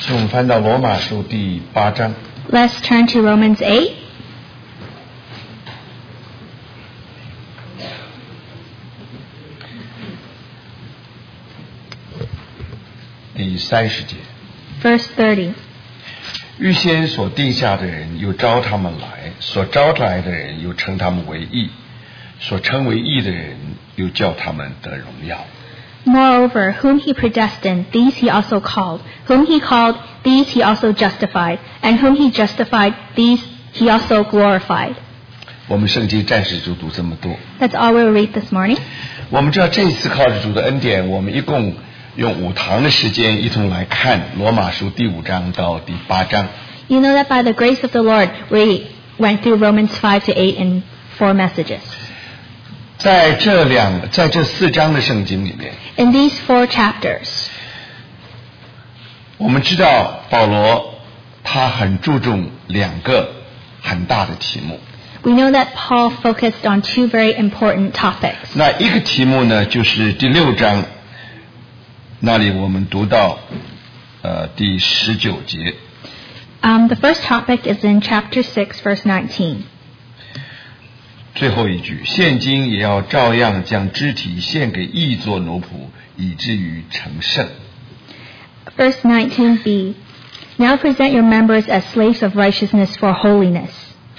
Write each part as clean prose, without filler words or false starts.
我们翻到罗马书第8章。 Let's turn to Romans 8. 第30节。 Verse 30. 预先所定下的人又招他们来，所招来的人又称他们为义，所称为义的人又叫他们得荣耀。 Moreover, whom he predestined, these he also called. Whom he called, these he also justified. And whom he justified, these he also glorified. 我们圣经暂时就读这么多。 That's all we'll read this morning. 我们知道这一次靠着主的恩典，我们一共用5堂的时间一同来看罗马书第5章到第8章。 You know that by the grace of the Lord, we went through Romans 5 to 8 in 4 messages. 在这4章的圣经里面， In these 4 chapters, 我们知道保罗他很注重2个很大的题目。 we know that Paul focused on 2 very important topics. 那一个题目呢，就是第6章，那里我们读到第19节。 The first topic is in chapter 6, verse 19. 最后一句，现今也要照样将肢体献给义作奴仆，以至于成圣。 Verse 19b. Now present your members as slaves of righteousness for holiness.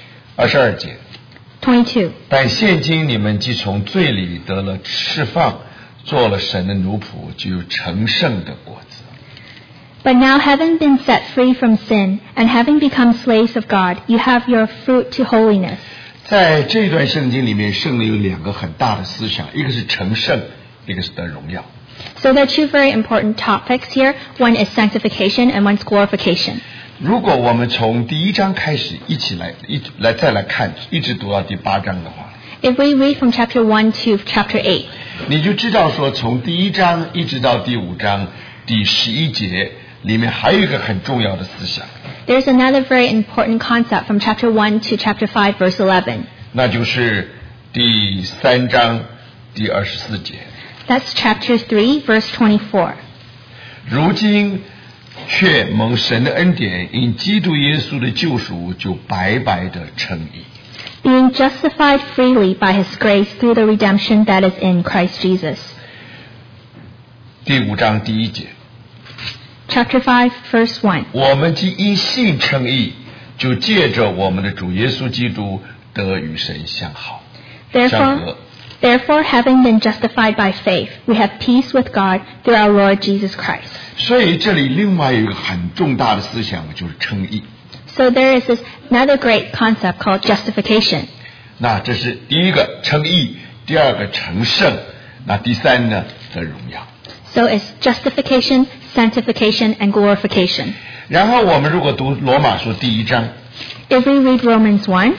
22节。 22. 但现今你们既从罪里得了释放，做了神的奴仆，就有成圣的果子。 But now having been set free from sin, and having become slaves of God, you have your fruit to holiness. 在这段圣经里面，圣灵有2个很大的思想，一个是成圣，一个是得荣耀。 So there are 2 very important topics here. One is sanctification and one's glorification. 如果我们从第1章开始一起来再来看，一直读到第8章的话， If we read from chapter 1 to chapter 8, 你就知道说，从第1章一直到第5章第11节里面还有一个很重要的思想， there's another very important concept from chapter 1 to chapter 5, verse 11. 那就是第3章第24节。 That's chapter 3, verse 24. 如今却蒙神的恩典，因基督耶稣的救赎，就白白的称义。 Being justified freely by his grace through the redemption that is in Christ Jesus. 第5章第1节， Chapter 5, verse 1. 我们既因信称义，就借着我们的主耶稣基督得与神相好，相合。 Therefore, having been justified by faith, we have peace with God through our Lord Jesus Christ. 所以这里另外有一个很重大的思想，就是称义。 So there is another great concept called justification. 那这是第一个称义，第二个成圣，那第3呢得荣耀。 So it's justification, sanctification, and glorification. 然后我们如果读罗马书第1章， If we read Romans 1,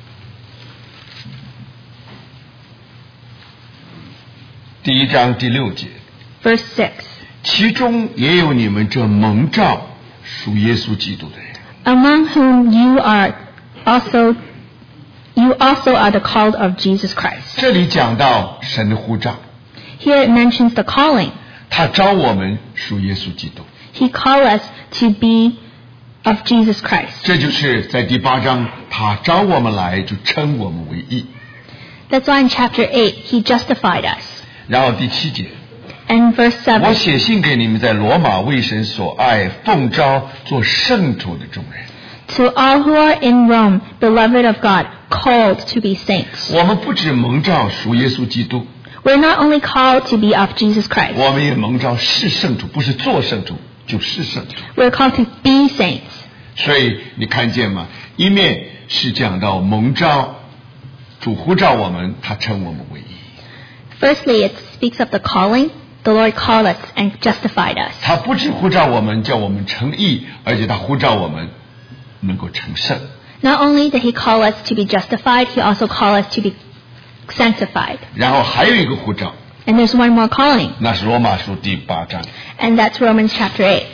第1章第6节， verse 6. 其中也有你们这蒙召属耶稣基督的人。 Among whom you also are the called of Jesus Christ. 这里讲到神的呼召， Here it mentions the calling. 他召我们属耶稣基督， He called us to be of Jesus Christ. 这就是在第8章他召我们来，就称我们为义。 That's why in chapter 8 he justified us. 然后第7节， And verse 7. 我写信给你们在罗马为神所爱奉召做圣徒的众人。 To all who are in Rome, beloved of God, called to be saints. 我们不只蒙召属耶稣基督， We're not only called to be of Jesus Christ. 我们也蒙召是圣徒，不是做圣徒，就是圣徒。 We're called to be saints. 所以你看见吗？一面是讲到蒙召，主呼召我们，他称我们为义。 Firstly, it speaks of the calling. The Lord called us and justified us. 他不只呼召我们，叫我们成义，而且他呼召我们能够成圣。 Not only did he call us to be justified, he also called us to be sanctified. 然后还有一个呼召， And there's one more calling, 那是罗马书第8章 and that's Romans chapter 8,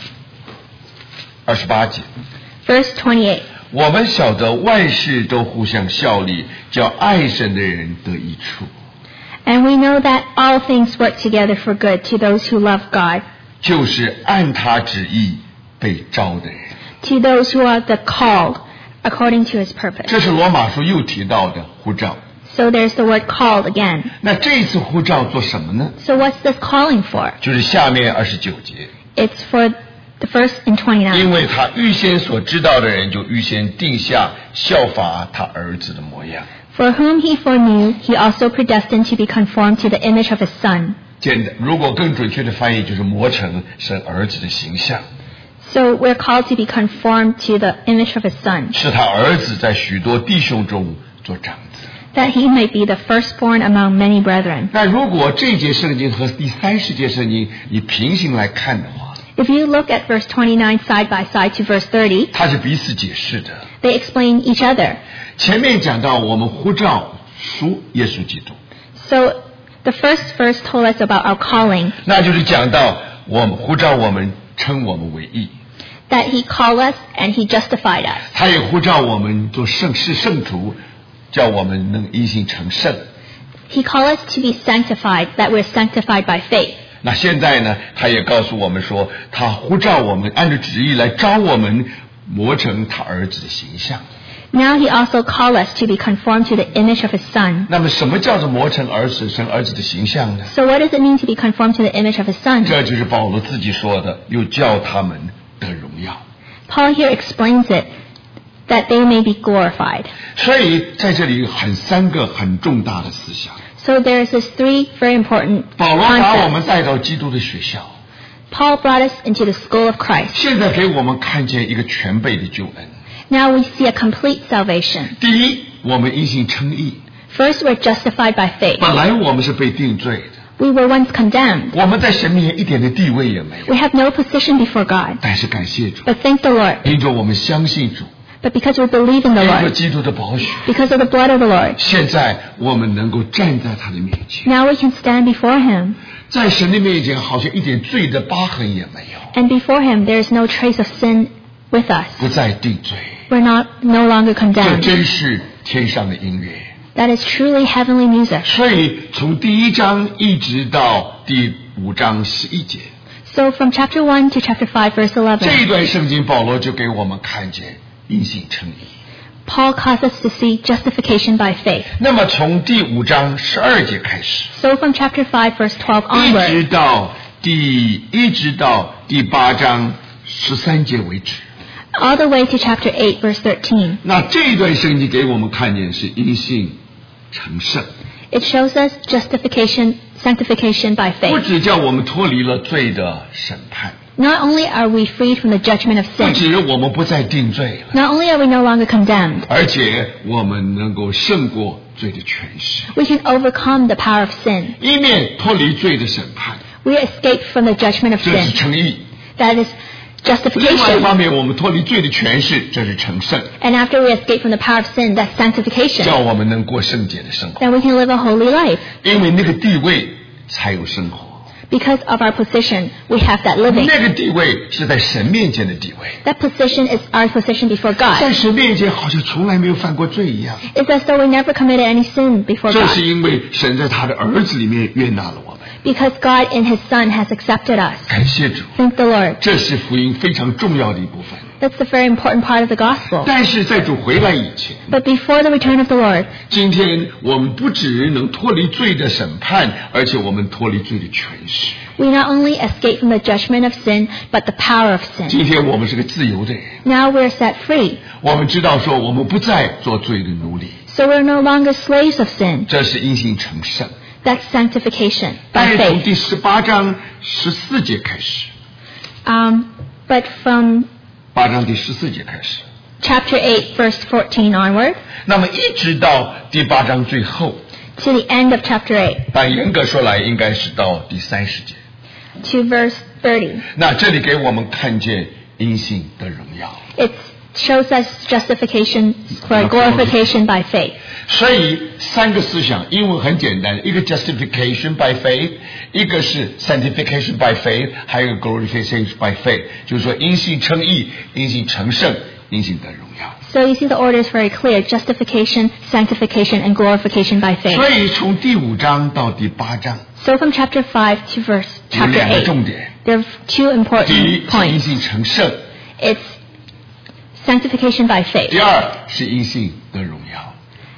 28节。 verse 28. 我们晓得万事都互相效力，叫爱神的人得益处。 And we know that all things work together for good to those who love God, 就是按他旨意被招的人。 to those who are the called according to his purpose. 这是罗马书又提到的呼召。 So there's the word called again. 那这一次呼召做什么呢？ So what's this calling for? 就是下面29节。 It's for the first and 29. 因为他预先所知道的人，就预先定下效法他儿子的模样。 For whom he foreknew, he also predestined to be conformed to the image of his Son. 如果更准确的翻译，就是磨成神儿子的形象。 So we're called to be conformed to the image of his Son, 是他儿子在许多弟兄中做长子。 that he may be the firstborn among many brethren. 那如果这节圣经和第30节圣经你平行来看的话， If you look at verse 29 side by side to verse 30, 它是彼此解释的。 they explain each other. 前面讲到我们呼召属耶稣基督， So the first verse told us about our calling, 那就是讲到我们呼召我们称我们为义， that he called us and he justified us. 他也呼召我们做圣事圣徒，叫我们能因信成圣。 He called us to be sanctified, that we're sanctified by faith. 那现在呢，他也告诉我们说，他呼召我们按照旨意来招我们磨成他儿子的形象。 Now he also called us to be conformed to the image of his Son. 那么什么叫做磨成神儿子的形象呢？ So what does it mean to be conformed to the image of his Son? 这就是保罗自己说的，又叫他们得荣耀。 Paul here explains it, that they may be glorified. 所以在这里3个很重大的思想。 So there's this 3 very important 保罗把我们 concepts. 带到基督的学校， Paul brought us into the school of Christ. 现在给我们看见一个全备的救恩。 Now we see a complete salvation. 第一，我们因信称义， First, we're justified by faith. 本来我们是被定罪的， We were once condemned. 我们在神面前一点的地位也没有， We have no position before God. 但是感谢主， But thank the Lord. 因着我们相信主， But because we believe in the 因着 Lord, 基督的宝血， because of the blood of the Lord, 现在我们能够站在他的面前， now we can stand before Him. 在神的面前好像一点罪的疤痕也没有， And before Him, there is no trace of sin with us. 不再定罪。 We're no longer 这 condemned. 真是天上的音乐。 That is truly heavenly music. 所以从第1章一直到第5章11节， So from chapter 1 to chapter 5, verse 这一 11, 段圣经保罗就给我们看见因信称义。 Paul calls us to see justification by faith. 那么从第5章12节开始， So from chapter 5, verse 12 一直 onward, 到第8章13节为止， all the way to chapter 8, verse 13, 那这一段圣经给我们看见是因信成圣， it shows us justification, sanctification by 不 faith. 只叫我们脱离了罪的审判， Not only are we freed from the judgment of 不 sin, 只我们不再定罪了， not only are we no longer condemned, 而且我们能够胜过罪的权势。 we can overcome the power of sin. 一面脱离罪的审判， We escape from the judgment of 这是 sin. 称义； That is 另外一 justification. 方面，我们脱离罪的权势，这是成圣， And after we escape from the power of sin, that's sanctification. 叫我们能过圣洁的生活。 Then we can live a holy life. 因为那个地位才有生活， Because of our position, we have that living. 那个地位是在神面前的地位， That position is our position before 在 God. 神面前好像从来没有犯过罪一样。 It's as though we never committed any sin before 这是 God. 因为神在他的儿子里面悦纳了我们。 Because God in His Son has accepted us. 感谢主， Thank the Lord. 这是福音非常重要的一部分。 That's the very important part of the gospel. 但是在主回来以前， But before the return of the Lord, 今天我们不只能脱离罪的审判，而且我们脱离罪的权势。 we not only escape from the judgment of sin, but the power of sin. 今天我们是个自由的人， Now we're set free. 我们知道说我们不再做罪的奴隶， So we're no longer slaves of sin. 这是因信成圣。 That's sanctification 但 by 是从 faith. 第18章14节开始 But from ，8章第14节开始， chapter 8, verse 14 onward, 那么一直到第8章最后， to the end of chapter 8, 但严格说来应该是到第30节。 to verse 30, 那这里给我们看见因信的荣耀。 it shows us justification for glorification by faith. 所以3个思想，英文很简单，一个 justification by faith， 一个是 sanctification by faith， 还有一个 glorification by faith， 就是说因信称义，因信成圣，因信得荣耀。 So you see the order is very clear: justification, sanctification, and glorification by 所 faith. 以从第5章到第8章 So from chapter 5 to verse 有 chapter 2个 8, 重点， there are two 第一 important 是因 points. 信成圣， It's sanctification by faith 第二是因信得荣耀。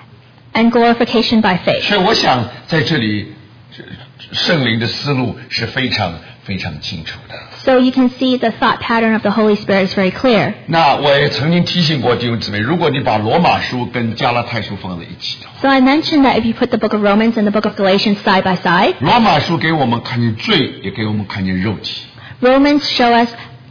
and glorification by faith. 所以我想在这里圣灵的思路是非常非常清楚的。 So you can see the thought pattern of the Holy Spirit is very clear. 那我也曾经提醒过弟兄姊妹，如果你把罗马书跟加拉太书放在一起的话， So I mentioned that if you put the book of Romans and the book of Galatians side by side, 罗马书给我们看见罪，也给我们看见肉体。 Romans show us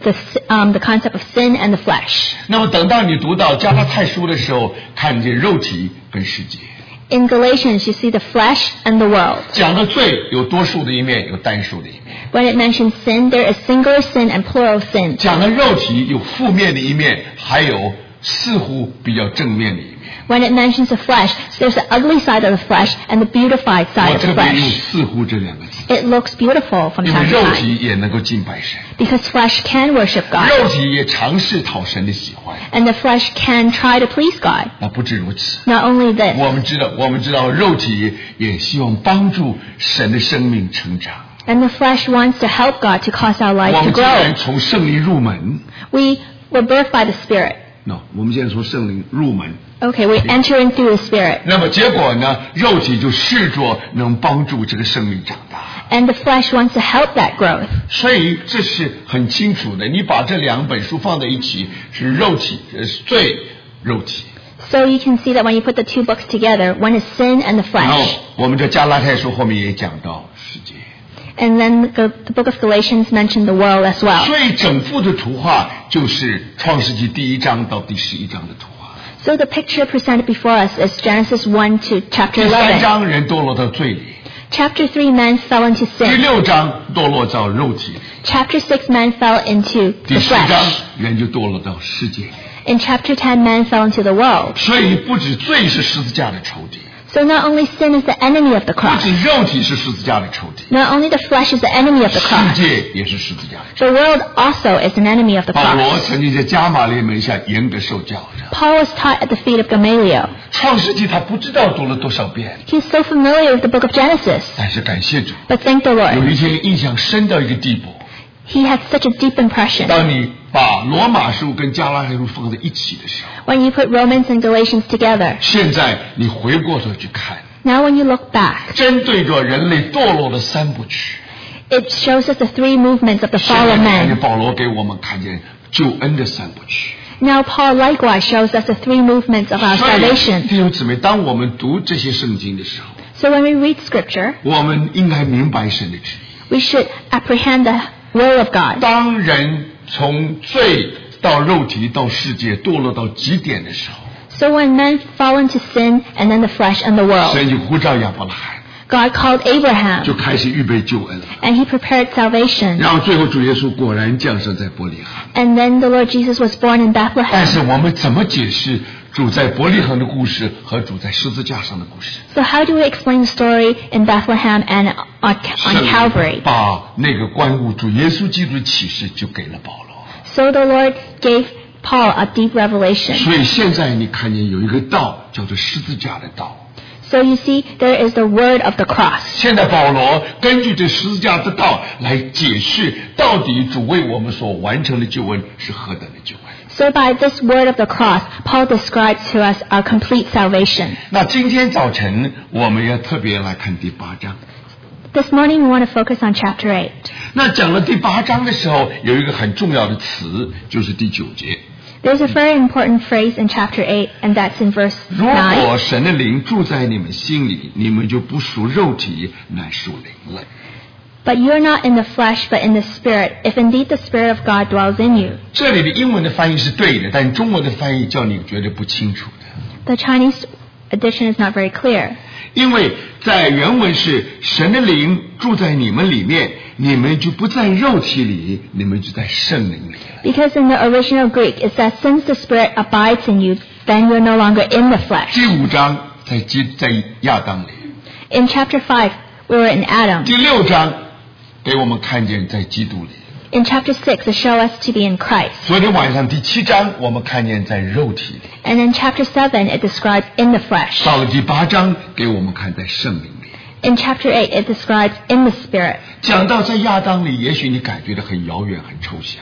the concept of sin and the flesh. 那么等到你读到加拉太书的时候，看见肉体跟世界。 In Galatians, you see the flesh and the world. 讲的罪有多数的一面，有单数的一面。 When it mentions sin, there is singular sin and plural sin. 讲的肉体有负面的一面，还有似乎比较正面的一面。 When it mentions the flesh, there's the ugly side of the flesh and the beautified 我 side of 特 the 别用 flesh. 似乎这两个字， It looks beautiful from 因为 time to 肉 time 体也能够敬拜神， because flesh can worship God 肉体也尝试讨神的喜欢。 and the flesh can try to please God. 那不止如此， Not only this, 我们知道，肉体也希望帮助神的生命成长。 and the flesh wants to help God to cause our 我 life to 们既然 grow. 从圣灵入门， We were birthed by the Spirit. 我们现在从圣灵入门， Okay, we enter in through the Spirit. 那么结果呢，肉体就视作能帮助这个生命长大。 And the flesh wants to help that growth. 所以这是很清楚的，你把这两本书放在一起，是肉体，罪，肉体。 So you can see that when you put the two books together, one is sin and the 然后 flesh. 我们在加拉太书后面也讲到世界。 And then the book of Galatians mentioned the world as well. 所以整幅的图画就是创世纪第1章到第11章的图画。 So the picture presented before us is Genesis 1 to 第 chapter 3 11. 章人堕落到罪里， Chapter 3, man fell into 第 sin. 6章堕落到肉体里， Chapter 6, man fell into 第 the 10章 flesh. 人就堕落到世界里。 In chapter 10, man fell into the world. 所以不止罪是十字架的仇敌， So not only sin is the enemy of the 不 cross, 止肉体是十字架的仇敌， not only the flesh is the enemy of the 世 cross, 界也是十字架的仇敌。 the world also is an enemy of the 保罗 cross. 曾经在加马列门下严格受教的， Paul was taught at the feet of Gamaliel. 创世纪他不知道读了多少遍， He's so familiar with the book of Genesis. 但是感谢主， But thank the 有 Lord, 一天印象深到一个地步。 he had such a deep impression. 当你把罗马书跟加拉太书放在一起的时候， When you put Romans and Galatians together, 现在你回过头去看， now when you look back, 针对着人类堕落的3部曲， it shows us the three movements of the 现 fall 在 of 你看见 man. 保罗给我们看见救恩的3部曲。 Now Paul likewise shows us the three movements of our 所以 salvation. 弟兄姊妹，当我们读这些圣经的时候， So when we read scripture, 我们应该明白神的旨意。 we should apprehend the will of God. 当人从罪到肉体到世界堕落到极点的时候， So when men fall into sin and then the flesh and the world, 神就呼召亚伯拉罕， God called 就 Abraham 开始预备救恩了。 and he prepared salvation. 然后最后主耶稣果然降生在伯利恒。 And then the Lord Jesus was born in 但 Bethlehem. 是我们怎么解释主在伯利恒的故事和主在十字架上的故事？ So how do we explain the story in Bethlehem and on 圣灵 Calvary? 把那个关乎主耶稣基督的启示就给了保罗。 So the Lord gave Paul a deep revelation. 所以现在你看见有一个道叫做十字架的道。 So you see, there is the word of the cross. 现在保罗根据这十字架的道来解释，到底主为我们所完成的救恩是何等的救恩。 So by this word of the cross, Paul describes to us our complete salvation. 那今天早晨我们要特别来看第8章。 This morning we want to focus on chapter 8. 那讲了第8章的时候，有一个很重要的词，就是第9节。 There's a very important phrase in chapter 8, and that's in verse 如 9. 果神的灵住在你们心里，你们就不属肉体，乃属灵了。 But you are not in the flesh, but in the Spirit, if indeed the Spirit of God dwells in you. 这里的英文的翻译是对的，但中文的翻译叫你觉得不清楚的。 The Chinese edition is not very clear. 因为在原文是神的灵住在你们里面，你们就不在肉体里，你们就在圣灵里了。 Because in the original Greek, it says, since the Spirit abides in you, then you're no longer in the flesh. 第5章在亚当里， In chapter 5, we were in Adam. 第6章给我们看见在基督里。 In chapter 6, it shows us to be in Christ. 昨天晚上第7章我们看见在肉体里， And in chapter 7, it describes in the flesh. 到了第8章给我们看在圣灵里。 In chapter 8, it describes in the Spirit. 讲到在亚当里，也许你感觉到很遥远、很抽象。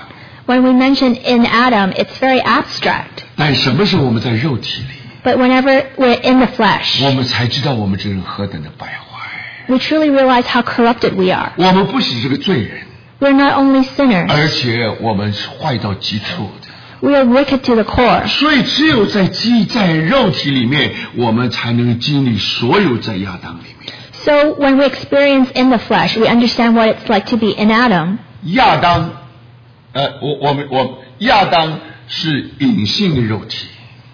When we mention in Adam, it's very abstract. 但什么时候我们在肉体里， But whenever we're in the flesh, 我们才知道我们这人何等的败坏。 we truly realize how corrupted we are. 我们不只是个罪人， We're not only sinners, 而且我们是坏到极处的。 we are wicked to the core. 所以只有在肉体里面，我们才能经历所有在亚当里面。 So when we experience in the flesh, we understand what it's like to be in Adam. 亚当，亚当是隐性的肉体，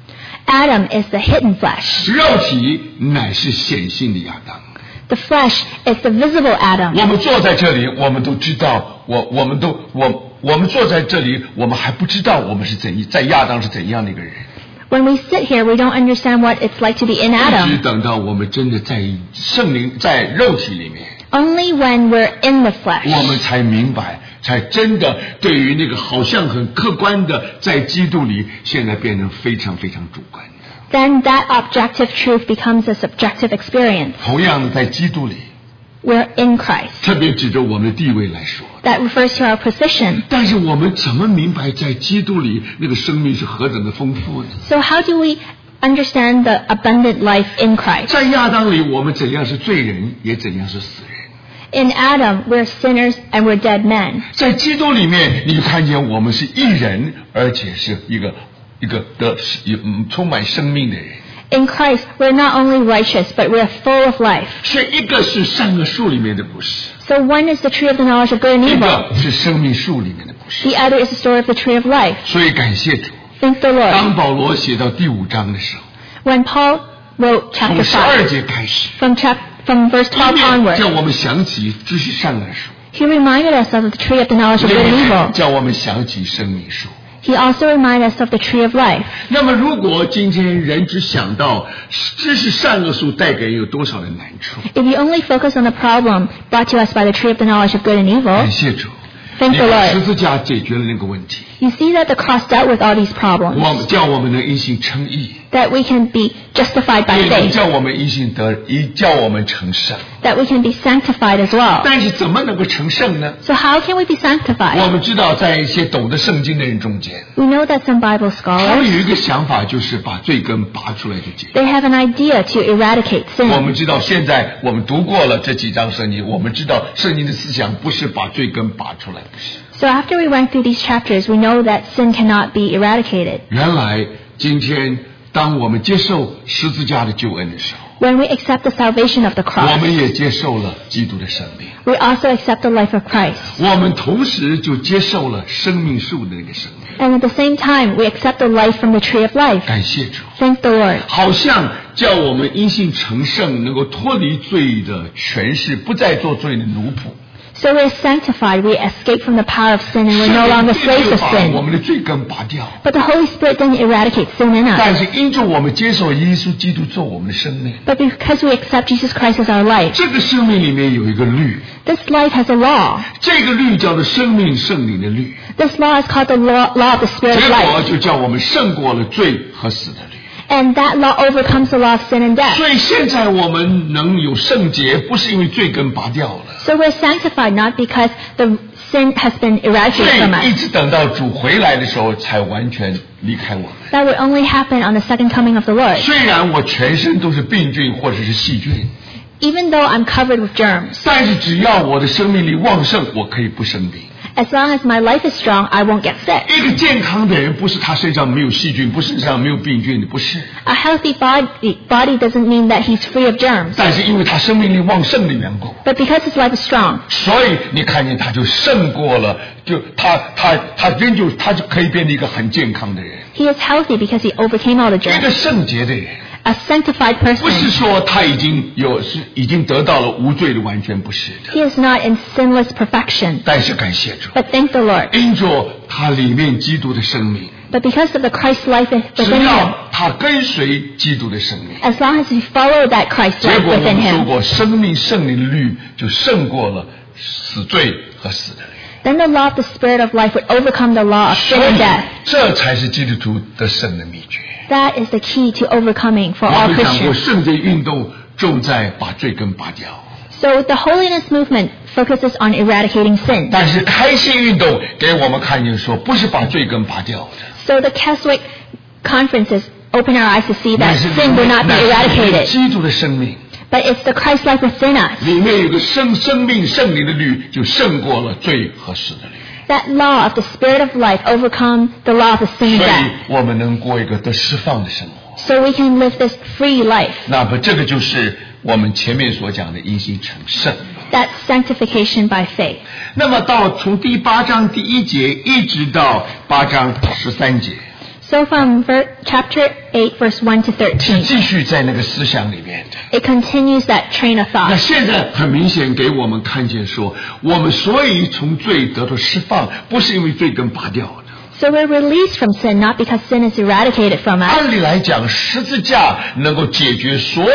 Adam is the hidden flesh. 肉体乃是显性的亚当。 The flesh is the visible Adam. 我们坐在这里，我们都知道，我们坐在这里，我们还不知道我们是在亚当是怎样的一个人。 When we sit here, we don't understand what it's like to be in 一直 Adam. 等到我们真的在圣灵在肉体里面， Only when we're in the 我们 flesh, 才明白，才真的对于那个好像很客观的在基督里，现在变成非常非常主观的。 then that objective truth becomes a subjective experience. 同样的，在基督里， We're in Christ. 特别指着我们的地位来说。 That refers to our position. 但是我们怎么明白在基督里那个生命是何等的丰富呢？ So how do we understand the abundant life in Christ? 在亚当里，我们怎样是罪人，也怎样是死人。 In Adam, we're sinners and we're dead men. 在基督里面，你看见我们是义人，而且是一个充满生命的人。 In Christ, we're not only righteous, but we're full of life. 所以一个是善恶树里面的故事， So one is the tree of the knowledge of good and 一 evil. 个是生命树里面的故事。 The other is the story of the tree of life. 所以感谢主， Thank the Lord. 当保罗写到第5章的时候， When Paul wrote 从 chapter 12 5, 节开始， from verse 12 一面 onward, 叫我们想起知识善恶树， he reminded us of the tree of the knowledge of 另 good 一 and 面 evil. 叫我们想起生命树。 He also reminded us of the tree of life. 那么，如果今天人只想到知识善恶树带给人有多少的难处， If you only focus on the problem brought to us by the tree of the knowledge of good and 感 evil, 谢主， Thank 你 the 看 Lord. 十字架解决了那个问题， you see that the cross dealt with all these problems, 叫我们能因信称义， that we can be justified by 也能 faith, 叫我们因信叫我们成圣。 that we can be sanctified as well. 但是怎么能够成圣呢？ So how can we be 我 sanctified? 们知道，在一些懂得圣经的人中间， We know that some Bible 他们 scholars, 有一个想法，就是把罪根拔出来就解决。 they have an idea to eradicate 我们 sin. 知道，现在我们读过了这几章圣经，我们知道圣经的思想不是把罪根拔出来，不是。 So after we went through these chapters, we know that sin cannot be eradicated. 原来今天，当我们接受十字架的救恩的时候， When we accept the salvation of the 我 cross, 们也接受了基督的生命， we also accept the life of Christ. 我们同时就接受了生命树的那个生命。 And at the same time, we accept the life from the tree of life. 感谢主， Thank the Lord. 好像叫我们因信成圣，能够脱离罪的权势，不再做罪的奴仆。 So we're sanctified, we escape from the power of sin, and we're no 圣 longer 灵并没 slaves 有 of 把我 sin. 们的罪根拔掉， But the Holy Spirit doesn't eradicate sin in us. 但是因着我们接受耶稣基督做我们的生命， But because we accept Jesus Christ as our life, 这个生命里面有一个律， this life has a law. 这个律叫做生命圣灵的律， This law is called the law of the Spirit 结 of 果 life. 就叫我们胜过了罪和死的律。 And that law overcomes the law of sin and death. 所以现在我们能有圣洁，不是因为罪根拔掉了， So we're sanctified not because the sin has been eradicated from 罪一 us. 直等到主回来的时候才完全离开我们。 That would only happen on the second coming of the Lord. 虽然我全身都是病菌或者是细菌， Even though I'm covered with germs, 但是只要我的生命力旺盛，我可以不生病。 as long as my life is strong, I won't get sick. 一个健康的人，不是他身上没有细菌，不是身上没有病菌的，不是。 A healthy body doesn't mean that he's free of germs. 但是因为他生命力旺盛的缘故， But because his life is strong, 所以你看见他就胜过了，就他就可以变成一个很健康的人， he is healthy because he overcame all the 一个 germs. 圣洁的人。 A sanctified 不是 person. 说他已经得到了无罪的，完全不是的。 He is not in sinless perfection. 但是感谢主， But thank the Lord. 因着他里面基督的生命， But because of the Christ life 只 within him, 要他跟随基督的生命， as long as we follow that Christ 结 life 果我 within 们说 him, 过，生命圣灵的律就胜过了死罪和死的律。 then the law of the Spirit of life would overcome the law of 所 sin 以 and death. 这才是基督徒得胜的秘诀。 That is the key to overcoming for 我 all 们讲过， Christians. 圣洁运动重在把罪根拔掉。 So the holiness movement focuses on eradicating sin. 但是开心运动给我们看见说，不是把罪根拔掉的。 So the Catholic conferences open our eyes to see that sin will not be 那是 eradicated. 基督的生命。 But it's the Christ life within us. 里面有个生命圣灵的律，就胜过了罪和死的律。 That law of the Spirit of life overcome the law of the sin and 所以 death. 我们能过一个得释放的生活。 So we can live this free life. 那么这个就是我们前面所讲的因信成圣。 That's sanctification by faith. 那么从第8章第1节一直到8章13节， So from chapter 8, verse 1 to 是 13, 继续在那个思想里面的。 it continues that train of 那 thought. 现在很明显给我们看见说，我们所以从罪得到释放，不是因为罪根拔掉的。 So we're released from sin, not because sin is eradicated from us. 按理来讲，十字架能够解决从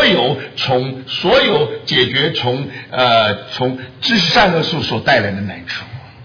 知识善恶树所带来的难处。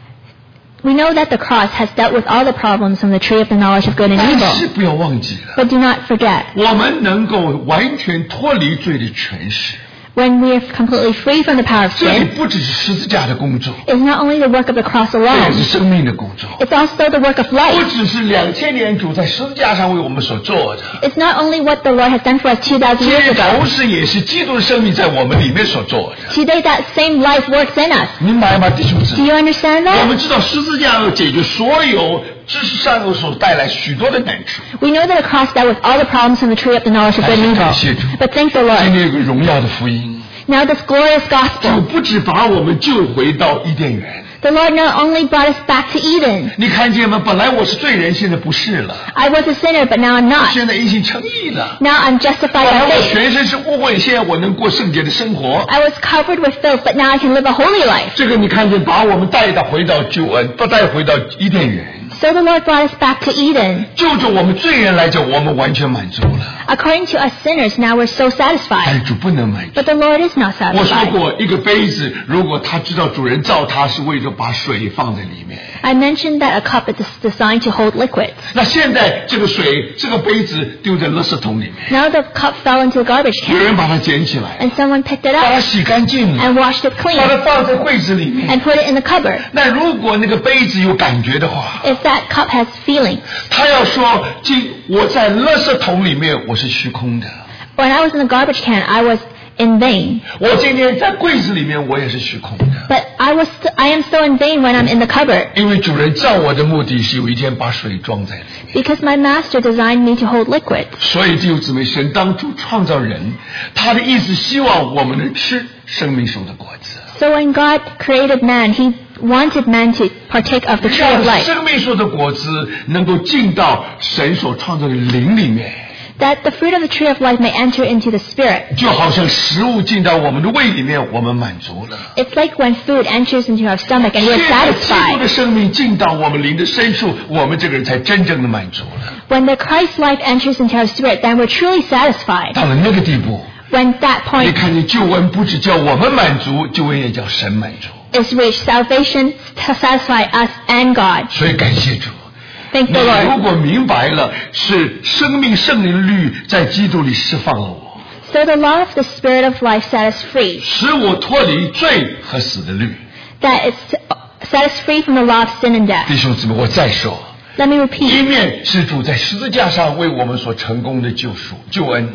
We know that the cross has dealt with all the problems from the tree of the knowledge of good and 但是 evil. 不要忘记了， But do not forget, 我们能够完全脱离罪的权势。 when we are completely free from the power of 这里 sin, 不只是十字架的工作， it's not only the work of the cross 这也 alone, 是生命的工作。 it's also the work of 不 life. 只是2000年主在十字架上为我们所做的， It's not only what the Lord has done for us 2,000 这 years ago. 同时也是基督的生命在我们里面所做的。 Today that same life works in us. 明白吗，弟兄姊 Do 妹？ you understand 我 that? 们知道十字架要解决所有知识善恶所带来许多的难处。 We know that the cross dealt with all the problems from the tree of the knowledge of good and 感谢 evil. 主。 But thank the 今 Lord. 天有个荣耀的福音， Now this glorious 就 gospel, 不止把我们救回到伊甸园。 the Lord not only brought us back to Eden. 你看见吗？本来我是罪人，现在不是了， I was a sinner, but now I'm not. 现在因信称义了。 Now I'm justified 本来 by 我 faith. 全身是污秽，现在我能过圣洁的生活。 I was covered with filth, but now I can live a holy life. 这个你看见，把我们带回到救恩，不带回到伊甸园。 So the Lord brought us back to Eden. 就着我们罪人来讲，我们完全满足了， According to us sinners, now we're so 但 satisfied. 主不能满足。 But the Lord is not 我说 satisfied. 过，一个杯子，如果他知道主人造它是为了把水放在里面， I mentioned that a cup is designed to hold liquids. 那现在这个水，这个杯子丢在垃圾桶里面， Now the cup fell into a garbage 有 can, 人把它捡起来， and someone picked it 把它 up 洗干净了， and washed it 把它 clean 放在柜子里面。 and put it in the cupboard. 那如果那个杯子有感觉的话， If that cup has feelings, 他要说，我在垃圾桶里面我是虚空的， when I was in the garbage can, I was in vain. 我今天在柜子里面我也是虚空的。 But I am still in vain when I'm in the cupboard, 因为主人造我的目的是有一天把水装在里面， because my master designed me to hold liquids. 所以弟兄姊妹，神当初创造人，他的意思希望我们能吃生命树的果子， So when God created man, he wanted man to partake of the tree 让 of life, 生命树的果子能够进到神所创造的灵里面， that the fruit of the tree of life may enter into the spirit. 就好像食物进到我们的胃里面，我们满足了。 It's like when food enters into our stomach and 现 we're 在基督 satisfied. 的生命进到我们灵的深处，我们这个人才真正的满足了。 When the Christ life enters into our spirit, then we're truly satisfied. 到了那个地步， When that 你 point 看见救恩不只叫我们满足，救恩也叫神满足。 is reached, salvation to satisfy us and God. 所以感谢主。 Thank 你 the 如 Lord. 果明白了，是生命圣灵的律在基督里释放了我， So the law of the Spirit of life set us free. 使我脱离罪和死的律。 That is set us free from the law of sin and death. 弟兄姊妹，我再说， Let me 一 repeat. 面是主在十字架上为我们所成功的救赎、救恩，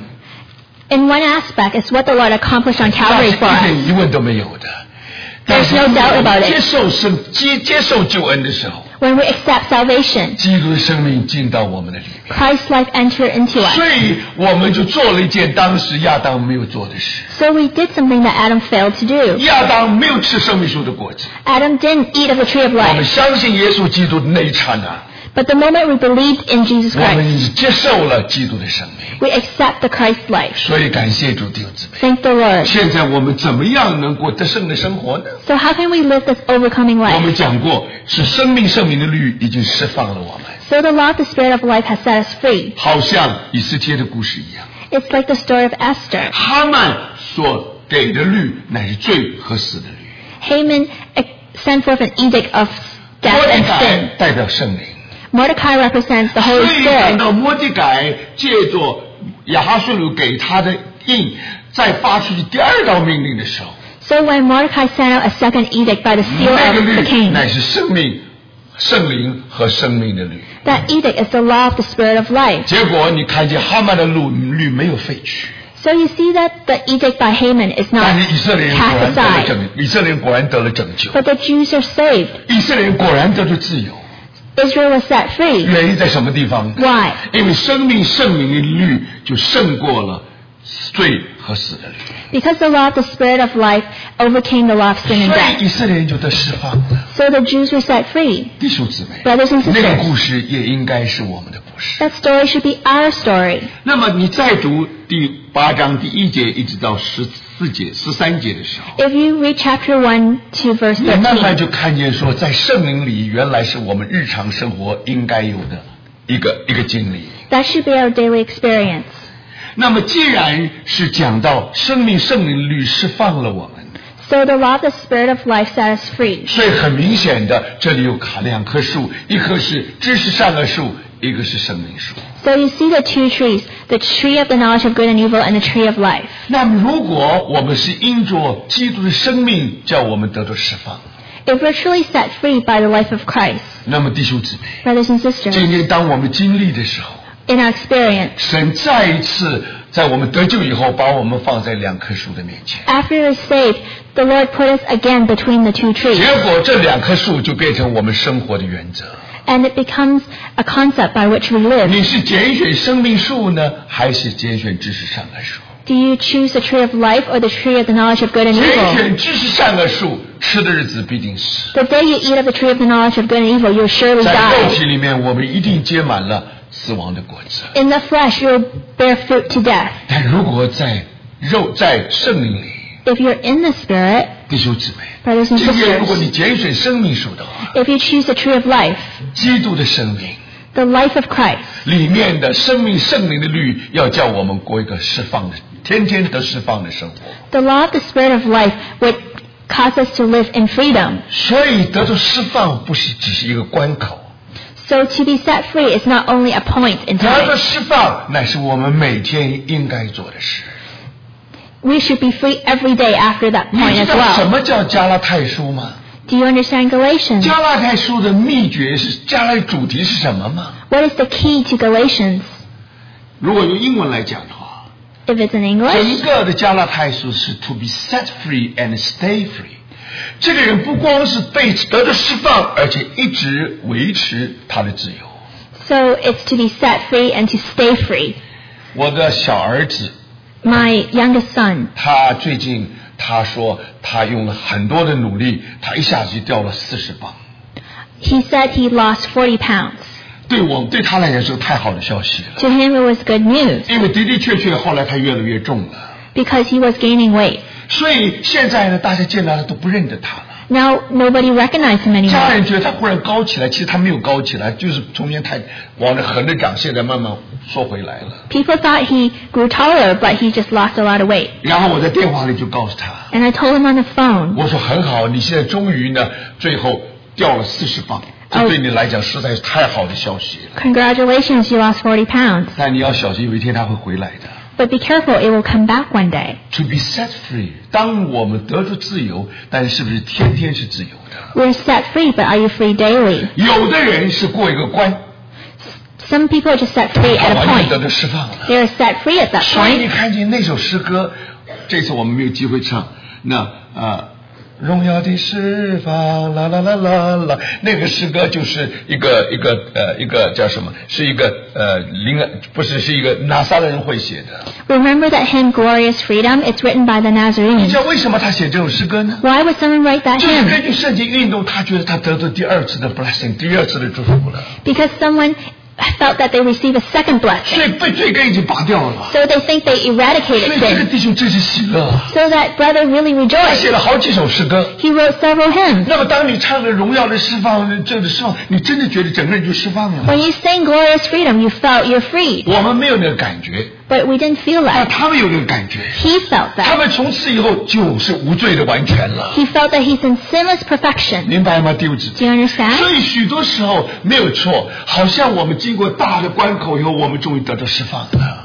In one aspect, it's what the Lord accomplished on 那是 Calvary 一 for us. 点疑问都没有的。 There's no doubt about it. 接受救恩的时候， When we accept salvation, 基督的生命进到我们的里面， Christ's life entered into us. 所以我们就做了一件当时亚当没有做的事。 So we did something that Adam failed to do. 亚当没有吃生命树的果子， Adam didn't eat of the tree of 我们 life. 相信耶稣基督的那一刹那， But the moment we believed in Jesus 我们 Christ, 已接受了基督的生命。 we accept the Christ life. 所以感谢主弟兄姊妹。 Thank the Lord. 现在我们怎么样能过得胜的生活呢？ So how can we live this overcoming 我 life? 们讲过，是生命圣灵的律已经释放了我们， So the law of the Spirit of life has set us free. 好像以斯帖的故事一样。 It's like the story of Esther. 哈曼所给的律乃是罪和死的律， Haman sent forth an edict of 摩 death 迪 and 改 sin. 代表圣灵。 Mordecai represents the 所 Holy 以等 Spirit. 到摩迪改借着亚哈顺鲁给他的印，再发出去第二道命令的时候， So when Mordecai sent out a second edict by the seal 那 of 个 the 律 king, 乃是生命、圣灵和生命的律。 that edict is the law of the Spirit of life. 结果你看见哈曼的律没有废去， So you see that the edict by Haman is 但 not 是以色列人果 cast 然得了 aside, 以色列人果然得了拯救， but the Jews are saved. 以色列人果然得了自由。 Israel was set free. 原因在什么地方？ Why? 因为生命圣灵的律就胜过了罪和死的律， Because the law of the Spirit of life overcame the law of 所 sin and 以 death. 以色列人就得释放了。 So the Jews were set free. 弟兄姊妹， Brothers and 那个 sisters, 故事也应该是我们的故事。 that story should be our story. 那么你再读第8章第1节一直到14节、13节的时候， If you read chapter 1 to verse 你慢慢 13, 就看见说，在圣灵里原来是我们日常生活应该有的一个经历。 that should be our daily experience. 那么既然是讲到生命圣灵律释放了我们， So the law of the Spirit of life set us free. 所以很明显的，这里有2棵树，一棵是知识善恶树，一个是生命树。 So you see the two trees, the tree of the knowledge of good and evil and the tree of life. 那么如果我们是因着基督的生命叫我们得到释放， If we're truly set free by the life of Christ, 那么弟兄姊妹， brothers and 今 sisters, 天当我们经历的时候， in our experience, 神再一次在我们得救以后，把我们放在2棵树的面前。 after we're saved, the Lord put us again between the two trees. 结果这2棵树就变成我们生活的原则。 And it becomes a concept by which we live. 你是拣选生命树呢，还是拣选知识善恶树？ Do you choose the tree of life or the tree of the knowledge of good and 拣 evil? 选知识善恶树，吃的日子必定死。 The day you eat of the tree of the knowledge of good and evil, you'll surely 在肉 die. 体里面，我们一定结满了死亡的果子。 In the flesh, you'll bear fruit to death. 但如果在圣灵里， If you're in the Spirit, 弟兄姊妹， brothers and 今天如果 sisters, 你拣选生命树的话， if you choose the tree of life, 基督的生命 the life of Christ, 里面的生命圣灵的律，要叫我们过一个释放的、天天得释放的生活。 the law of the Spirit of life would cause us to live in freedom. 所以得到释放不是只是一个关口， So to be set free is not only a point in 得到 time. 释放乃是我们每天应该做的事。 We should be free every day after that 你 point 知 as 道什 well. 么叫加拉太书吗？ Do you understand Galatians? 加拉太书的秘诀是加拉的主题是什么吗？ What is the key to Galatians? 如果用英文来讲的话， If it's in 整 English, 个的加拉太书是 to be set free and stay free。这个人不光是被得到释放，而且一直维持他的自由。 so it's to be set free and to stay free. 我的小儿子， My youngest son, 他最近他说他用了很多的努力，他一下子就掉了40磅。 he said he lost 40 pounds. 对他来讲是个太好的消息了， To him it was good news 因为的确后来他越来越重了， because he was gaining weight. 所以现在呢，大家见到他都不认得他了。 Now nobody recognized him 家 anymore. 人觉得他忽然高起来，其实他没有高起来，就是中间太往着横着长，现在慢慢缩回来了。 People thought he grew taller, but he just lost a lot of weight. 然后我在电话里就告诉他， And I told him on the phone, 我说很好，你现在终于呢，最后掉了40磅，这对你来讲实在是太好的消息了。 congratulations, you lost 40 pounds. 但你要小心，有一天他会回来的。 But be careful, it will come back one day. To be set free， 当我们得出自由，但是不是天天是自由的？ We're set free, but are you free daily? 有的人是过一个关， Some people are just set free 他 at a 完全得 point. 到释放了。 They're set free at that 所以你 point. 看见那首诗歌，这次我们没有机会唱。那荣耀的释放，啦啦啦啦啦，那个诗歌就是一个叫什么？是一个不是，是一个拿撒勒人会写的。 Remember that hymn, Glorious Freedom? It's written by the 你 Nazarenes. 知道为什么他写这首诗歌呢？ Why would someone write that 就是根 hymn? 据圣经运动，他觉得他得到第2次的 blessing， 第2次的祝福了。 Because someone felt that they received a second 所 blessing. 以被罪根已经拔掉了， So they think they 所 eradicated 以这个 sin. 弟兄真是喜乐。 So that brother really 他 rejoiced. 写了好几首诗歌。 He wrote several hymns. 那么当你唱着荣耀的释放，这个释放，你真的觉得整个人就释放了。 When you sing Glorious Freedom, you felt you're freed. 我们没有那个感觉， But we didn't feel 但 that. 他们有那个感觉。 He felt 他 that. 们从此以后就是无罪的完全了， He felt that he's in sinless perfection. 明白吗，弟兄姊妹？ Do you understand? 所以许多时候没有错，好像我们经过大的关口以后，我们终于得到释放了。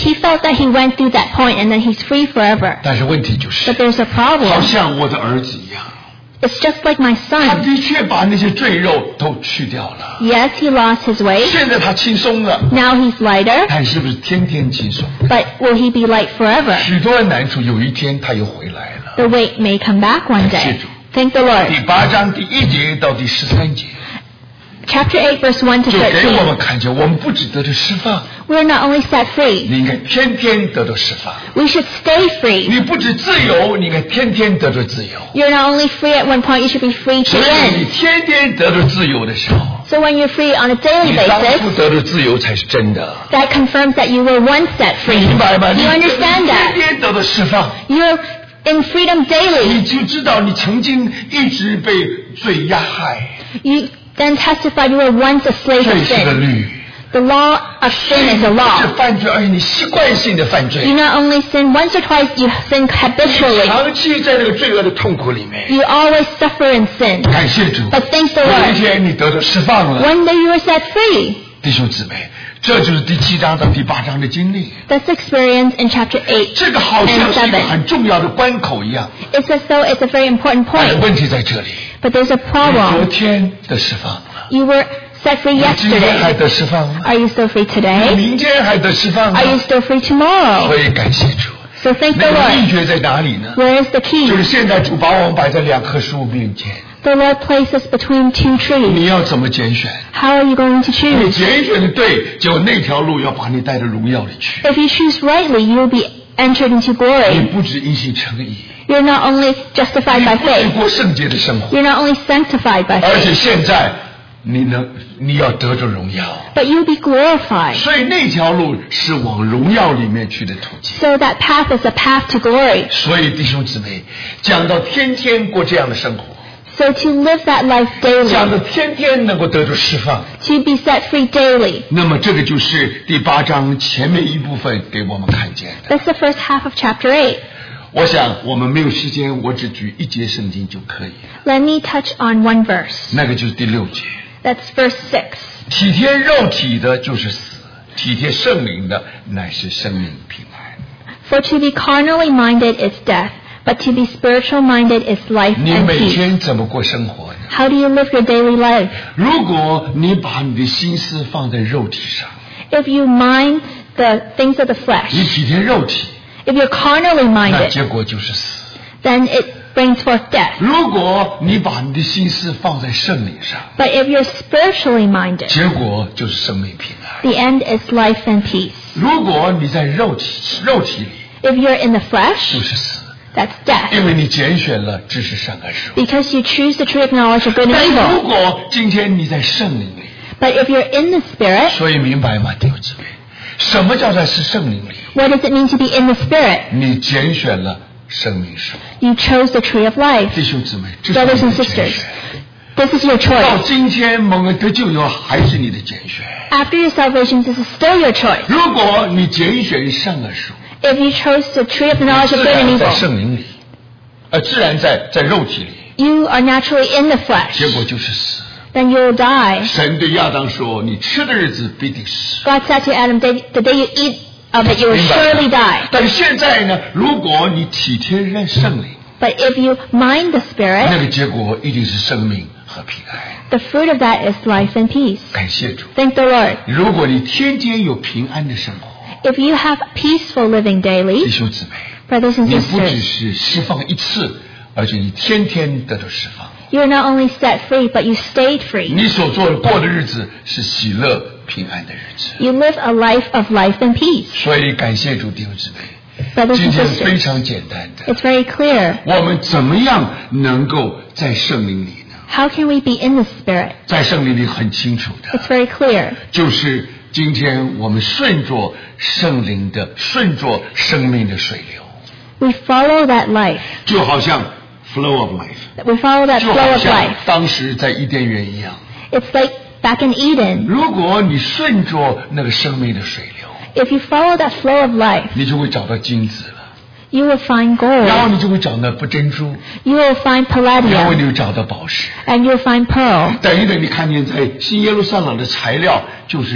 He felt that he went through that point and then he's free forever. 但是问题就是， But there's a 好 problem. 像我的儿子一样， It's just like my 他 son. 的确把那些赘肉都去掉了， Yes, he lost his weight. 现在他轻松了， Now he's lighter. 但是不是天天轻松？ But will he be light forever? 许多的难处，有一天他又回来了。 The weight may come back one day. Thank the 第 Lord. 8章第1节到第13节， Chapter 8, verse 1 to 就给我们 13. 看见，我们不只得到释放， We're not only set free, 你应该天天得到释放。 we should stay free. 你不止自由，你应该天天得到自由。 You're not only free at one point, you should be free to 所 the 以你 end. 天天得到自由的时候， So when you're free on a daily 你当初 basis, 得到自由才是真的， that confirms that you were once set free. 明白吗？ You 你 understand 天 that? 天得到释放， You're in freedom 你 daily. 就知道你曾经一直被罪压害， You then testified you were once a slave 罪 of 是个 sin. 律。 The law of sin is a 不是 law. 犯罪，而且你习惯性的犯罪 You，not only sin once or twice, you sin habitually. 长期在那个罪恶的痛苦里面。 You always suffer in sin. 感谢主， But thanks the 有一 Lord. 天你得到释放了， One day you were set free. 弟兄姊妹，这就是第7章到第8章的经历。 That's experienced in chapter 8 这个好像 and 是一个 7. 很重要的关口一样， It's as though it's a very important 但是 point. 问题在这里， But there's a 你昨 problem. 天的释放了， You were set free 你今天还 yesterday. 得释放吗？ Are you still free 你 today? 明天还得释放吗 Are？you still free tomorrow? 所以感谢主。 So thank 那 the 个秘 Lord. 诀在哪里呢？ Where is the key? 就是现在主把我们摆在2棵树面前， The Lord places between two trees. 你要怎么拣选？ How are you going to 你 choose? 拣选的对，结果那条路要把你带到荣耀里去。 If you choose rightly, you will be entered into 你 glory. 不止因信称义， You're not only justified 你 by 不止 faith, 过圣洁的生活， you're not only sanctified by 而且 faith, 现在你要得着荣耀。 but you'll be glorified. 所以那条路是往荣耀里面去的途径。 So that path is a path to glory. 所以弟兄姊妹，讲到天天过这样的生活， So to live that life 讲 daily, 到天天能够得着释放， to be set free daily. 那么这个就是第8章前面一部分给我们看见的。 That's the first half of chapter 8. 我想我们没有时间，我只举1节圣经就可以了。 Let me touch on one verse. 那个就是第6节。 That's verse 6. 体贴肉体的就是死，体贴圣灵的乃是生命平安。 For to be carnally minded is death, but to be spiritual minded is life 你 and 每 peace. 天怎么过生活呢？ How do you live your daily life? 如果你把你的心思放在肉体上， If you mind the things of the 你 flesh, 体贴肉体， if you're carnally 那 minded, 结果就是死。 then it brings forth death. 如果你把你的心思放在圣灵上， But if you're spiritually minded, 结果就是生命平安。 the end is life and peace. 如果你在肉体里， If you're in the 就 flesh, 是死， that's death. 因为你拣选了知识善恶树。 Because you choose the tree of knowledge of good and 但是如 evil. 果今天你在圣灵里， But if you're in the Spirit, 所以明白吗，弟兄姊妹？什么叫在是圣灵里？ what does it mean to be in the Spirit? 你拣选了生命树。 You chose the tree of life. 弟兄姊妹，这是 Brothers 你 and 的拣 sisters, 选。 this is your 到 choice. 今天蒙恩得救以后，还是你的拣选。 After your salvation, this is still your choice. 如果你拣选善恶树， If you chose the tree of the knowledge 自 of good 然 and 在 evil, 圣灵里，自然在肉体里， you are naturally in the 结果 flesh. 就是死。 Then you will die. 神对亚当说：“你吃的日子必定死。” God said to Adam, the day you eat of it, you will 明白 surely 吗 die. 但现在呢，如果你体贴认圣灵， But if you mind the 那 Spirit, 个结果一定是生命和平安。 the fruit of that is life and peace. 感谢主。 Thank the Lord. 如果你天天有平安的生活， If you have peaceful living 弟 daily, 兄姊妹， brothers and 你不只 sisters, 是释放一次，而且你天天得到释放。 you're not only set free, but you stayed free. 你所做的过的日子是喜乐平安的日子。 You live a life of life and peace. 所以感谢主，弟兄姊妹， Brothers 今 and 天非 sisters, 常简单的， it's very clear. 我们怎么样能够在圣灵里呢？ How can we be in the Spirit? 在圣灵里很清楚的， It's very clear. 就是今天我们顺着圣灵的、顺着生命的水流， We follow that life. 就好像 flow of life， We follow that 就 flow 好 of 像 life. 当时在伊甸园一样。 It's like back in Eden. 如果你顺着那个生命的水流， If you follow that flow of life, 你就会找到金子了， you will find 然后 gold. 你就会找到不珍珠， You will find 然后你 palladium. 就找到宝石。 And you'll find pearl. 等一等，你看见在新耶路撒冷的材料就是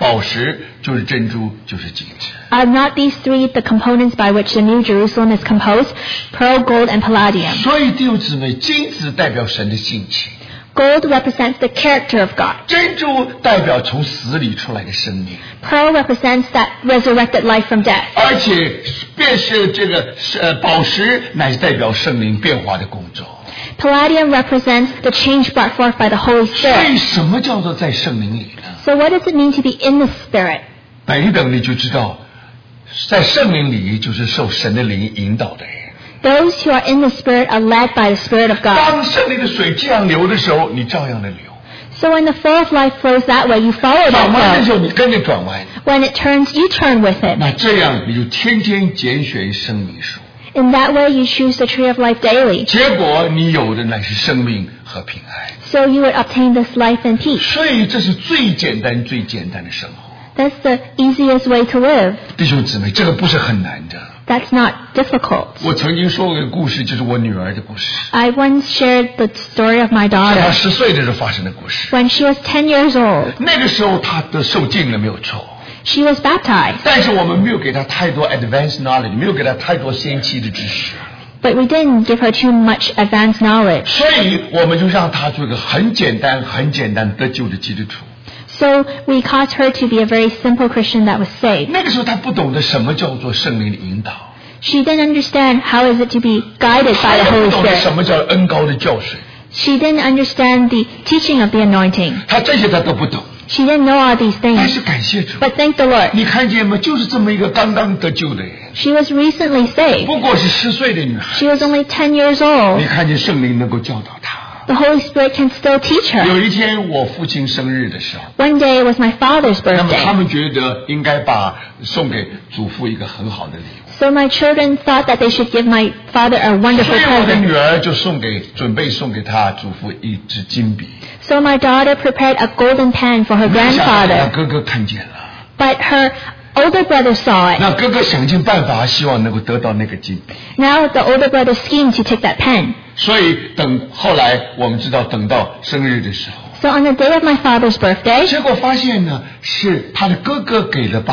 宝石就是珍珠就是金子。 Are not these three the components by which the New Jerusalem is composed? Pearl, gold, and palladium. 所以弟兄姊妹，金子代表神的性情， Gold represents the character of God. 珍珠代表从死里出来的生命， Pearl represents that resurrected life from death. 而且便是这个宝石乃是代表圣灵变化的工作。 Palladium represents the change brought forth by the Holy 所以 Spirit. 什么叫做在圣灵里呢？ So what does it mean to be in the Spirit? 等一等你就知道，在圣灵里就是受神的灵引导的人。 Those who are in the Spirit are led by the Spirit of God. 当圣灵的水这样流的时候，你照样的流。 So when the flow of life flows that way, you follow 转弯的 that 时 flow. 候，你跟着转弯。 When it turns, you turn with it. 那这样你就天天拣选生命树， In that way, you choose the tree of life daily. 结果你有的乃是生命和平安。 So you would obtain this life and peace. 所以这是最简单、最简单的生活。 That's the easiest way to live. 弟兄姊妹，这个不是很难的。 That's not difficult. 我曾经说过一个故事，就是我女儿的故事， I once shared the story of my 是她 daughter. 10岁的时候发生的故事。 When she was 10 years old, 那个时候她的受浸了没有错， she was baptized. 但是我们没有给她太多 advanced knowledge， 没有给她太多先期的知识， But we didn't give her too much advanced knowledge. 所以我们就让她做一个很简单、很简单得救的基督徒。 So we caused her to be a very simple Christian that was saved. 那个时候她不懂得什么叫做圣灵的引导， She didn't understand how is it to be guided 她 by 也 the 不 Holy 懂得 Spirit. 什么叫恩膏的教水， She didn't understand the teaching of the anointing. 她这些她都不懂。 She didn't know all these 但 things. 是感谢主， But thank the Lord. 你看见吗？就是这么一个刚刚得救的人， She was recently saved. 不过是10岁的女孩， She was only 10 years old. 你看见圣灵能够教导她。 The Holy Spirit can still teach her. 有一天我父亲生日的时候， One day it was my father's 那么他 birthday. 们觉得应该送给祖父一个很好的礼物， So my children thought that they should give my father a 所 wonderful 以我的 present. 女儿就准备送给他祖父一支金笔。 So my daughter prepared a golden pen for her 没想到她 grandfather. 哥哥看见了， But her older brother saw it. 那哥哥想尽办法，希望能够得到那个金笔。 Now the older brother schemed to take that pen. 所以后来我们知道，等到生日的时候， So on the day of my father's birthday, 结果发现呢，是他的哥哥给了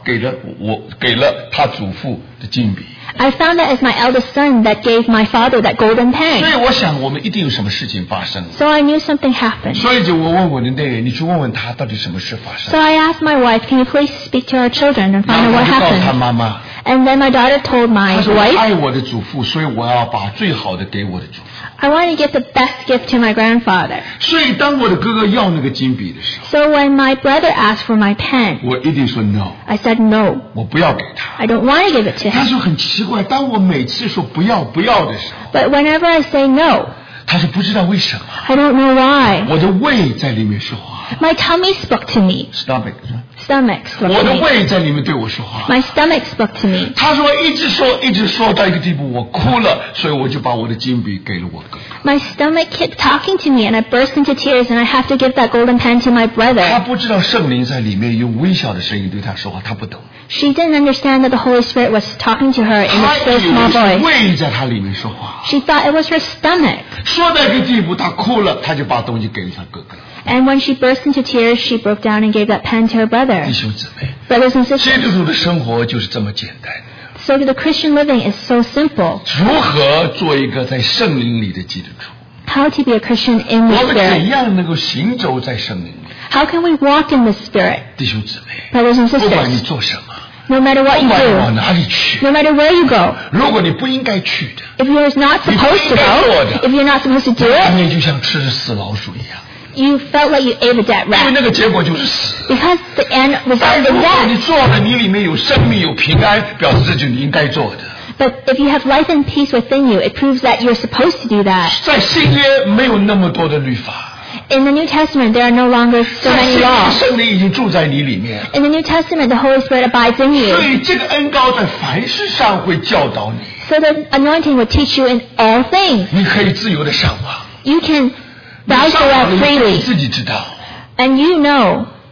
他祖父的金笔。 I found that it's my eldest son that gave my father that golden 所以 pen. 我想，我们一定有什么事情发生。 So I knew something happened. 所以就我问我的那人，你去问问他到底什么事发生 So。I asked my wife, can you please speak to our children and 然 find 后 out 我 what 就告诉他 happened? 妈妈， And then my daughter told 他 my 说我 wife, 爱我的祖父，所以我要把最好的给我的祖父。 I want to give the best gift to my grandfather. 所以当我的哥哥要那个金笔的时候， So when my brother asked for my pen, 我一定说 no， I said no. 我不要给他。 I don't want to give it to 他 him. 说很奇怪，当我每次说不要的时候， But whenever I say no, 他说不知道为什么， I don't know why. 我的胃在里面说话 My tummy spoke to me. ，stomach， Stomach spoke 我 to 的 me. 胃在里面对我说话。 My stomach spoke to me. 他说一直说到一个地步，我哭了，所以我就把我的金笔给了我哥哥。 My stomach kept talking to me and I burst into tears and I have to give that golden pen to my 他 brother. 不知道圣灵在里面用微小的声音对他说话，他不懂。 She didn't understand that the Holy Spirit was talking to her in 他 a so 以 small 为是 voice. 胃在他里面说话， She thought it was her stomach. 说到一个地步，他哭了，他就把东西给了他哥哥。 And when she burst into tears, she broke down and gave that pen to her 弟 brother. 兄姊妹， Brothers and 基 sisters. 督徒的生活就是这么简单。 So the Christian living is so simple. 如何做一个在圣灵里的基督徒？ How to be a Christian in 我 the 们怎 Spirit. 样能够行走在圣灵里？ How can we walk in the Spirit? 弟兄姊妹， Brothers and 不管你 sisters. 做什么， No matter what 不 you 管你往 do, 哪里去， no matter where you go, 如果你不应该去的， if you're not supposed to go, if you're not supposed to do 那 it, 你就像吃死老鼠一样， you felt like you ate a dead 因为 rat. 那个结果就是死。 Because the end 但 resulted 如 in 果你 death. 做了，你里面有生命、有平安，表示这就是你应该做的。 But if you have life and peace within you, it proves that you're supposed to do that. 在新约没有那么多的律法， In the New Testament, there are no longer so 在 many 新约 laws. 圣灵已经住在你里面， In the New Testament, the Holy Spirit abides in 所 you. 以这个恩膏在凡事上会教导你， So the anointing will teach you in all things. 你可以自由的上网， You can 你 browse 上 the 网 web 你 freely. 自己知道。 And you know,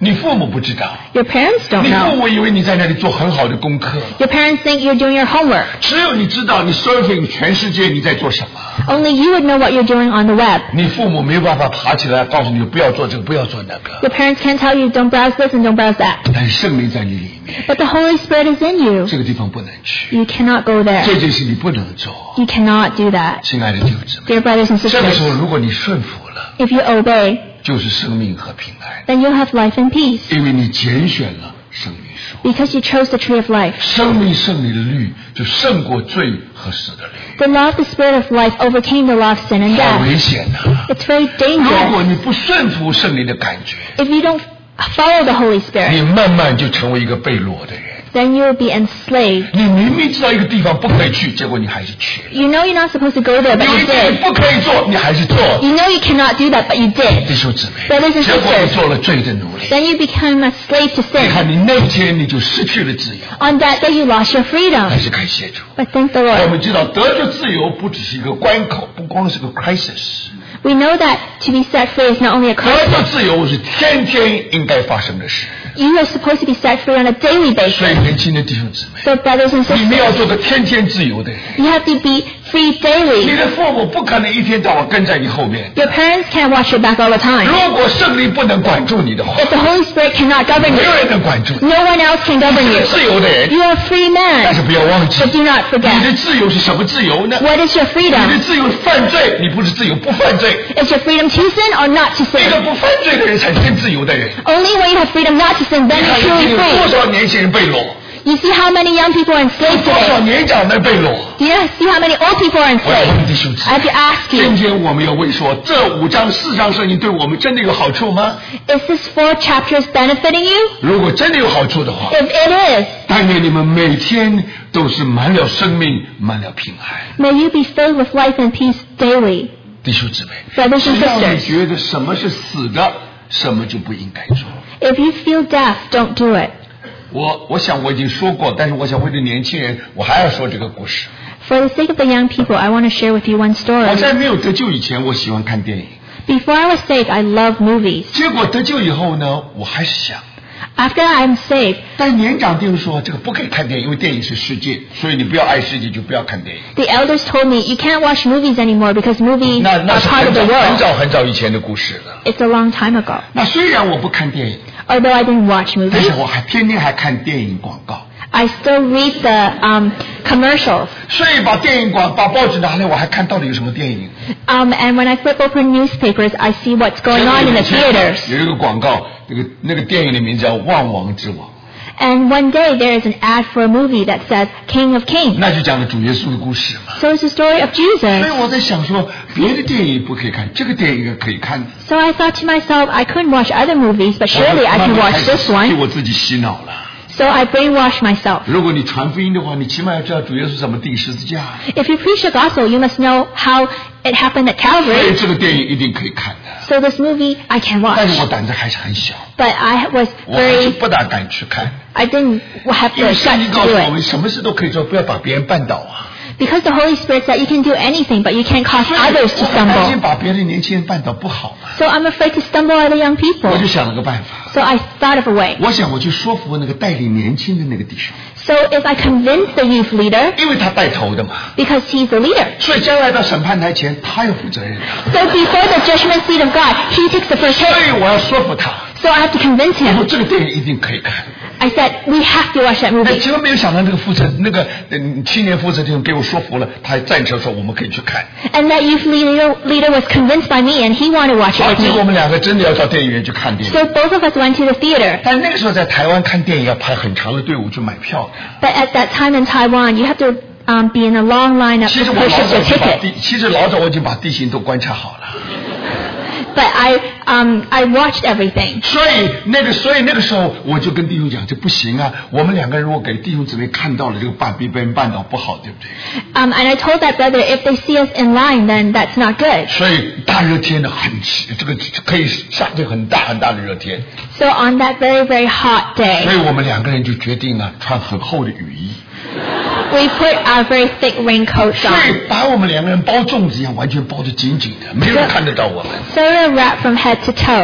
你父母不知道， Your parents don't 你父 know. 母以为你在那里做很好的功课， Your parents think you're doing your homework. 只有你知道你 surfing 全世界你在做什么。 Only you would know what you're doing on the web. 你父母没有办法爬起来告诉你不要做这个，不要做那个。 Your parents can't tell you don't browse this and don't browse that. 但是圣灵在你里面， But the Holy Spirit is in you. 这个地方不能去， You cannot go 这 there. 件事你不能做。 You cannot do that. 亲爱的弟兄姊妹， Dear brothers and 这个时候 sisters, 如果你顺服了， if you obey, 就是生命和平安， then you'll have life and peace 因为你拣选了生命树。 because you chose the tree of life. 生命胜利的律就胜过罪和死的律， The law of the Spirit of life overcame the law of sin and 好危 death. 险呐！ It's very 如果 dangerous. 你不顺服圣灵的感觉， If you don't follow the Holy 你 Spirit, 慢慢就成为一个被掳的人。 then you will be enslaved. 你明明知道一个地方不可以去，结果你还是去了； You know you're not supposed to go there, but 有 you 一件 did. 不可以做，你还是做了。 You know you cannot do that, but you did. 弟兄姊妹， Brothers and 结果你 sisters, 做了罪的奴隶。 then you become a slave to 你 sin. 看，你那天你就失去了自由， On that day you lost your 但 freedom. 是感谢主。 But thank the 我 Lord. 们知道得着自由不只是一个关口，不光是个 crisis， We know that to be set free is not only a 得 crisis. 着自由是天天应该发生的事。 You are supposed to be set free on a daily 所以 basis. 年轻的弟兄姊妹， So brothers and 你们要 sisters, 做个天天自由的人。 you have to be free 你 daily. 的父母不可能一天到晚跟在你后面。 Your parents can't watch your back all the time. 如果圣灵不能管住你的话， If the Holy Spirit cannot govern 没有 you, 人能管住你。 no one else can govern 是个 you. 自由的人， You are a free 但是 man. 不要忘记， But do not 你的 forget, 自由是什么自由呢？ what is your 你的 freedom? 自由是犯罪，你不是自由不犯罪。 Is your freedom to sin or not to 一个 sin? 不犯罪的人才是真自由的人。 Only when you have freedom not to sin, 你 then 看 you're 今天 truly 有多 free. 少年轻人被掳， You see how many young people are 有 enslaved 多少 today? 年长的被掳。 Do you see how many old people are 我要问 enslaved? 弟兄姊 I 妹 have to ask 今 you, 天我们要问说，这4章圣经对我们真的有好处吗？ is this 4 chapters benefiting you? 如果真的有好处的话， If it is, 但愿你们每天都是满了生命，满了平安。 may you be filled with life and peace daily. 弟兄姊妹， Brothers 只 and 要你 sisters, 觉得什么是死的，什么就不应该做。 if you feel death, don't do it. 我想我已经说过，但是我想为了年轻人，我还要说这个故事。 For the sake of the young people, I want to share with you one 我 story. 在没有得救以前，我喜欢看电影。 Before I was saved, I love movies. 结果得救以后呢，我还是想。 After I'm saved, 但年长弟兄说这个不可以看电影，因为电影是世界，所以你不要爱世界，就不要看电影。 the elders told me you can't watch movies anymore because movies 那 are 是 part 很 of 早 the 很 world. 早很早以前的故事了。 It's a long time ago. 那虽然我不看电影， Although I didn't watch 但是 movies, 我还天天还看电影广告。 I still read the commercials. 所以把报纸拿来，我还看到底有什么电影。 And when I flip open newspapers, I see what's going on in the theaters. 有一个广告，那个电影的名字叫《万王之王》， And one day there is an ad for a movie that says King of Kings. 那就讲了主耶稣的故事嘛。 So it's the story of 所以 Jesus. 我在想说，别的电影不可以看，这个电影可以看。 So I thought to myself, I couldn't watch other movies, but surely I can watch this 替 one. 我自己洗脑了。 So I brainwashed myself. 如果你传福音的话，你起码要知道主耶稣怎么钉十字架。 If you preach the gospel, you must know how it happened at 所以 Calvary. 这个电影一定可以看的。 So this movie I can 但是 watch. 我胆子还是很小， But I was 我还是 very, 不大敢去看。 I didn't have 因 the 为圣经 guts 告 to 诉 do 我 it. 们，什么事都可以做，不要把别人绊倒啊。 Because the Holy Spirit said you can do anything, but you can't cause 所以 others to 我很担心 stumble. 把别的年轻人绊倒不好嘛。 So I'm afraid to stumble other young 我 people. 就想了个办法， So I thought of a way. 我想我去说服那个带领年轻的那个弟兄， So if I convince the youth leader, 因为他带头的嘛， because he's the leader. 所以将来到审判台前，他要负责任的。 So before the judgment seat of God, he takes the first 所 hit. 以我要说服他， So I have to convince 我说 him. 这个电影一定可以看。 I said, we have to watch that 哎， movie. 结果没有想到那个青年负责弟兄给我说服了，他还赞成说我们可以去看。 And that youth leader was convinced by me and he wanted to watch 好， it 结果我 with me. 们两个真的要到电影院去看电影。 So both of us went to the theater. 但那个时候在台湾看电影要排很长的队伍去买票的。 But at that time in Taiwan, you have to be in a long lineup 其实 to 我 purchase 老 your 早 ticket. 其实老早我已经把地形都观察好了。 But I watched everything. 所以那个时候我就跟弟兄讲，这不行啊！我们两个人如果给弟兄姊妹看到了这个被人绊倒不好，对不对？ And I told that brother, if they see us in line, then that's not good. 所以大热天的这个可以夏天很大很大的热天， So on that very, very hot 所 day, 以我们两个人就决定啊穿很厚的雨衣， we put our very thick raincoats 所以 on. 把我们两个人包粽子一样，完全包得紧紧的，没有人看得到我们。 So we're wrapped from head to toe.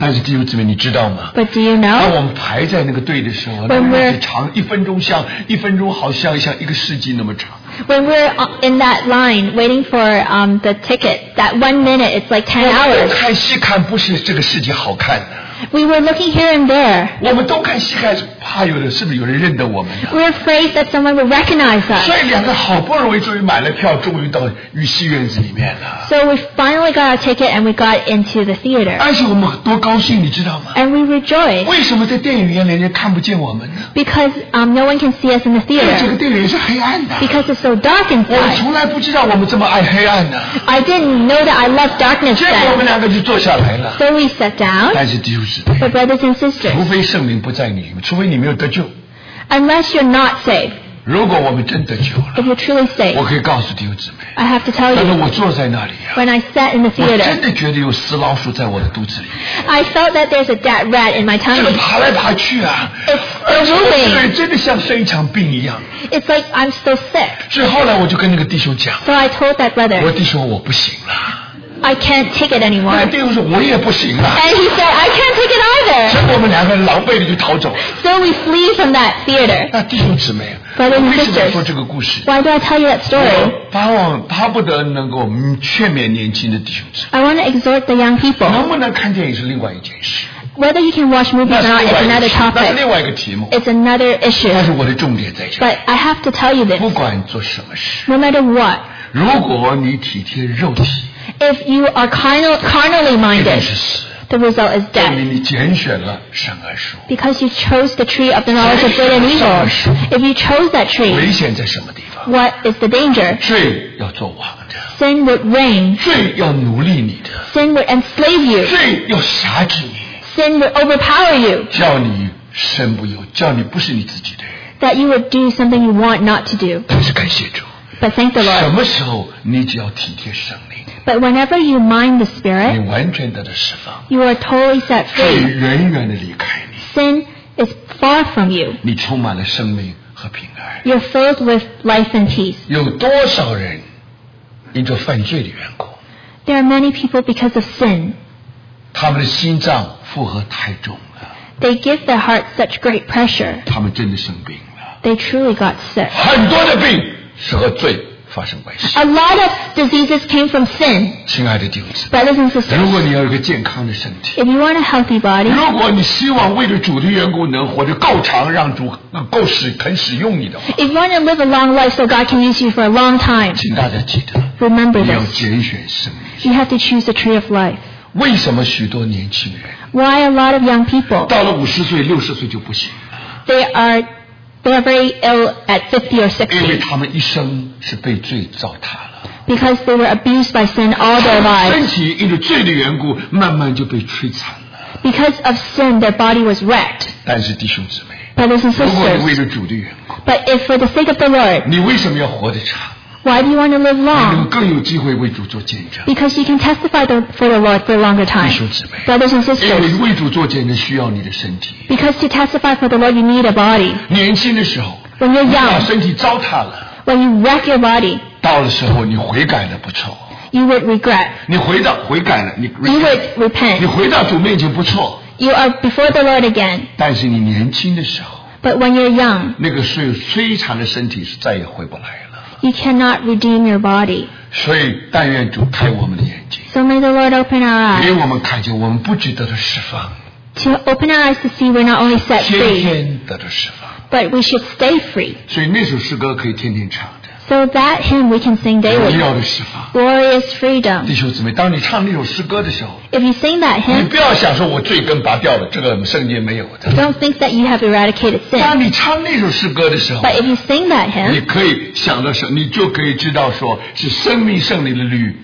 但是弟兄姊妹，你知道吗？ But do you 当 know? 我们排在那个队的时候， When 那 we're- 日子长，1分钟1分钟好像一个世纪那么长。 When we're in that line waiting for the ticket, that 1 minute, it's like 10 我们 hours. 都看戏看不是这个世界好看的， We were looking here and there. 我们都看戏看，怕是不是有人认得我们呢？ We're afraid that someone will recognize 所 us. 以2个好不容易终于买了票，终于到玉戏院子里面了。 So we finally got our ticket and we got into the theater. 而且我们多高兴，你知道吗？ And we rejoiced 为什么在电影院里人家看不见我们呢？ because no one can see us in the 因为这个 theater 电影院是黑暗的。 because it's so dark 我们 inside. 从来不知道我们这么爱黑暗的。 I didn't know that I loved darkness 结果我们 then. 2个就坐下来了。 So we sat down. 但是弟兄姊妹， But brothers and 除 sisters, 非圣灵不在你里面，除非你没有得救。 unless you're not saved, 如果我们真得救了， if you're truly 我 saved, 可以告诉弟兄姊妹， I have to tell 但是 you, 我坐在那里啊， when I sat in the 我真 theater, 的觉得有死老鼠在我的肚子里， I felt that there's a dead rat in my 这个 tummy. 爬来爬去啊， It's 而且 still 我这个 moving. 人真的像生一场病一样。 It's like I'm still sick. 所以后来我就跟那个弟兄讲， So I told that 我 brother, 弟兄我不行了， I can't take it 那 anymore. 个弟兄说我也不行了， And he said, I can't take it 结 either. 果我们2个人狼狈的就逃走了。 So we flee from that theater. 那弟兄姊妹， Brothers 我 and 为什么要说 sisters, 这个故事？ why do I tell you that story? 巴不得能够劝勉年轻的弟兄姊妹， I want to exhort the young people. 能不能看电影是另外一件事， Whether you can watch movies 那 or 是 not 另 is 外一个 another 事，那是 topic. 另外一个题目。 It's another 但 issue. 是我的重点在这里， But I have to tell you 不 this. 管做什么事， No matter what, 如果你体贴肉体， if you are carnally 一定 minded, 是死。 the result is 证 death. 明你拣选了善恶树。 Because you chose the tree of the knowledge of good and evil. If you chose that 危 tree, 险在什么地方？ what is the danger? 罪要做王的， Sin would reign. 罪要奴隶你的， Sin would enslave you. 罪要辖制你， Sin would overpower you. 叫你身不由，叫你不是你自己的人。 That you would do something you want not to do. 但是感谢主， But thank the 什 Lord. 么时候你只要体贴圣灵， But whenever you mind the 你 Spirit, 完全得到释放， you are totally set 罪 free. 远远的离开你， Sin is far from you. 你充满了生命和平安。 You're filled with life and peace. 有多少人因着犯罪的缘故， There are many people because of sin. 他们的心脏负荷太重了， They give their hearts such great pressure. 他们真的生病了。 They truly got sick. 很多的病是和罪发生关系。 A lot of diseases came from sin. 亲爱的弟兄姊妹， Brothers and 如果 sisters, 你要有一个健康的身体， if you want a healthy body, 如果你希望为了主的缘故能活得够长，让主够肯使用你的话， if you want to live a long life so God can use you for a long time, 请大家记得， remember 你要 this. 拣选生命。 You have to choose the tree of life. 为什么许多年轻人 Why a lot of young people, 到了50岁、60岁就不行了？ they are very ill at 50 or 因为 60 他们一生是被罪糟蹋了， because they were abused by sin all 身 their lives. 体因为罪的缘故，慢慢就被摧残了。 Because of sin, their body was wrecked. 但是弟兄姊妹， Brothers and 如果你为 sisters, 了主的缘故， but if for the sake of the Lord, 你为什么要活得长？ why do you want to live 你能 long? 更有机会为主做见证。 Because you can testify for the Lord for a longer 弟 time. 兄姊妹， Brothers and 因为 sisters, 为主做见证需要你的身体。 because to testify for the Lord, you need a body. 年轻的时候， When you're 你把 young, 身体糟蹋了， when you wreck your body, 到了时候你悔改了不错， you would regret. 你悔改了，你 You would 你 repent. 回到主面前不错， You are before the Lord again. 但是你年轻的时候， But when you're young, 那个摧残的身体是再也回不来了。 you cannot redeem your body. 所以但愿主开我们的眼睛， So may the Lord open our 给 eyes 我们看见我们不只得到释放， to open our eyes to see we're not only set 天 free, 天得到释放。 but we should stay free. 所以那首诗歌可以天天唱的， So that hymn we can sing 荣 daily. 耀的释放。 Glorious freedom. 弟兄姊妹，当你唱那首诗歌的时候， If you sing that 你 hymn, 不要想说我罪根拔掉了，这个圣经没有的。 don't think that you have eradicated 当 sin. 你唱那首诗歌的时候， But if you sing that 你 hymn, 可以想到什，你就可以知道说是生命圣灵的律，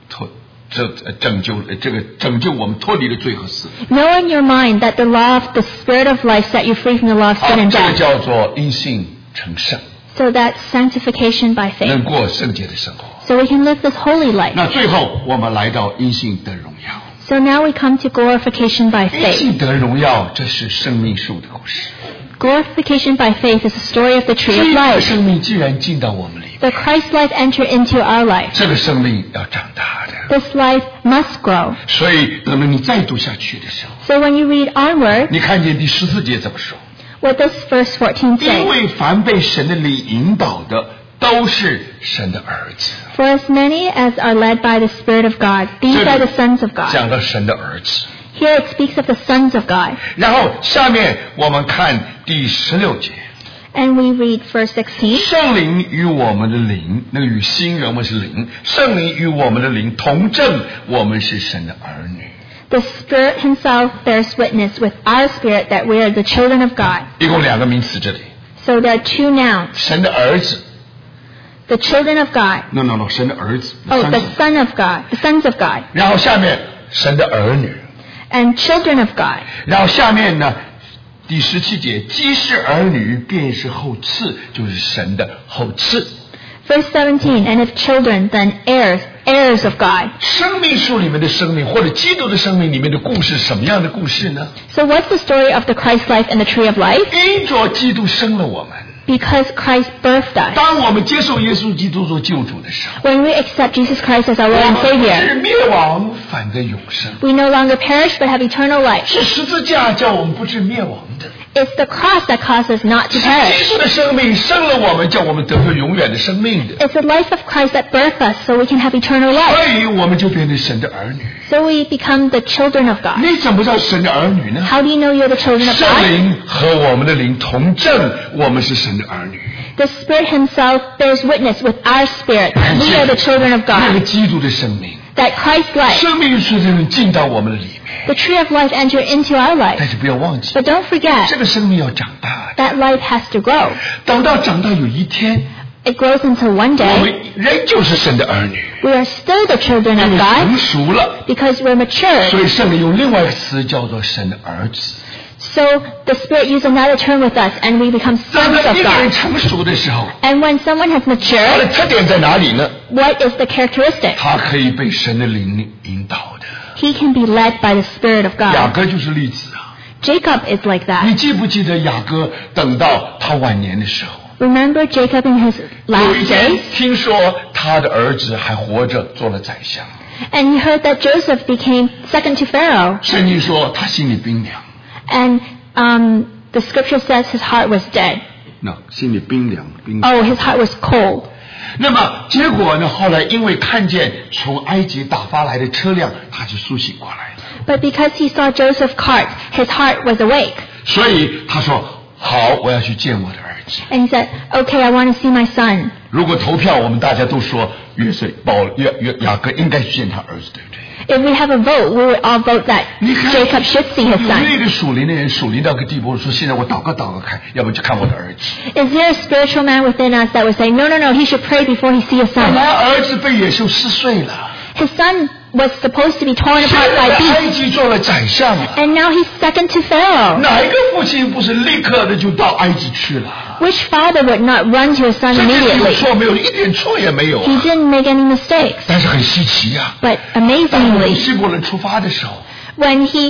拯救我们脱离了罪和死。 know in your mind that the law of the Spirit of life set you free from the law of 好， sin and 这个 death. 叫做因信成圣， So that's sanctification by 能 faith. 过圣洁的生活。 So we can live this holy life. 那最后我们来到因信得荣耀， So now we come to glorification by 因 faith. 信得荣耀，这是生命树的故事。 Glorification by faith is the story of the tree 这 of 个 life. 生命既然进到我们里面， The Christ life entered into our life. 这个生命要长大的。 This life must grow. 所以等到你再读下去的时候， So when you read onward, 你看见第14节怎么说？ what does verse 14 因 say? 为凡被神的灵引导的，都是神的儿子。 For as many as are led by the Spirit of God, these are the sons of God. 讲到神的儿子。 Here it speaks of the sons of God. 然后下面我们看第16节， And we read verse 16. 圣灵与我们的灵，那个与新原文是灵，圣灵与我们的灵同证，我们是神的儿女。 The Spirit himself bears witness with our spirit that we are the children of God. 一共2个名词这里， So there are two nouns. 神的儿子 The children of God. ，no， 神的儿子。 Oh, the Son of God. The sons of God. 然后下面神的儿女， And children of God. 然后下面呢，第17节，既是儿女，便是后嗣，就是神的后嗣。 Verse 17. And if children, then heirs, heirs of God. 生命树里面的生命，或者基督的生命里面的故事，什么样的故事呢？ So what's the story of the Christ life and the tree of life? 因着基督生了我们。 Because Christ birthed us. 当我们接受耶稣基督做救主的时候， When we accept Jesus Christ as our 我 Lord 们 and 不是 Savior, 灭亡，反得永生。 we no longer perish but have eternal life. 是十字架叫我们不至灭亡的。 It's the cross that causes us not to 是基 perish. 督的生命生了我们，叫我们得到永远的生命的。 It's the life of Christ that birthed us so we can have eternal 所 life. 以我们就变成神的儿女。 So we become the children of God. 你怎么叫神的儿女呢？ How do you know you're the children of 圣 God? 灵和我们的灵同证，我们是神的儿女。 The Spirit himself bears witness with our spirit. We are the children of 那个 God. 基督的生命， That Christ's life, 生命水能进到我们的里面。 the tree of life, enter into our 但 life. 是不要忘记， But don't 这 forget 个生命要长大的。 that life has to grow. 等到长大有一天， It grows until one 我 day 们仍旧是神的儿女， we are still the children 因 of 为 God 成熟了。 because we're 所 mature. 以圣灵用另外一个词叫做神的儿子。 So the Spirit used another term with us and we become 当 sons 一 of 个人 God. 成熟的时候， And when someone has 他的 matured, 特点在哪里呢？ what is the characteristic? 他可以被神的灵引导的。 He can be led by the Spirit of 雅 God. 各就是例子啊！ Jacob is like 你 that. 记不记得雅各等到他晚年的时候， Remember Jacob in his 有一 last 天 days? 听说他的儿子还活着，做了宰相。 And he heard that Joseph became second to Pharaoh. 圣经说他心里冰凉， And the scripture says his heart was dead. 那心里冰凉，冰凉。 Oh, his heart was cold. 那么结果呢？后来因为看见从埃及打发来的车辆，他就苏醒过来了。 But because he saw Joseph's cart, his heart was awake. 所以他说：“好，我要去见我的儿子。 And he said, okay, I want to see my son. ” 如果投票，我们大家都说雅各应该去见他儿子，对不对？ If we have a vote, we would all vote that 你看 Jacob should see his 有那 son. 个属灵的人，属灵到个地步，说现在我祷告看，要不就看我的儿子。 Is there a spiritual man within us that would say, no, he should pray before he sees his 本 son? 来儿子被野兽撕碎了， His son was supposed to be torn 现 apart 在 by 埃 beasts, 及做了宰相了。 and now he's second to Pharaoh. 哪一个父亲不是立刻的就到埃及去了？ Which father would not run to his son 这个有 immediately? 错没有？一点错也没有 He 啊！ didn't make any mistakes. 但是很稀奇呀、 But 当从 amazingly, 希伯伦出发的时候， when he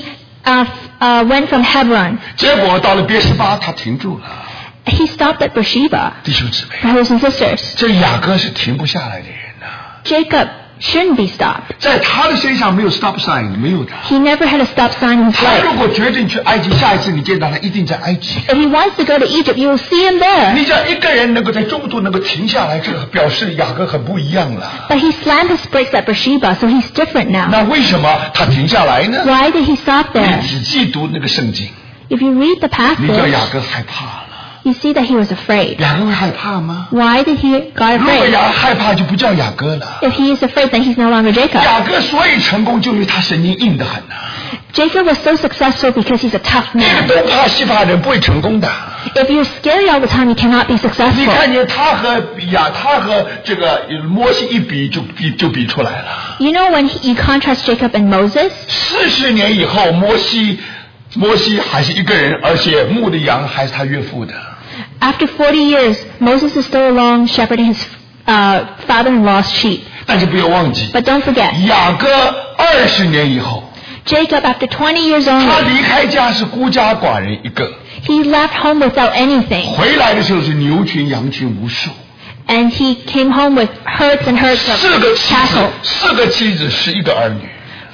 went from Hebron, 结果到了别是巴，他停住了。 he stopped at Beersheba. 弟兄姊妹， Brothers and sisters, 这雅各是停不下来的人呐、 Jacob shouldn't be stopped. 在他的身上没有 stop sign， 没有的。 He never had a stop sign in his 他 life. 如果决定去埃及，下一次你见到他一定在埃及。 If he wants to go to Egypt, you will see him there. 你只要一个人能够在中途能够停下来，这个表示雅各很不一样了。 But he slammed his brakes at Beersheba, so he's different now. 那为什么他停下来呢？ Why did he stop 你 there? 仔细读那个圣经， If you read the 你知道 passage, 雅各害怕了。 you see that he was afraid. 雅各会害怕吗？ Why did he got 如果 afraid? 害怕就不叫雅各了。 If he is afraid, then he's no longer Jacob. 雅各所以成功，就是他神经硬得很呐、 Jacob was so successful because he's a tough 那个 man. 东怕西怕的人不会成功的。 If you're scary all the time, you cannot be 你 successful. 看见他和这个摩西一比就比出来了。 You know when you contrast Jacob and Moses, 40年以后，摩西还是一个人，而且牧的羊还是他岳父的。 after 40 years, Moses is still alone shepherding his father-in-law's sheep. 但是不要忘记， But don't forget, 雅各20年以后， Jacob, after 20 years 他 only, 离开家是孤家寡人一个， he left home without anything. 回来的时候是牛群羊群无数。 And he came home with herds and herds of 4个妻子 cattle, ，4个妻子，11个儿女。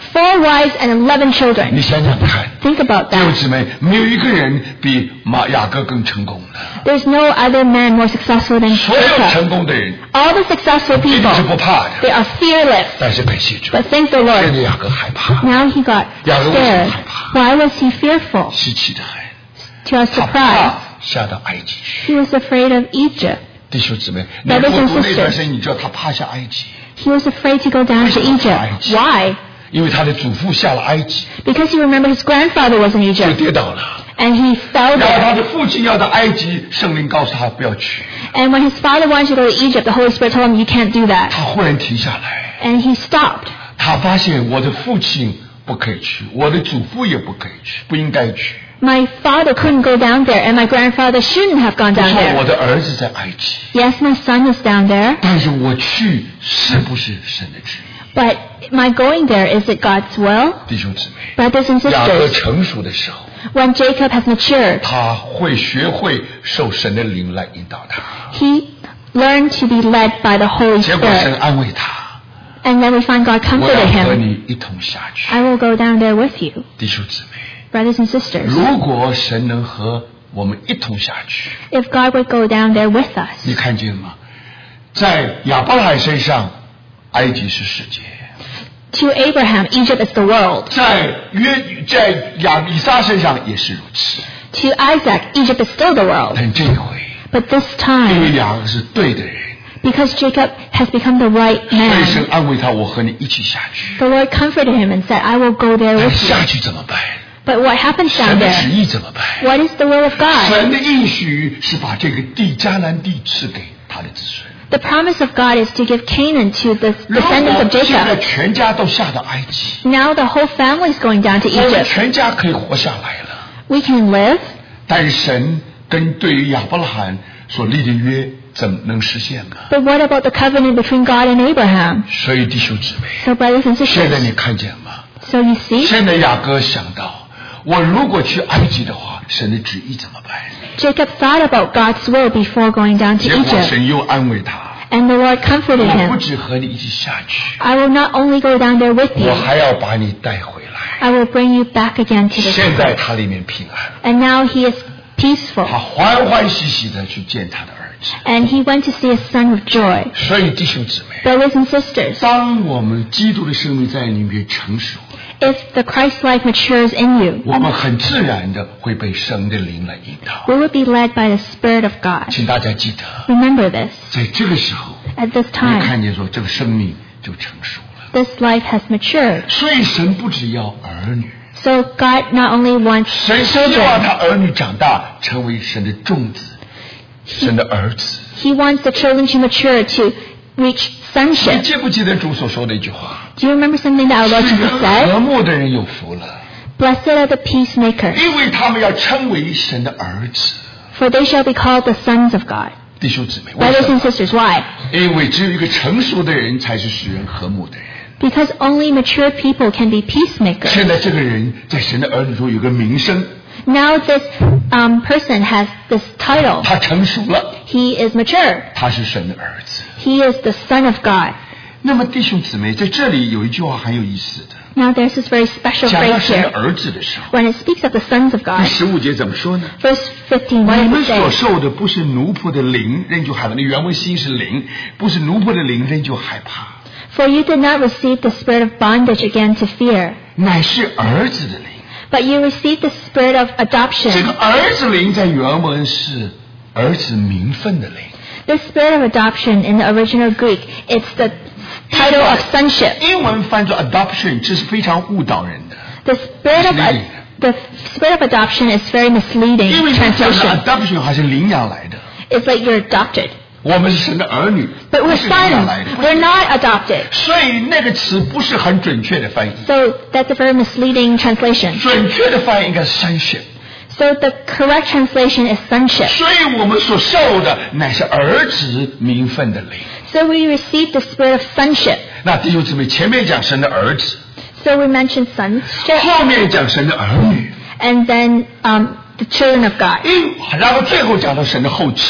4 wives and 11 children. 你想想看， Think about 弟兄 that. 姊妹，没有一个人比雅各更成功的。 There's no other man more successful than 所有 Jacob. 成功的人， All the successful 一定是 people, 不怕的。 they are fearless. 但是感谢主， But thank the 现在 Lord. 雅各害怕， Now he got Jacob was scared. afraid. Why was he fearful? 稀奇的很。 To our 他 surprise, 怕下到埃及去。 he was afraid of Egypt. 弟兄姊妹，你 Brothers 读 and 那段 sisters. 圣经，你知道他怕下埃及， He was afraid to go down to Egypt. Why? 因为他的祖父下了埃及 Because he remembered his grandfather was in 就 Egypt. 跌倒了， And he fell 然后 there. 他的父亲要到埃及，圣灵告诉他不要去， And when his father wanted to go to Egypt, the Holy Spirit told him, you can't do that. 他忽然停下来， And he stopped. 他发现我的父亲不可以去，我的祖父也不可以去，不应该去。 My father couldn't go down there, and my grandfather shouldn't have gone 他 down 说我 there. 的儿子在埃及， Yes, my son is down there, 但是我去是不是神的旨意？ but my going there, is it God's will? 弟兄姊妹， Brothers and 雅各 sisters, 成熟的时候， when Jacob has matured, 他会学会受神的灵来引导他。 he learned to be led by the Holy 结果神 Spirit. 安慰他， And then we find God 我 comforted 要和 him. 你一同下去。 I will go down there with you. 弟兄姊妹， Brothers and sisters, 如果神能和我们一同下去， if God would go down there with us, 你看见吗？在亚伯拉罕身上，埃及是世界； to Abraham, Egypt is the world. 在以撒身上也是如此。 To Isaac, Egypt is still the world. 但这一回， But this 因为 time, 雅各是对的人， because Jacob has become the right 所以神 man, 安慰他：“我和你一起下去。 the Lord comforted him and said, I will go there ” 但 with 下 you. 去怎么办？ But what happens 神 down 的旨 there? 意怎么办？ What is the will of God? 神的应许是把这个地迦南地赐给他的子孙。 The promise of God is to give Canaan to the 如 descendants of 果现在 Jacob. 全家都下到埃及， Now the whole family is going down to 我们 Egypt. 全家可以活下来了。 We can live, 但是神跟对于亚伯拉罕所立的约怎么能实现呢？ but what about the covenant between God and Abraham? 所以弟兄姊妹， So brothers and 现在你 sisters, 看见吗？ so you see, 现在雅各想到，我如果去埃及的话，神的旨意怎么办？ Jacob thought about God's will before going down to 结果 Egypt. 神又安慰他， And the Lord comforted 我不 him. 只和你一起下去， I will not only go down there with 我 you, 还要把你带回来。 I will bring you back again to this 现在 place. 他里面平安， And now he is peaceful. 他欢欢喜喜的去见他的儿子。 And he went to see his son with joy. 所以弟兄姊妹， Brothers and sisters, 当我们基督的生命在里面成熟， if the Christ life matures in you, 我们很自然的会被神的灵来引导。 we will be led by the Spirit of God. 请大家记得， Remember this. 在这个时候， At this 你 time, 看见说这个生命就成熟了。 this life has matured. 所以神不只要儿女， So God not only wants 神希望 children, 他儿女长大成为神的种子，神的儿子。 He wants the children to mature to reach 你 sonship. 记不记得主所说的一句话？ Do you remember something that our Lord 是 Jesus said? 和睦的人有福了， Blessed are the peacemakers, 因为他们要称为神的儿子。 for they shall be called the sons of God. 弟兄姊妹，为 Brothers 什么 and？sisters, why? 因为只有一个成熟的人才是使人和睦的人。 Because only mature people can be peacemakers. 现在这个人在神的儿女中有个名声， Now this person has this title. 他成熟了， He is mature. 他是神的儿子。 He is the son of God. 那么弟兄姊妹，在这里有一句话很有意思的， Now there's this very special 讲到 phrase 神的 here. 儿子的时候， When it speaks of the sons of 第 God, 15节怎么说呢？ verse 15, what 你 does 们 it 所 say? 受的不是奴仆的灵，仍旧害怕。那原文心是灵，不是奴仆的灵，仍旧害怕， For you did not receive the spirit of bondage again to fear, 乃是儿子的灵。 but you received the spirit of 这 adoption. 个儿子灵在原文是儿子名分的灵。 The spirit of adoption in the original Greek, it's the title of sonship. 英文翻作 adoption，这是非常误导人的， The spirit of the spirit of adoption is very 因 misleading 为你讲的 translation. adoption 还是领养来的， It's like you're adopted. 我们是神的儿女， But 不 we're 是领养来 sons. 的， We're not adopted. 所以那个词不是很准确的翻译， So that's a very misleading translation. 准确的翻译应该是sonship。 So the correct translation is sonship. 所以我们所受的乃是儿子名分的灵。 So we receive the spirit of sonship. 那弟兄姊妹，前面讲神的儿子， So we mentioned sonship 后面讲神的儿女， and then the children of God. 然后最后讲到神的后嗣。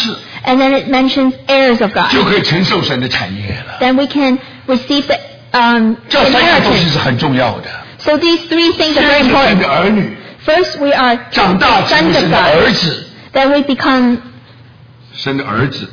And then it mentions heirs of God. 就可以承受神的产业了。 Then we can receive the 这三样东西 inheritance. 是很重要的。 So these three things are 先 very 是神的 important. 儿女， First, we are 长大成为 sons 神 of 的 God. 儿子， Then we become 神的儿子。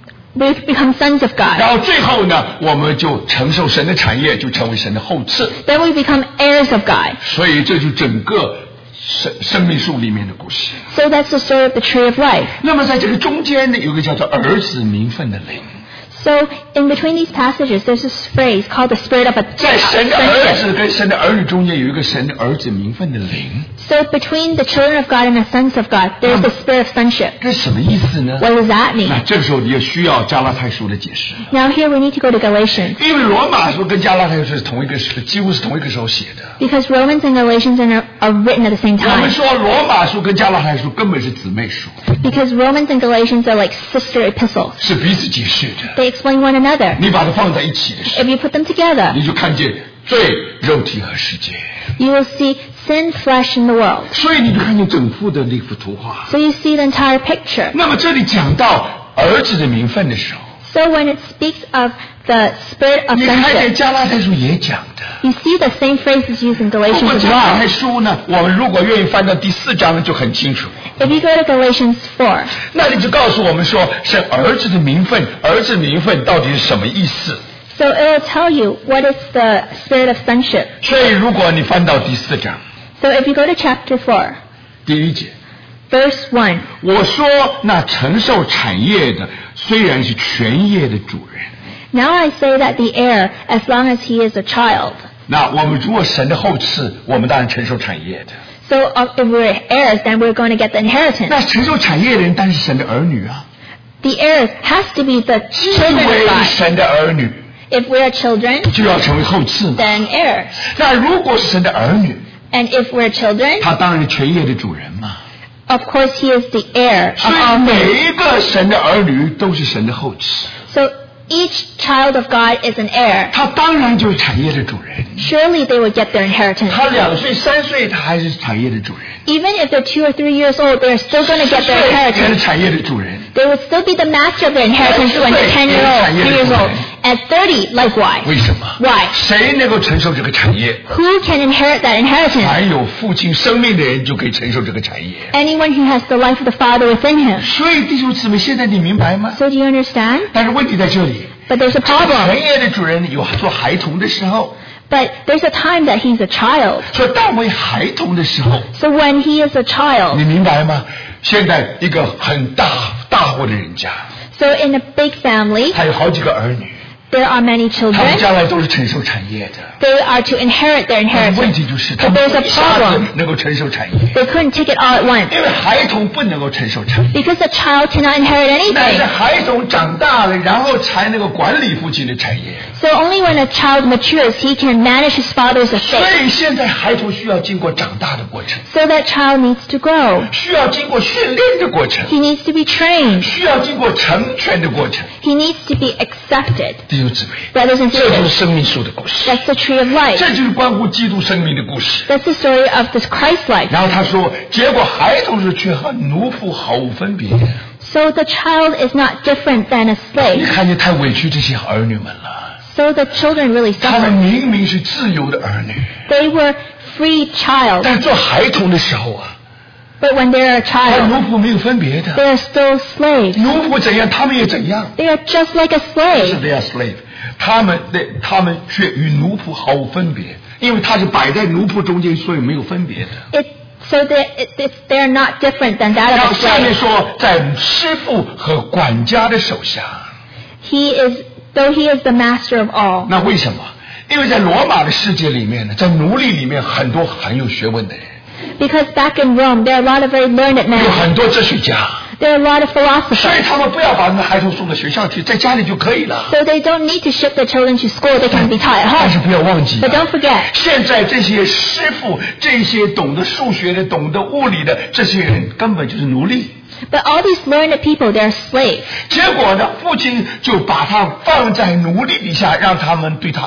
sons of 然 God. 后最后呢，我们就承受神的产业，就成为神的后嗣。 Then we become heirs of God. 所以这就整个生命树里面的故事。 So that's the story of the tree of life. 那么在这个中间呢，有一个叫做儿子名分的灵。 So in between these passages, there's this phrase called the spirit of 在神的儿 sonship. 子跟神的儿女中间有一个神的儿子名分的灵， So between the children of God and the sons of God, there's the spirit of sonship. 这是什么意思呢？ What does that mean? 那这个时候你也需要加拉太书的解释， Now here we need to go to Galatians, 因为罗马书跟加拉太书是同一个时，几乎是同一个时候写的。 because Romans and Galatians are written at the same 我们 time. 说罗马书跟加拉太书根本是姊妹书， Because Romans and Galatians are like sister epistles. 是彼此解释的。 They explain one another. 你把它放在一起的时候， If you put them together, 你就看见罪、肉体和世界， you will see sin, flesh, in the world. 所以你就看见整幅的那幅图画。 So you see the entire picture. 那么这里讲到儿子的名分的时候， So when it speaks of the spirit of 你看见 sonship, 加拉太书也讲的。 you see the same phrases used in 不 Galatians 过 as 加拉 well. 太书呢，我们如果愿意翻到第4章就很清楚。 If you go to Galatians 4, 那你就告诉我们说，是儿子的名分，儿子名分到底是什么意思？ so it will tell you what is the spirit of sonship. 所以如果你翻到第4章 So if you go to chapter 4, 第1节， verse 1, 我说那承受产业的虽然是全业的主人， now I say that the heir, as long as he is a child. 那我们如果神的后嗣，我们当然承受产业的。 So if we're heirs, then we're going to get the inheritance. 那承受产业的人当然是神的儿女啊， The heirs has to be the 既 children 为 of God. 神的儿女， If we're children, 就要成为后嗣嘛。 then heirs. 那如果是神的儿女， And if we're children, 他当然是全业的主人嘛。 of course he is the heir 所 of 以 all 每 things. 一个神的儿女都是神的后嗣， So each child of God is an heir. 他当然就是产业的主人。 Surely they would get their inheritance. 他2岁、3岁，他还是产业的主人。 Even if they're 2 or 3 years old, they're still going to get 10 their 岁也是 inheritance. 产业的主人。 They would still be the master of their inheritance when they're 10 years old. At 30, likewise. 为什么 Why? 谁能够承受这个产业？ Who can inherit that inheritance? 凡有父亲生命的人就可以承受这个产业。 Anyone who has the life of the Father within him. 所以弟兄姊妹，现在你明白吗？ So do you understand? 但是问题在这里， But there's a 这个 problem. 全业的主人有做孩童的时候， But there's a time that he's a child. 说当为孩童的时候， So when he is a 你 child, 明白吗？现在一个很大户的人家， so in a big family, 他有好几个儿女， there are many 他们 children. 将来都是承受产业的。 They are to inherit their 但是问 inheritance. 题就是他 But 们 there's a 一下子 problem. 能够承受产业， They couldn't take it all at once. 因为孩童不能够承受产业。 Because the child cannot inherit 但是 anything. 孩童长大了，然后才能够管理父亲的产业。 So only when a child matures, he can manage his father's 所 estate. 以现在孩童需要经过长大的过程， So that child needs to grow. 需要经过训练的过程， He needs to be trained. 需要经过成全的过程。 He needs to be accepted. 弟兄姊妹， Brothers and 这就是 sisters, 生命树的故事， that's the tree of life. 这就是关乎基督生命的故事。 That's the story of this Christ life. 然后他说，结果孩童是却和奴仆毫无分别。 So the child is not different than a 你 slave. 看见太委屈这些儿女们了， So the children really 他们 suffer. 明明是自由的儿女， They were free child, 但做孩童的时候啊， but when they're a 和 child, 奴仆没有分别的。 they are still slaves. 奴仆怎样，他们也怎样。 They are just like a 是 slave. they are slave，他们却与奴仆毫无分别，因为他是摆在奴仆中间，所以没有分别的。 So they're not different than that 然 of 后 a 下面 slave. 说，在师傅和管家的手下。 Though he is the master of all. 那为什么？因为在罗马的世界里面呢，在奴隶里面很多很有学问的人， Because back in Rome, there are a lot of very learned 有 men. 很多哲学家， There are a lot of 所以 philosophers. 他们不要把那孩童送到学校去，在家里就可以了。 So they don't need to ship their children to school. They can be taught at 但是 home. 不要忘记 But don't forget, 现在这些师傅，这些懂得数学的、懂得物理的这些人，根本就是奴隶。 but all these learned people, they're slaves. 结果呢，父亲就把他放在奴隶底下，让他们对他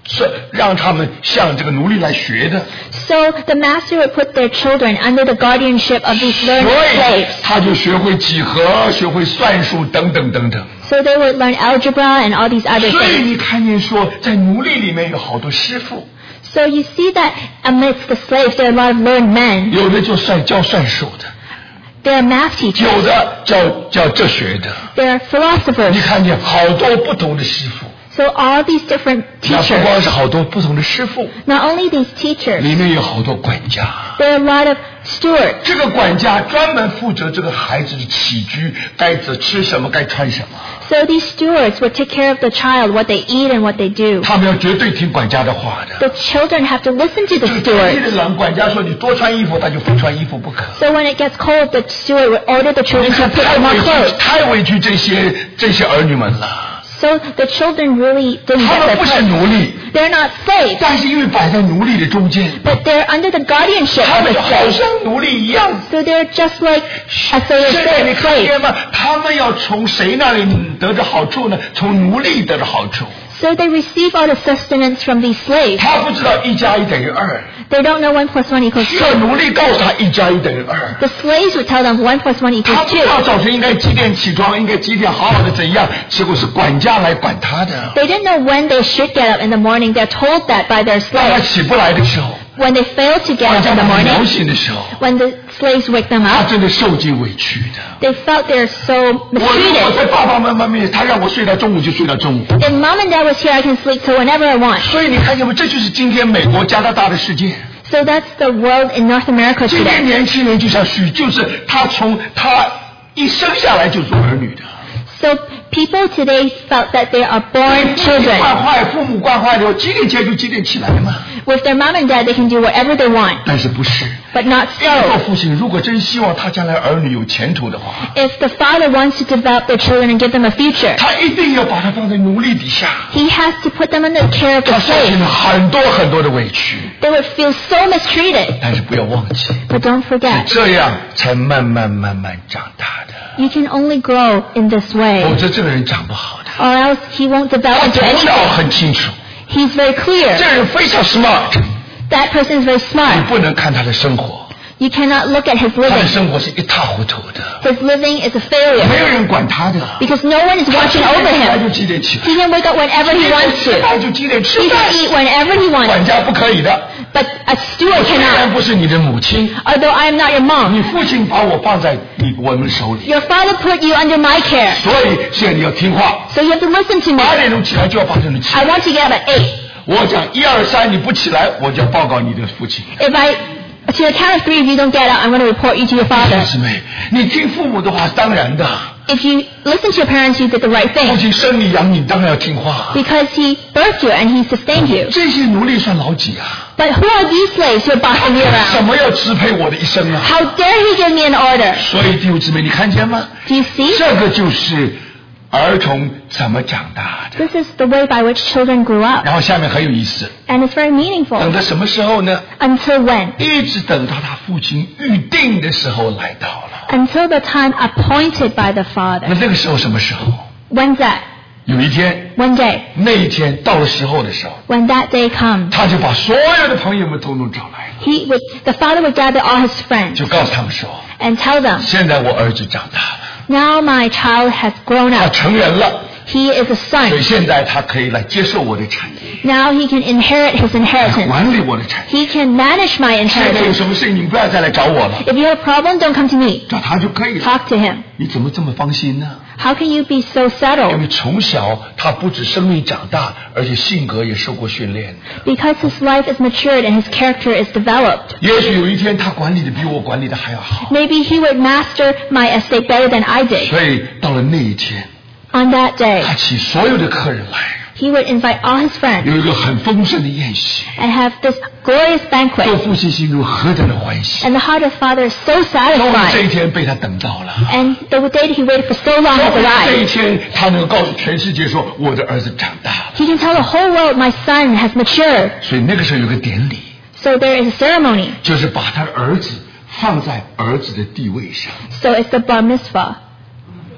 是让他们向这个奴隶来学的。 So the master would put their children under the guardianship of these learned 所以 slaves. 他就学会几何，学会算术等等等等。 So they would learn algebra and all these other 所以 things. 你看见说，在奴隶里面有好多师傅， So you see that amidst the slaves there are a lot of learned men. 有的就教算术的， There are math 有 teachers. 的教哲学的。 There are 你 philosophers. 看见好多不同的师傅， So all these different 那不光 teachers. 是好多不同的师傅， Not only these teachers, 里面有好多管家。 there are a lot of stewards. 这个管家专门负责这个孩子的起居，该吃什么，该穿什么。 So these stewards would take care of the child, what they eat and what they do. 他们要绝对听管家的话的。 The children have to listen to the 这个天气的 stewards. 冷，管家说你多穿衣服，他就非穿衣服不可。 So when it gets cold, the steward would order the 你 children to 看 put on more clothes. 太委屈这些儿女们了。 So the children really didn't 他 get 们 their 不是 place. 奴隶， They're not slaves, 但是因为摆在奴隶的中间， but they're under the guardianship 他 of 们 the 就好 slaves. 像奴隶一样。 So they're just like as they 现在你 are 看 slaves. 见吗？他们要从谁那里得着好处呢？从奴隶得着好处。 So they receive all the sustenance from these slaves. 他不知道1+1等于2， They don't know 1 + 1 equals 需要 2. 奴隶告诉他1+1等于2。 The slaves would tell them 1 + 1 他 equals 不知道 2. 早晨应该几点起床，应该几点好好的怎样，结果是管家来管他的。 They didn't know when they should get up in the morning. They're told that by their 当他 slaves. 起不来的时候， When they fail to get 管 up 家 in 把 the 他摇 morning, 醒的时候， when the slaves wake them 他 up, 真的受尽委屈的。 they felt they're so 我如果 mistreated. 在爸爸妈妈面前，他让我睡到中午就睡到中午。 If mom and dad was here, I can sleep till whenever I want. 所以你看见吗？这就是今天美国、加拿大的世界。 So that's the world in North America 今天 today. 年轻人就像就是他一生下来就做儿女的。 So people today felt that they are born 惯 children. 坏，父母惯坏了，几点起来就几点起来嘛。 With their mom and dad, they can do whatever they want. 但是不是？ But not 一个做 so. 父亲，如果真希望他将来儿女有前途的话， If the father wants to develop their children and give them a future, 他一定要把他放在奴隶底下。 he has to put them under the care of the 他受尽 slaves. 了很多很多的委屈， They would feel so mistreated. 但是不要忘记， But don't 是 forget, 这样才慢慢长大的。 you can only grow in this 否 way, 则这个人长不好的。 or else he won't 他 develop into 头脑 anything. 很清楚， He's very 这 clear. 人非常 smart， That person is very 你 smart. 不能看他的生活， You cannot look at his 他的 living. 生活是一塌糊涂的， His living is a 没 failure 有人管他的。 because no one is 他 watching 几 over 点起来 him. 就几点起来， He can wake up whenever he wants 吃 to. 饭就几点吃 He 饭 can，eat whenever he 管 wants. 家不可以的。 But a steward 虽然 cannot. 不是你的母亲， Although I am not your 你 mom, 父亲把我放在我们手里， your father put you under my care. 所以现在你要听话。 So you have to listen to me. 8点钟起来就要8点钟起 I 来。 want to get up at 8. 我讲1、2、3，你不起来，我就要报告你的父亲。 If to the count of 3, if you don't get up, I'm going to report you to your 弟 father. 兄姊妹，你听父母的话是当然的， If you listen to your parents, you did the right 父 thing 亲生你养你，当然要听话。 because he birthed you and he sustained you. 这些奴隶算老几啊？ But who are these slaves who are bossing me 什 around? 么要支配我的一生啊？ How dare he give me an order? 所以弟兄姊妹，你看见吗？ Do you see? 这个就是儿童怎么长大的。 This is the way by which children grew up. 然后下面很有意思， And it's very 等 meaningful. 到什么时候呢？ Until when? 一直等到他父亲预定的时候来到了。 Until the time appointed by the 那 father. 那个时候什么时候？ When's that? 有一天， One day. 那一天到了时候的时候， When that day comes, 他就把所有的朋友们统统找来了， the father would gather all his friends 就告诉他们说： and tell them, 现在我儿子长大了， now my child has grown 他 up. 成人了， He is a 所以 son. 现在他可以来接受我的产业， Now he can inherit his 来 inheritance. 管理我的产业。 He can manage my 现在有 inheritance. 什么事情，你们不要再来找我了， If you have a problem, don't come to me. 找他就可以了。 Talk to him. 你怎么这么放心呢？ How can you be so 因 settled? 为从小他不止生命长大，而且性格也受过训练。 Because his life is matured and his character is developed. 也许有一天他管理的比我管理的还要好， Maybe he would master my estate better than I did. 所以到了那一天， On that day, 他请所有的客人来， he would invite all his friends 有一个很丰盛的宴席， and have this glorious 做 banquet. 父亲心中何等的欢喜！ And the heart of the father is so 终于这 satisfied. 一天被他等到了， And the day that he waited for so long 终 has 于这一 arrived. 天他能够告诉全世界说我的儿子长大了。 He can tell the whole world, my son has matured. 所以那个时候有个典礼， So there is a ceremony. 就是把他的儿子放在儿子的地位上， So it's the bar mitzvah.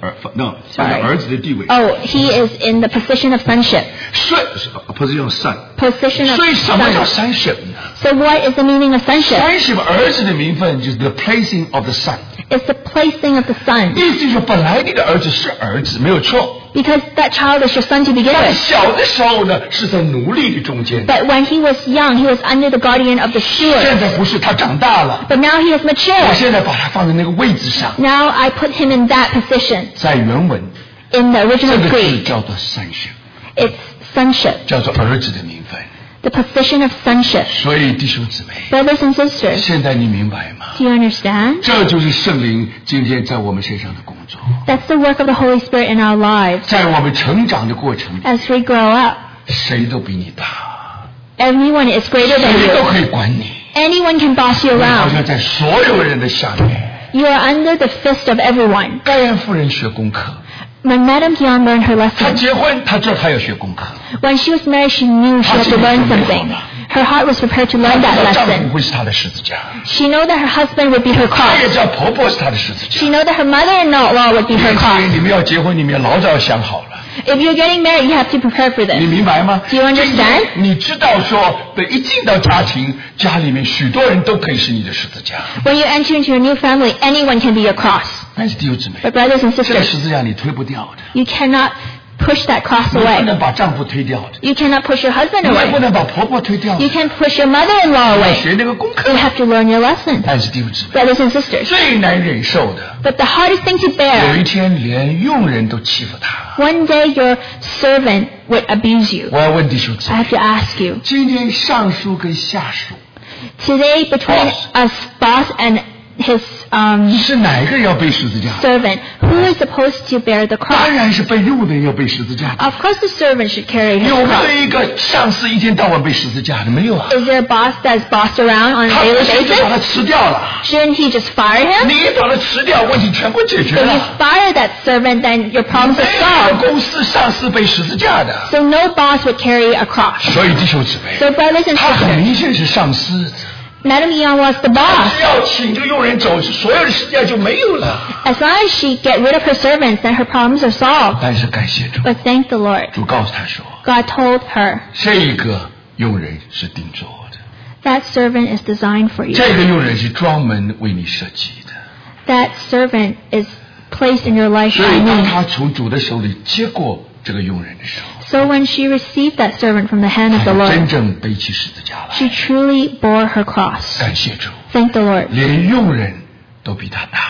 放在儿子的地位。 Oh, he is in the position of sonship. 不是用 son。 Position of 所以什么叫 son. sonship 呢 So what is the meaning of sonship? ？sonship 儿子的名分就是 the placing of the son。 It's the placing of the son. 意思就是说，本来那个儿子是儿子，没有错。 Because that child is your son to begin 但 with. 小的时候呢，是在奴隶的中间。 But when he was young, he was under the guardian of the 现 steward. 在不是，他长大了。 But now he has 我 matured. 现在把他放在那个位置上， Now I put him in that position 在原文 in the 这 original 个字 Greek. 叫做 sonship， It's sonship, 叫做儿子的名分。 the position of sonship. 所以弟兄姊妹， Brothers and sisters, 现在你明白吗？ do you understand? 这就是圣灵今天在我们身上的工作， That's the work of the Holy Spirit in our lives. 在我们成长的过程里， As we grow up, 谁都比你大， everyone is greater than 谁都 you. 可以管你， Anyone can boss you 你好 around. 像在所有人的下面。 You are under the fist of everyone. 盖恩夫人学功课， When Madame Dion learned her 她 lesson, 结婚，她知道她要学功课， when she was married, she knew she had to learn something. Her heart was prepared to 她 learn 知 that 道丈夫 lesson. 会是她的十字架， She knew that her husband would be her 她也 cross. 知道婆婆是她的十字 She 架。 knew that her mother-in-law would be her 所以 cross. 你们要结婚，你们要老早想好了， If you're getting married, you have to prepare for 你 this. 明白吗？ Do you understand? 你知道说，对，一进到家庭，家里面许多人都可以是你的十字架， When you enter into a new family, anyone can be your cross. 但是弟兄姊妹， But brothers and 这个 sisters, 十字架你推不掉的， you cannot push that cross 你不 away. 能把丈夫推掉的， You cannot push your husband 你也不 away. 能把婆婆推掉的， You can't push your mother-in-law 要 away. 学那个功课 You。have to learn your lesson. 但是弟兄姊妹， Brothers and sisters. 最难忍受的， But the hardest thing to 有一 bear, 天连佣人都欺负他。 one day your servant would abuse you. 我要问弟兄姊 I 妹， have to ask you, 今天上属跟下属 today between Boss. a boss and his 是哪一个要背十字架？ servant, who is supposed to bear the 当 cross? 然是被用的人要背十字架的。 Of course the servant should carry his 有没 cross. 有一个上司一天到晚背十字架的？没有啊， Is there a boss that's bossed around on a 他 daily 不行就把他 basis? 辞掉了。 Shouldn't he just fire him? 你一把他辞掉，问题全部解决 If you 了。 fire that servant, then your problems 没 are 有 solved. 公司上司背十字架的。 So no boss would carry a cross. 所以弟兄姊妹， So brothers and 他很 sisters, 明显是上司， Madame Eon was the boss. 只要请这个佣人走，所有的十字架就没有了。 As long as she get rid of her servants, then her problems are solved. 但是感谢主， But thank the Lord. 主告诉他说， God told her, 这个佣人是定做的， that servant is designed for you. 这个佣人是专门为你设计的。 That servant is placed in your life 所 by 以当 me. 他从主的手里接过这个佣人的时候， So when she received that servant from the hand of 他 the 就真 Lord, 正背起十字架来。 she truly bore her cross. 感谢主， Thank the Lord. 连佣人都比他大，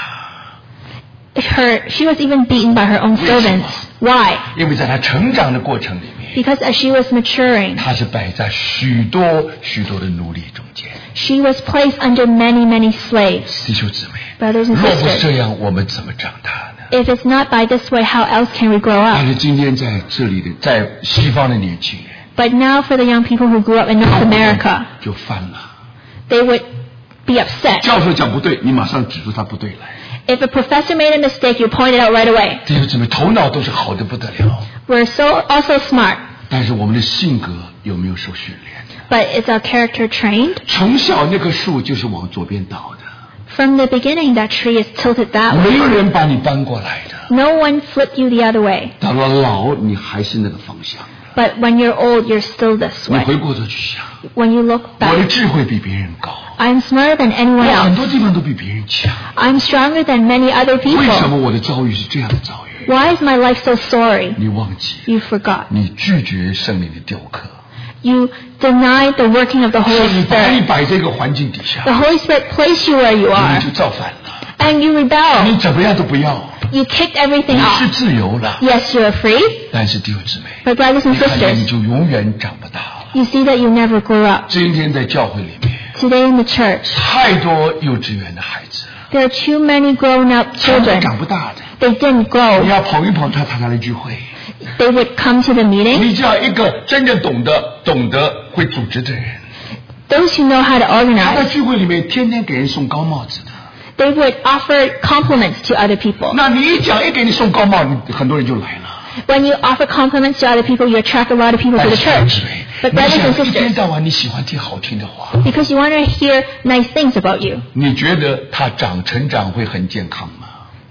She was even beaten by her own servants. Why? 因为在他成长的过程里面， Because as she was maturing, 他是摆在许多许多的奴隶中间。 she was placed under many, many slaves. 弟兄姊妹， Brothers and 若不是 sisters, 这样，我们怎么长大呢？ if it's not by this way, how else can we grow 但 up? 是今天在这里的，在西方的年轻人， But now for the young people who grew up in North America, 就翻了。 they would be upset. 教授讲不对，你马上指出他不对来。 If a professor made a mistake, you point it out right away. 弟兄姊妹，头脑都是好的不得了， We're also smart, 但是我们的性格有没有受训练？ but is our character trained? 从小那棵树就是往左边倒的， From the beginning, that tree is tilted that way. 没有人把你搬过来的。 No one flipped you the other way. 到了老，你还是那个方向。 But when you're old, you're still this 你 way. 回过头去想， When you look 我的 back, 智慧比别人高， I'm smarter than 我 anyone 很 else. 多地方都比别人强。 I'm stronger than many other 为什么 people. 我的遭遇是这样的遭遇？ Why is my life so sorry? 你忘记， You forgot. 你拒绝圣灵的雕刻， You denied the working of the 圣 Holy 灵把你 Spirit. 摆这个环境底下， The Holy Spirit placed you where you 你 are, 就造反了。 and you rebelled. 你怎么样都不要， You kicked everything 你是 off. 自由了， Yes, you're free, 但是弟兄姊妹， but brothers 你 and 看见你 sisters, 就永远长不大了。 you see that you never grew up. 今天在教会里面， Today in the church, 太多幼稚园的孩子， there are too many grown-up 他们 children. 长不大的。 They didn't 你 grow. 要捧一捧他，参加来聚会。 They would come to the meeting. 你只要一个真正懂得会组织的人， Those who know how to 他在 organize, 聚会里面天天给人送高帽子的。 they would offer compliments to other people. 那你一讲一给你送高帽，很多人就来了。 When you offer compliments to other people, you attract a lot of people to 但 the 是 church. 你 But brothers 想 and 一天 sisters, 到晚你喜欢听好听的话， because you want to hear nice things about you, 你觉得他成长会很健康吗？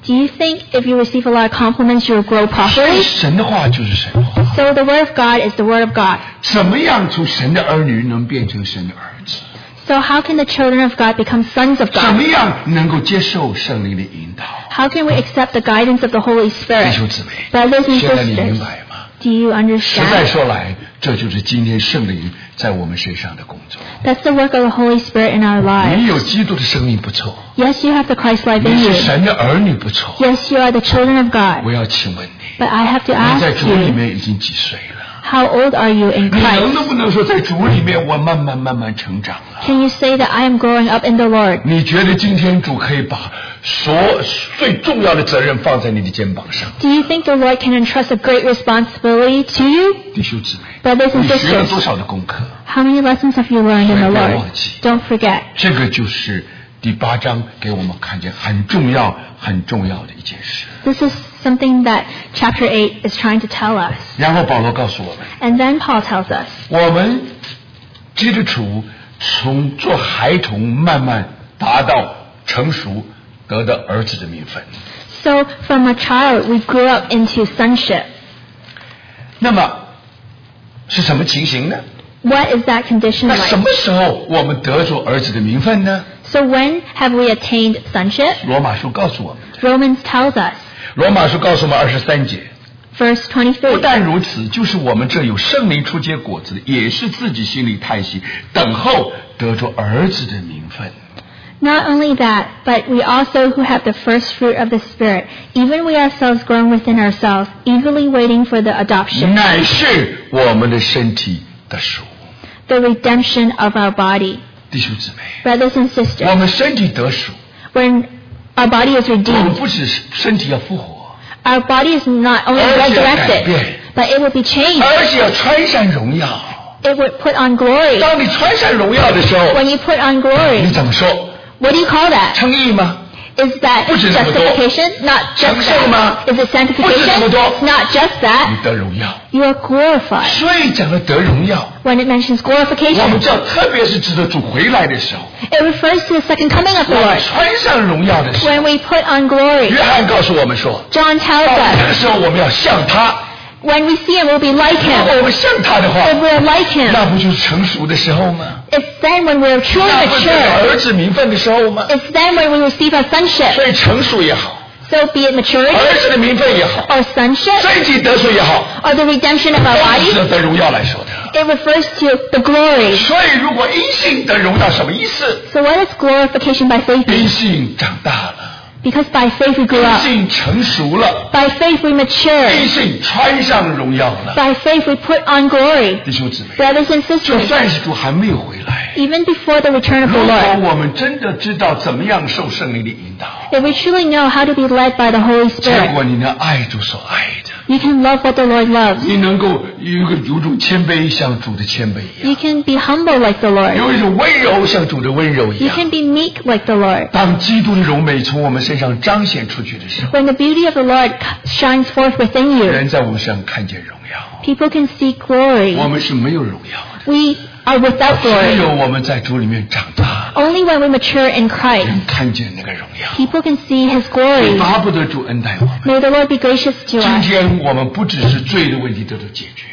Do you think if you receive a lot of compliments, you will grow 所以 properly? 神的话就是神的话。 So the word of God is the word of God. 怎么样从神的儿女能变成神的儿子？ So how can the children of God become sons of 怎么 God? 样能够接受圣灵的引导？ How can we accept the guidance of the Holy 弟 Spirit? 兄姊妹， Brothers and 现在你 sisters, 明白吗？ do you 实在 understand? 说来，这就是今天圣灵在我们身上的工作。 That's the work of the Holy Spirit in our 你 lives. 有基督的生命不错， Yes, you have the Christ life 你 in 是 you. 神的儿女不错。 Yes, you are the children of 我 God. 要请问你， But I have to 你在 ask 主里 you, 面已经几岁了？ how old are you in 你能 Christ? 不能说在主里面我慢慢成长了？ Can you say that I am growing up in the Lord? 你觉得今天主可以把最重要的责任放在你的肩膀上？ Do you think the Lord can entrust a great responsibility to you? 弟兄姊妹， Brothers and 你学了 sisters, 多少的功课？ how many lessons have you learned in the 不要 Lord? 忘记。 Don't forget. 这个就是第8章给我们看见很重要的一件事。 This is something that chapter 8 is trying to tell us. 然后保罗告诉我们， And then Paul tells us, 我们基督徒从做孩童慢慢达到成熟，得到儿子的名分。 so from a child we grew up into sonship. 那么是什么情形呢？ What is that condition 那什 like? 么时候我们得着儿子的名分呢？ So when have we attained sonship? 罗马书告诉我们的， Romans tells us, 罗马书告诉我们23节。 verse 不但 23. 如此，就是我们这有圣灵出结果子的，也是自己心里叹息，等候得着儿子的名分。 Not only that, but we also who have the first fruit of the Spirit, even we ourselves grown within ourselves, eagerly waiting for the adoption, 乃是我们的身体的属。 the redemption of our body. 弟兄姊妹， Brothers and 我 sisters, 们身体得属， when our body is 我们 redeemed, 不只是身体要复活， our body is not only 而且要改 resurrected, 变， but it will be changed. 而且要穿上荣耀。 It would put on glory. 当你穿上荣耀的时候， When you put on 你 glory, 怎么说？ what do you call that? 称义吗？ Is that 不止这么多。 justification? Not just 成圣吗？ that. Is it 不止这么 sanctification? 多。 It's not just 你 that. 得荣耀。 You are glorified. 所以讲了得荣耀， When it mentions 我们 glorification, 知道，特别是指着主回来的时候， it refers to the second coming of the 我们 Lord. 穿上荣耀的时候， When we put on glory, 约翰告诉我们说， John tells 到那个 us, 时候我们要像他。 when we see him, we'll be like 如果 him. 我们像他的话， If we're like him, 那不就是成熟的时候吗？ it's then when we're truly 那不是 mature. 儿子名分的时候吗？ It's then when we receive our sonship. 所以成熟也好， So be it maturity 儿子的名分也好， or sonship 身体得赎也好， or the redemption of our 都是 body, 得荣耀来说的。 it refers to the glory. 所以，如果因信得荣耀，什么意思？ So what is glorification by faith? 因信长大了， Because by faith we grew 因 up. 信成熟了， By faith we 因 mature. 信穿上荣耀了。 By faith we put on glory. 弟兄姊妹， Brothers and 就 sisters, 算是主还没有回来， even before the return of 如 the 果 Lord, 我们真的知道怎么样受圣灵的引导， if we truly know how to be led by the Holy 结 Spirit, 果你能爱主所爱的， you can love what the Lord loves. 你能够有一种谦卑，像主的谦卑一 You 样， can be humble like the Lord. 有一种温柔，像主的温柔一 You 样。 can be meek like the Lord. 当基督的荣美从我们身上彰显出去的时候， When the beauty of the Lord shines forth within you, 人在我们身上看见荣耀。 people can see glory. 我们是没有荣耀的， We are without 只 glory. 有我们在主里面长大， Only when we mature in Christ, 人看见那个荣耀。 people can see His glory. 巴不得主恩待我们。 May the Lord be gracious to 今 us. 天我们不只是罪的问题得到解决，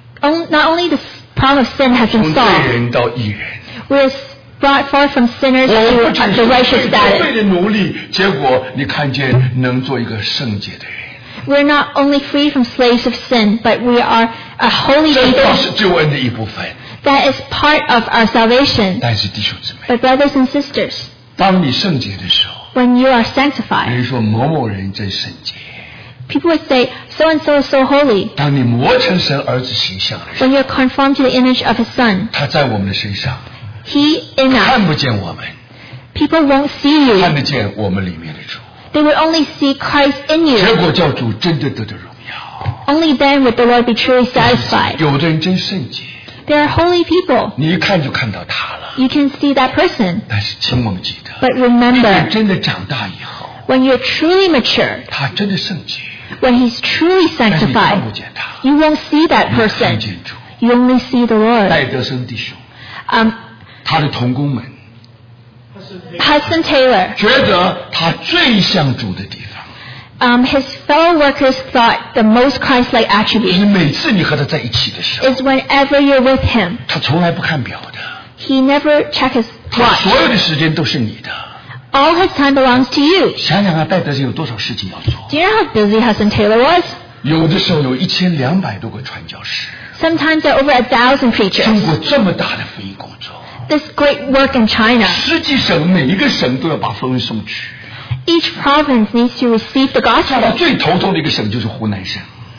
Not only the problem of sin has 从 been 罪 solved, 人到义人， we are brought forth from sinners 我们 to 不只 the 是 righteous 对 status. 的努力，结果你看见能做一个圣洁的人， We're not only free from slaves of sin, but we are a holy 这都 people. 是救恩的一部分。 That is part of our salvation. 但是弟兄姊妹， But brothers and sisters, 当你圣洁的时候， when you are sanctified, 人说某某人真圣洁。 people would say, so and so is so holy. 当你磨成神儿子形象的时候， When you're conformed to the image of His Son, 他在我们的身上 He in us. 看不见我们， People won't see 看 you. 得见我们里面的主。 They would only see Christ in 结 you. 果叫主真的得到荣耀。 Only then would the Lord be truly satisfied. 有的人真圣洁， There are holy people. 你一看就看到他了。 You can see that person. 但是请我们记得， But 人 remember, 真的长大以后， when you're truly mature, 他真的圣洁， when He's truly 但是你看不 sanctified, 见他， you won't see that 你看 person. 见主。 You only see the Lord. 戴德生弟兄， 他的同工们 Hudson Taylor, 觉得他最像主的地方， his fellow workers thought the most Christ-like 是 attribute 每次你和他在一起的时候， is whenever you're with him, 他从来不看表的， he never checks his 他 watch. 所有的时间都是你的。 All his time belongs to you. 想想啊，戴德生有多少事情要做？ Do you know how busy Hudson Taylor was? 有的时候有1200多个传教士， Sometimes there are over 1,000 中 preachers. 国这么大的福音工作， This great work in China. 10几省每一个省都要把福音送去。 Each province needs to receive the 下来 gospel. 最头痛的一个省就是湖南省，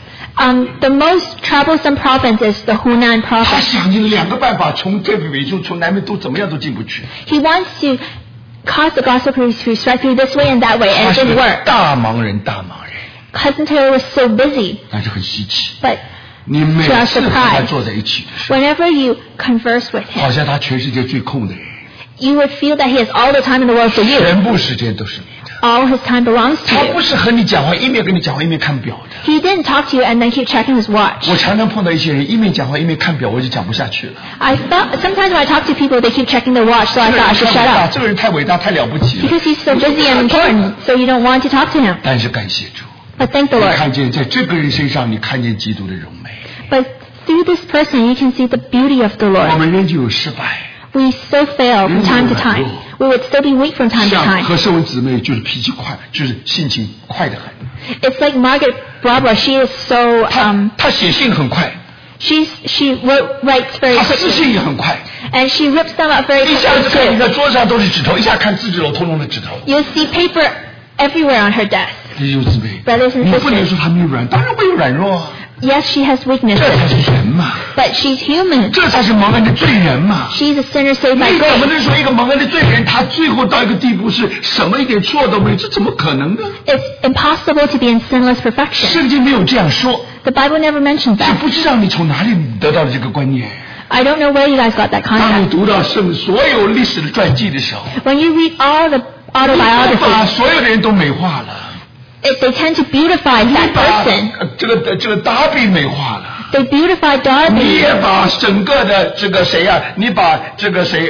The most troublesome province is the Hunan 他 province. 想尽2个办法，从这北中从南边都怎么样都进不去。 He wants to cause the gospel to strike through this way and that way, 他 and it 是 didn't 个 work. 大忙人，大忙人， Hudson Taylor was so busy, 但是很稀奇。 but 你每 to our 次和他 surprise, 坐在一起的时候， whenever you converse with 好 him, 像他全世界最空的人， you would feel that he has all the time in the world for you. 全部时间都是你的。 All his time belongs to 他不 you. 是和你讲话，一面跟你讲话，一面看表的。 He didn't talk to you and then keep checking his watch. 我常常碰到一些人，一面讲话一面看表，我就讲不下去了。 I felt sometimes when I talk to people, they keep checking their watch, so I 这个 thought I 人 should 太 shut 伟大， up 这个人太伟大，太了不起了。 because he's so busy and important, so you don't want to talk to him. 但是感谢主， But thank the 你 Lord. 看见在这个人身上，你看见基督的荣美。 But through this person, you can see the beauty of the 我 Lord. 们仍旧有失败， We so fail from time to time. We would still be weak from time to 像 time. 何圣文姊妹就是脾气快，就是性情快得很。 It's like Margaret Barbara. She is so 她写信很快， she writes very 她私 quickly, 信也很快， and she rips them up very 一下子 quickly 看你 too. 的桌上都是纸头，一下看字纸篓通通的纸头。 You'll see paper everywhere on her desk. 弟兄姊妹， Brothers and 你不能 sisters. 说她没有软，当然会有软弱啊， Yes, she has 这才 weaknesses, 是人嘛， but she's human. 这才是蒙恩的罪人嘛。 She's a sinner saved by 你怎么 grace. 能说一个蒙恩的罪人，他最后到一个地步是什么一点错都没有？这怎么可能呢？ It's impossible to be in sinless perfection. 圣经没有这样说， The Bible never mentions 是 that. 不知道你从哪里得到的这个观念。 I don't know where you guys got that 当你 concept. 读到所有历史的传记的时候， When you read all the 你把 autobiographies, 所有的人都美化了， they tend to beautify 你 that 把 person. 这个达比美化了。 They beautify 你 Darby. 也把整个的这个谁呀、你把这个谁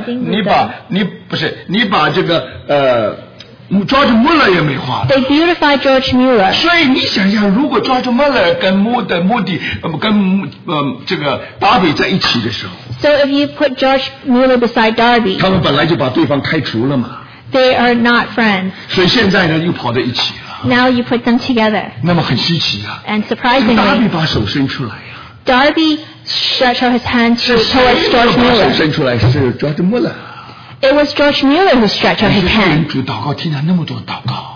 你把这个George Muller 也美化了。 They beautify George Mueller. 所以你想想，如果 George Muller 跟这个达比在一起的时候， So if you put George Mueller beside Darby, 他们本来就把对方开除了嘛， they are not friends. 所以现在呢又跑在一起了， Now you put them together. 那么很稀奇啊。 And 这个达比 surprisingly, 把手伸出来呀、 Darby stretched out his hand 是 towards 谁 George 把手 Mueller. 伸出来？是 George Muller。 It was George Mueller who stretched out 你 his 说这个人 hand. 主祷告听他那么多祷告，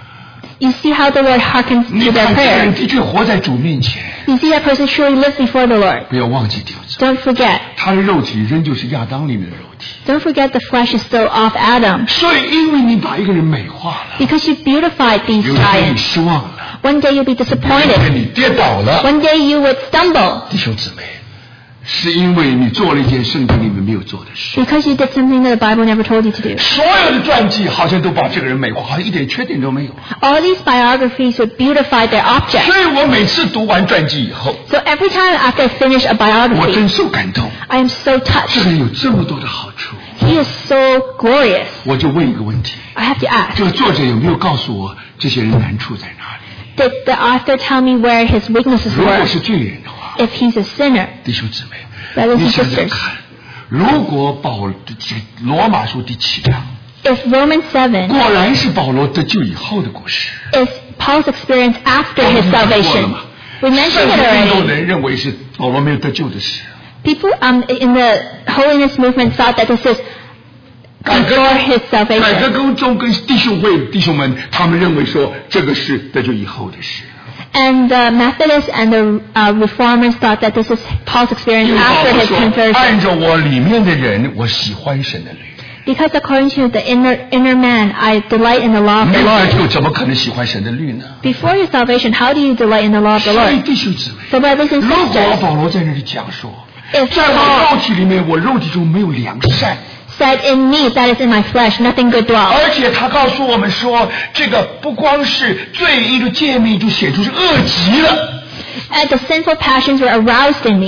You see how the Lord hearkens 你 to their 看这个人 prayers. 的确活在主面前， You see that person truly lives before the Lord. 不要忘记弟兄姊妹， Don't forget. 他的肉体仍旧是亚当里面的肉体。 Don't forget the flesh is still of Adam. 所以，因为你把一个人美化了， Because you beautified these 有一天你 giants. 失望了， One day you'll be 有一 disappointed. 天你跌倒了， One day you would stumble 弟兄姊妹，是因为你做了一件圣经里面没有做的事。 because you did something that the Bible never told you to do. 所有的传记好像都把这个人美化，好像一点缺点都没有。 All these biographies would beautify their object. 所以我每次读完传记以后， So every time after I finish a 我 biography, 真受感动。 I am so 这 touched. 个人有这么多的好处， He is so glorious. 我就问一个问题： I have to ask, 这个作者有没有告诉我这些人难处在哪里？ did the author tell me where his weaknesses 如果 were? 是罪人的话， If he's a sinner, 弟兄姊妹， brothers 你 and 想想 sisters, 看，如果罗马书第7章， if Romans 7 果然是保罗得救以后的故事， is Paul's experience after 我们 his 讲过了 salvation, 嘛？ we mentioned 圣 it 经运动 already. 人认为是保罗没有得救的事。 People in the holiness movement thought that this is 改革 before his 改革 salvation. 公众跟弟兄会弟兄们，他们认为说这个是得救以后的事。 And the Methodists and the Reformers thought that this is Paul's experience 因为保 after 罗 his 说， conversion. 按照我里面的人，我喜欢神的律。 Because according to the inner man, I delight in the law of 没 the 有得 Lord. 救，怎么可能喜欢神的律呢？ Before your salvation, how do you delight in the law of the 所以 Lord? 弟兄姊妹， So brothers and 如果 sisters, 保罗在那里讲说， if 在我 Paul 肉体里面，我肉体中没有良善， said in me, that is in my flesh, nothing good dwells. 而且他告诉我们说，这个不光是罪一个诫命就显出是恶极了， And the sinful passions were aroused in me.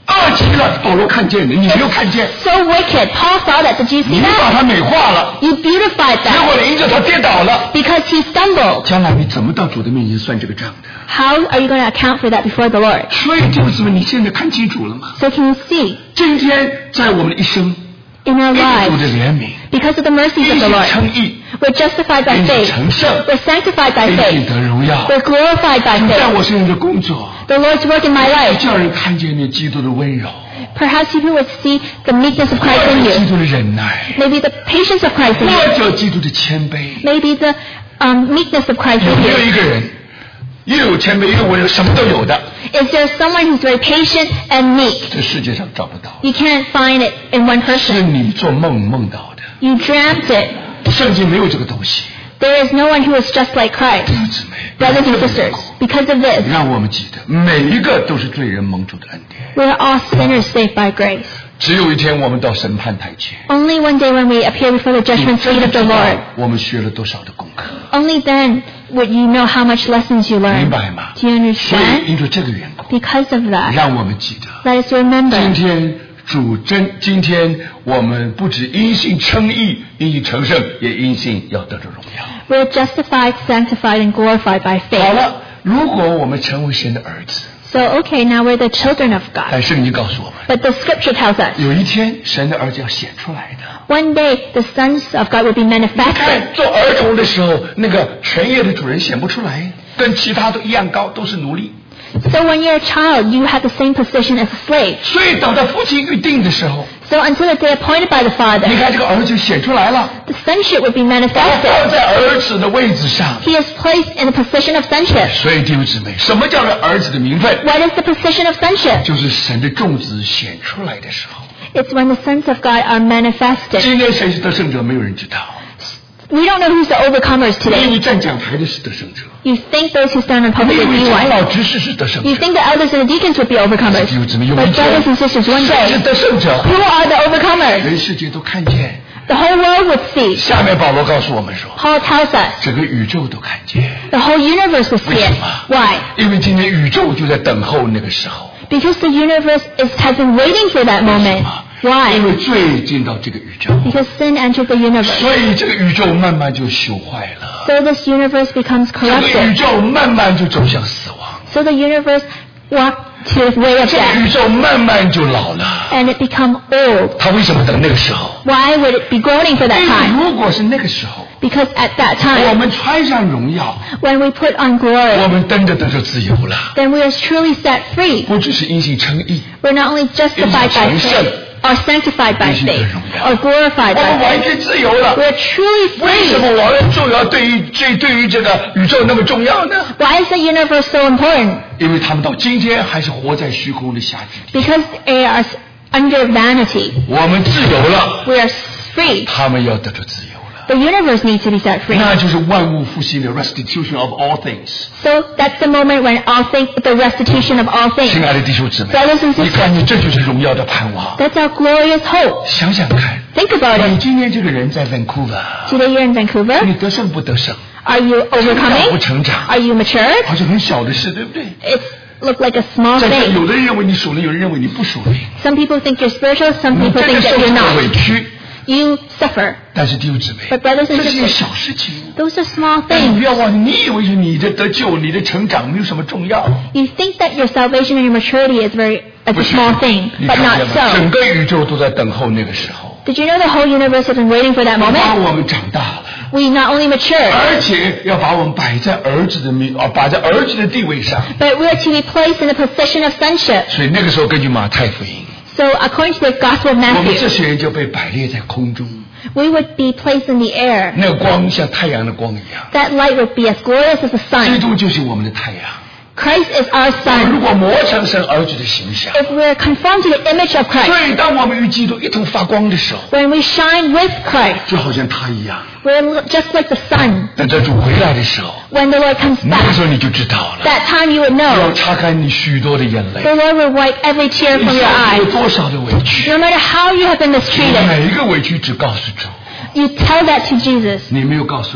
恶极了，保罗看见的，你没有看见。 So wicked. Paul saw that. Did you 你 see 把 that? 它美化了， You beautified 结果 that 呢，因着他跌倒了。 because he stumbled. 将来你怎么到主的面前算这个账的？ How are you going to account for that before the Lord? 所以弟兄姊妹，你现在看清楚了吗？ So can you see 今天在我们的一生， in our 因为主的 lives, 怜悯， because of the mercies 因 of the 着 Lord, 称义， we're justified by 因着 faith. 成圣， We're sanctified by 因着 faith. 得荣耀。 We're glorified by 在 faith. 我身上的工作， The Lord's work in my life. 叫人看见你基督的温柔， Perhaps people would see the meekness of 或 Christ 者 in 基 you. 督的忍耐， Maybe the patience of Christ in 或 you. 者基督的谦卑。 Maybe the meekness of Christ 有 in 没有 you. 一个人又有谦卑又温柔，什么都有的？ Is there someone who's very patient and meek? 这世界上找不到， You can't find it in one 是 person. 你做梦梦到的。 You dreamt it. 圣经没有这个东西。 There is no one who is just like 弟 Christ. 兄姊妹， Brothers and sisters, because of this, 让我们记得，每一个都是罪人蒙主的恩典。 we are all sinners saved by grace. 只有一天我们到审判台前， Only one day when we appear before the 你 judgment 真 seat 的 of the 知道 Lord, 我们学了多少的功课， only then would you know how much lessons you 明 learned. 白吗？ Do you 所以 understand? 因着这个缘故， Because of that, 让我们记得， let us 今 remember 天今天我们不止因信称义，因信成圣，也因信要得着荣耀。 we're justified, sanctified, and glorified by 好 faith. 了，如果我们成为神的儿子， So, okay, now we're the children of God. 但圣经告诉我们， But the scripture tells us, 有一天神的儿子要显出来的。 one day the sons of God will be 你 manifested. 看做儿童的时候，那个全业的主人显不出来，跟其他都一样高，都是奴隶。 So when you're a child, you have the same position as a slave. 所以等到父亲预定的时候， So until the day appointed by the 你 Father, 看这个儿子就显出来了， the sonship would be 把他 manifested. 放在儿子的位置上。 He is placed in the position of sonship. 所以弟兄姊妹，什么叫做儿子的名分？ What is the position of sonship? 就是神的众子显出来的时候。 It's when the sons of God are manifested. 今天谁是得胜者，没有人知道。 We don't know who's the overcomers 因为 today. 你站讲台的是得胜者， You think those who stand on 你 public 以 would 为 be 长 one. 老执事是得胜 You 者， think the elders and the deacons would be overcomers. 弟兄姊妹，有 But 一天 brothers and sisters, one 谁是 day, 得胜者？ who are the overcomers? 全世界都看见。 The whole world would see. 下面保罗告诉我们说， Paul tells us 整个宇宙都看见。 the whole universe would 为 see 什 it. 么？ Why? 因为今天宇宙就在等候那个时候。 Because the universe has been waiting for that 为什 moment. 么？ Why? 因为罪进到这个宇宙， Because sin entered the universe. 所以这个宇宙慢慢就朽坏了， So this universe becomes 这个宇 corrupted. 宙慢慢就走向死亡， So the universe walked to the way of 这个宇 death. 宙慢慢就老了。 And it become old. 他为什么等那个时候？ Why would it be groaning for that 因为 time? 如果是那个时候， Because at that 我 time, 们穿上荣耀， when we put on 我 glory, 们真的得着自由了， then we are truly set free. 不只是因信称义， We're not only justified by faith, or sanctified by faith, or glorified 我们 by 完 faith. 全自由了。 We're truly 为什 free. 么王人重要对于这个宇宙那么重要呢？ Why is the universe so important? 因为他们到今天还是活在虚空的辖制里。 Because they are under vanity. 我们自由了， We are free. 他们要得着自由了。 The universe needs to be set free. 那就是万物复兴的 restitution of all things。 So that's the moment when all things, the restitution of all 亲 things. 爱的弟兄姊妹 Brothers and，sisters 你看你这就是荣耀的盼望。 That's our glorious hope. 想想看， Think about 你 it. 今天这个人在 Vancouver， Today you're in Vancouver. 你得胜不得胜？ Are you 成长不 overcoming? 成长？ Are you matured? 好像很小的事，对不对？ It's look like a small 在这 thing. 有的人认为你属灵，有人认为你不属灵。 Some people think you're spiritual, some 你 people 这个 think 受 that you're 的委 not. 屈， You suffer. 但是弟兄姊妹， But brothers and 这是件 sisters, 小事情。 those are small 但你不 things. 要忘记，你以为是你的得救、你的成长没有什么重要？ You think that your salvation and your maturity is a 不是 small thing, 你 but 看 not 见吗？整 so. 个宇宙都在等候那个时候。 Did you know the whole universe has been waiting for that 把 moment? 我们长大了， We not only mature, 而且要把我们摆在儿子的摆在儿子的地位上。 but we are to be placed in the position of sonship. 所以那个时候，根据马太福音， So according to the Gospel of 我们这 Matthew, 些人就被摆列在空中， we would be placed in the air. 那个光像太阳的光一样。 That light would be as glorious as the 基 sun. 督就是我们的太阳。 Christ is our 我们如 sun. 果磨成神儿子的形象， If we're conformed to the image of 所 Christ, 以当我们与基督一同发光的时候， when we shine with Christ, 就好像他一样。 we're just like the sun. 等着主回来的时候， When the Lord comes 那个时 back, 候你就知道了， that time you would 要 know 擦干你许多的眼泪。 the Lord will wipe every tear 你 from your 受有 eyes. 多少的委屈？ No matter how you have been 你 mistreated, 每一个委屈只告诉主， you tell that to Jesus. 你没有告诉人。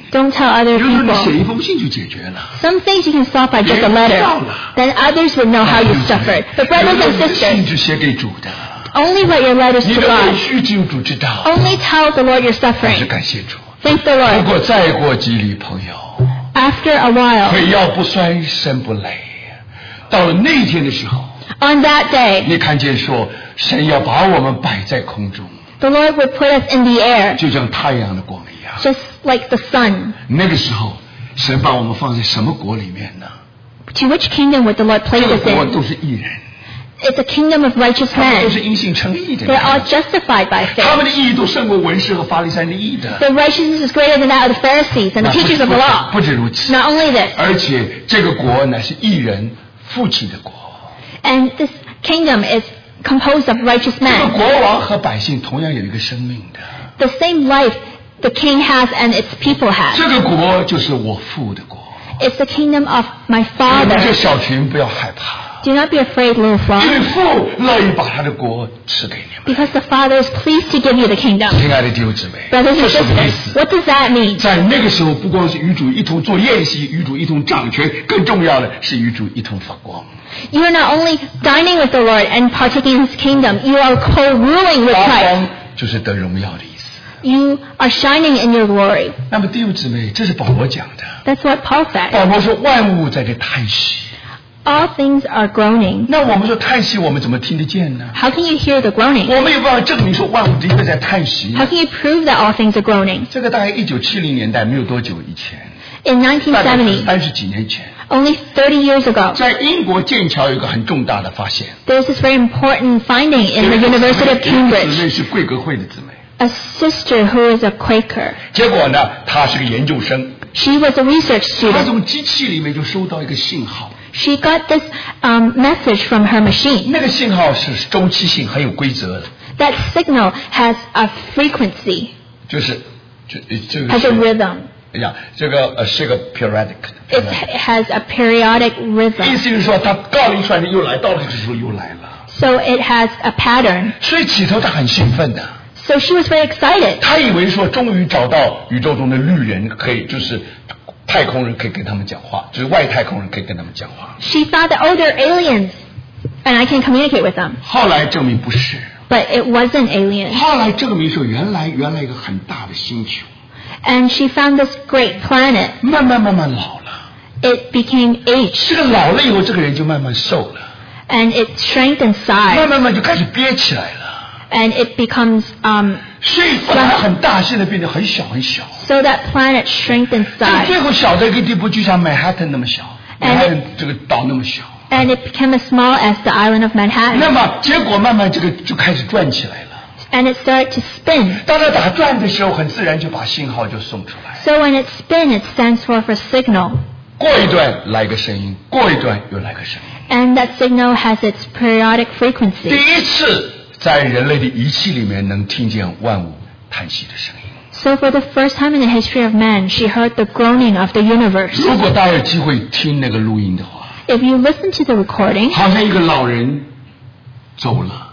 Don't tell other 比如说你写 people. 一封信就解决了。 Some things you can solve by just a letter. Then others would know how you suffered. But brothers 你 and 的信 sisters, 只写给主的， only write your letters 你 to 的委 God. 屈只有主知道。 Only tell the Lord your 但是 suffering. 感谢主， Thank the 不 Lord. 过再过几里，朋友， After a while, 腿腰不酸，身不累。到了那天的时候， on that day, 你看见说，神要把我们摆在空中， the Lord would put us in the air, 就像太阳的光一样。 just like the sun. 那个时候，神把我们放在什么国里面呢？ To which kingdom would the Lord 这 place 个 us 国 in? 都是义人， It's a kingdom of righteous 他们都 men. 是因信称义的 They're all 人， justified by 他们 faith. 的义都胜过文士和法利赛人的义的。 Their righteousness is greater than that of the Pharisees and the teachers of the law. 不止如此， Not only this, 而且这个国乃是义人父亲的国。 and this kingdom is composed of righteous 这个 men. 国王和百姓同样有一个生命的， The same life the king has and its people have. 这个国就是我父的国。 It's the kingdom of my 你们这 Father. 小群不要害怕， Do not be afraid, little 因 flock, 为父乐意把他的国赐给你们。 because the Father is pleased to give you the kingdom. 亲爱的弟兄姊妹， Brothers 这 and 什么意 sisters, 思？ what does that mean? 在那个时候，不光是与主一同做宴席，与主一同掌权，更重要的是与主一同发光。 You are not only dining with the Lord and partaking in His kingdom, you are co-ruling with 发 Christ. 光就是得荣耀的意思。 You are shining in your glory. 那么弟兄姊妹，这是保罗讲的。 That's what Paul said. 保罗说万物在这叹息。 All things are groaning. 那我们说叹息，我们怎么听得见呢？ How can you hear the groaning? 我们有办法证明说万物的确在叹息。 How can you prove that all things are groaning? 这个大概1970年代没有多久以前， In 大概 1970, 30几年前， only 30 years ago, 在英国剑桥有一个很重大的发现。 there was this very important finding in the University of 姊 Cambridge. 妹是贵格会的姊妹， A sister who is a Quaker. 结果呢，她是个研究生， She was a research 她 student. 从机器里面就收到一个信号， She got this message from her machine. 那个信号是周期性，很有规则的， That signal has a frequency, 就是这个 has a rhythm. 哎呀，这个是个 periodic， It has a periodic 意 rhythm. 思就是说，它告一出来又来，到了这时候又来了， So it has a pattern. 所以起头她很兴奋的， So she was very excited. 她以为说终于找到宇宙中的绿人，可以就是太空人可以跟他们讲话，就是外太空人可以跟他们讲话。 She thought that, oh, they're aliens, and I can communicate with them. 后来证明不是， But it wasn't aliens. 后来证明说原来一个很大的星球， And she found this great planet. 慢慢老了， It became aged, 这个老了以后，这个人就慢慢瘦了， and it shrank in size, 慢就开始憋起来了， and it becomes, 所以本来很大，现在变得很小， so that planet shrank in 这 size, 最后小的一个地步，就像曼哈顿那么小，曼哈顿这个岛那么小， and it became as small as the island of 那 Manhattan, 么结果慢慢这个就开始转起来了。 and it started to spin. 当它打转的时候，很自然就把信号就送出来。 So when it spins, it stands for a signal, 过一段来个声音，过一段又来个声音。 and that signal has its periodic 第 frequency. 一次在人类的仪器里面能听见万物叹息的声音。 So for the first time in the history of man, she heard the groaning of the universe. 如果大家有机会听那个录音的话， If you listen to the recording, 好像一个老人走了，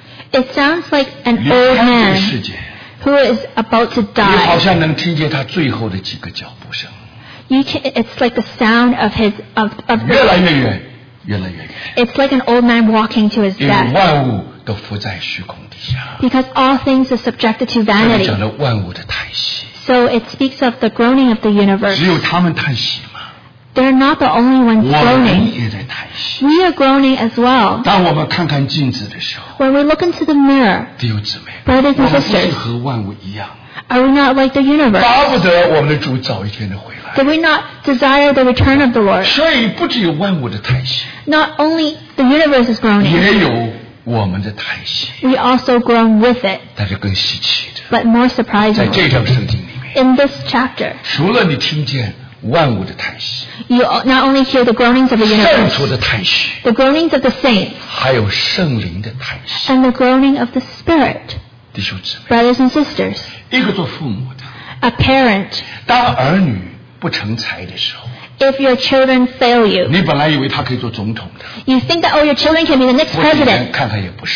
it sounds like an 离 old 开这个 man 世界， who is about to 你好 die. 像能听见他最后的几个脚步声， It's like the sound of his of 越来越远，越来越远， It's like an old man walking to his 因为 death. 万物都伏在虚空底下。 Because all things are subjected to 这里 vanity. 讲的万物的叹息， So it speaks of the groaning of the universe. 只有他们叹息吗？ They're not the only ones 我们 groaning. 也在叹息。 We are groaning as well. 当我们看看镜子的时候， When we look into the mirror, 弟兄姊妹， brothers 我 and 们不是 sisters, 和万物一样， are we not like the universe? 巴不得我们的主早一天的回来。 Do we not desire the return of the Lord? 所以不只有万物的叹息， Not only the universe is groaning, 也有我们的叹息， we also groan with it. 但是更稀奇的， But more 在 surprisingly, 这章圣经里面， in this chapter, 除了你听见万物的叹息， you not only hear the groanings of the 圣 universe, 徒的叹息， the groanings of the saints, 还有圣灵的叹息。 and the groaning of the Spirit. 弟兄姊妹， Brothers and sisters, 一个做父母的， a parent, 当儿女不成才的时候， if your children fail you, 你本来以为他可以做总统的， you think that, oh, your children can be the next 过几年 president. 看看也不是。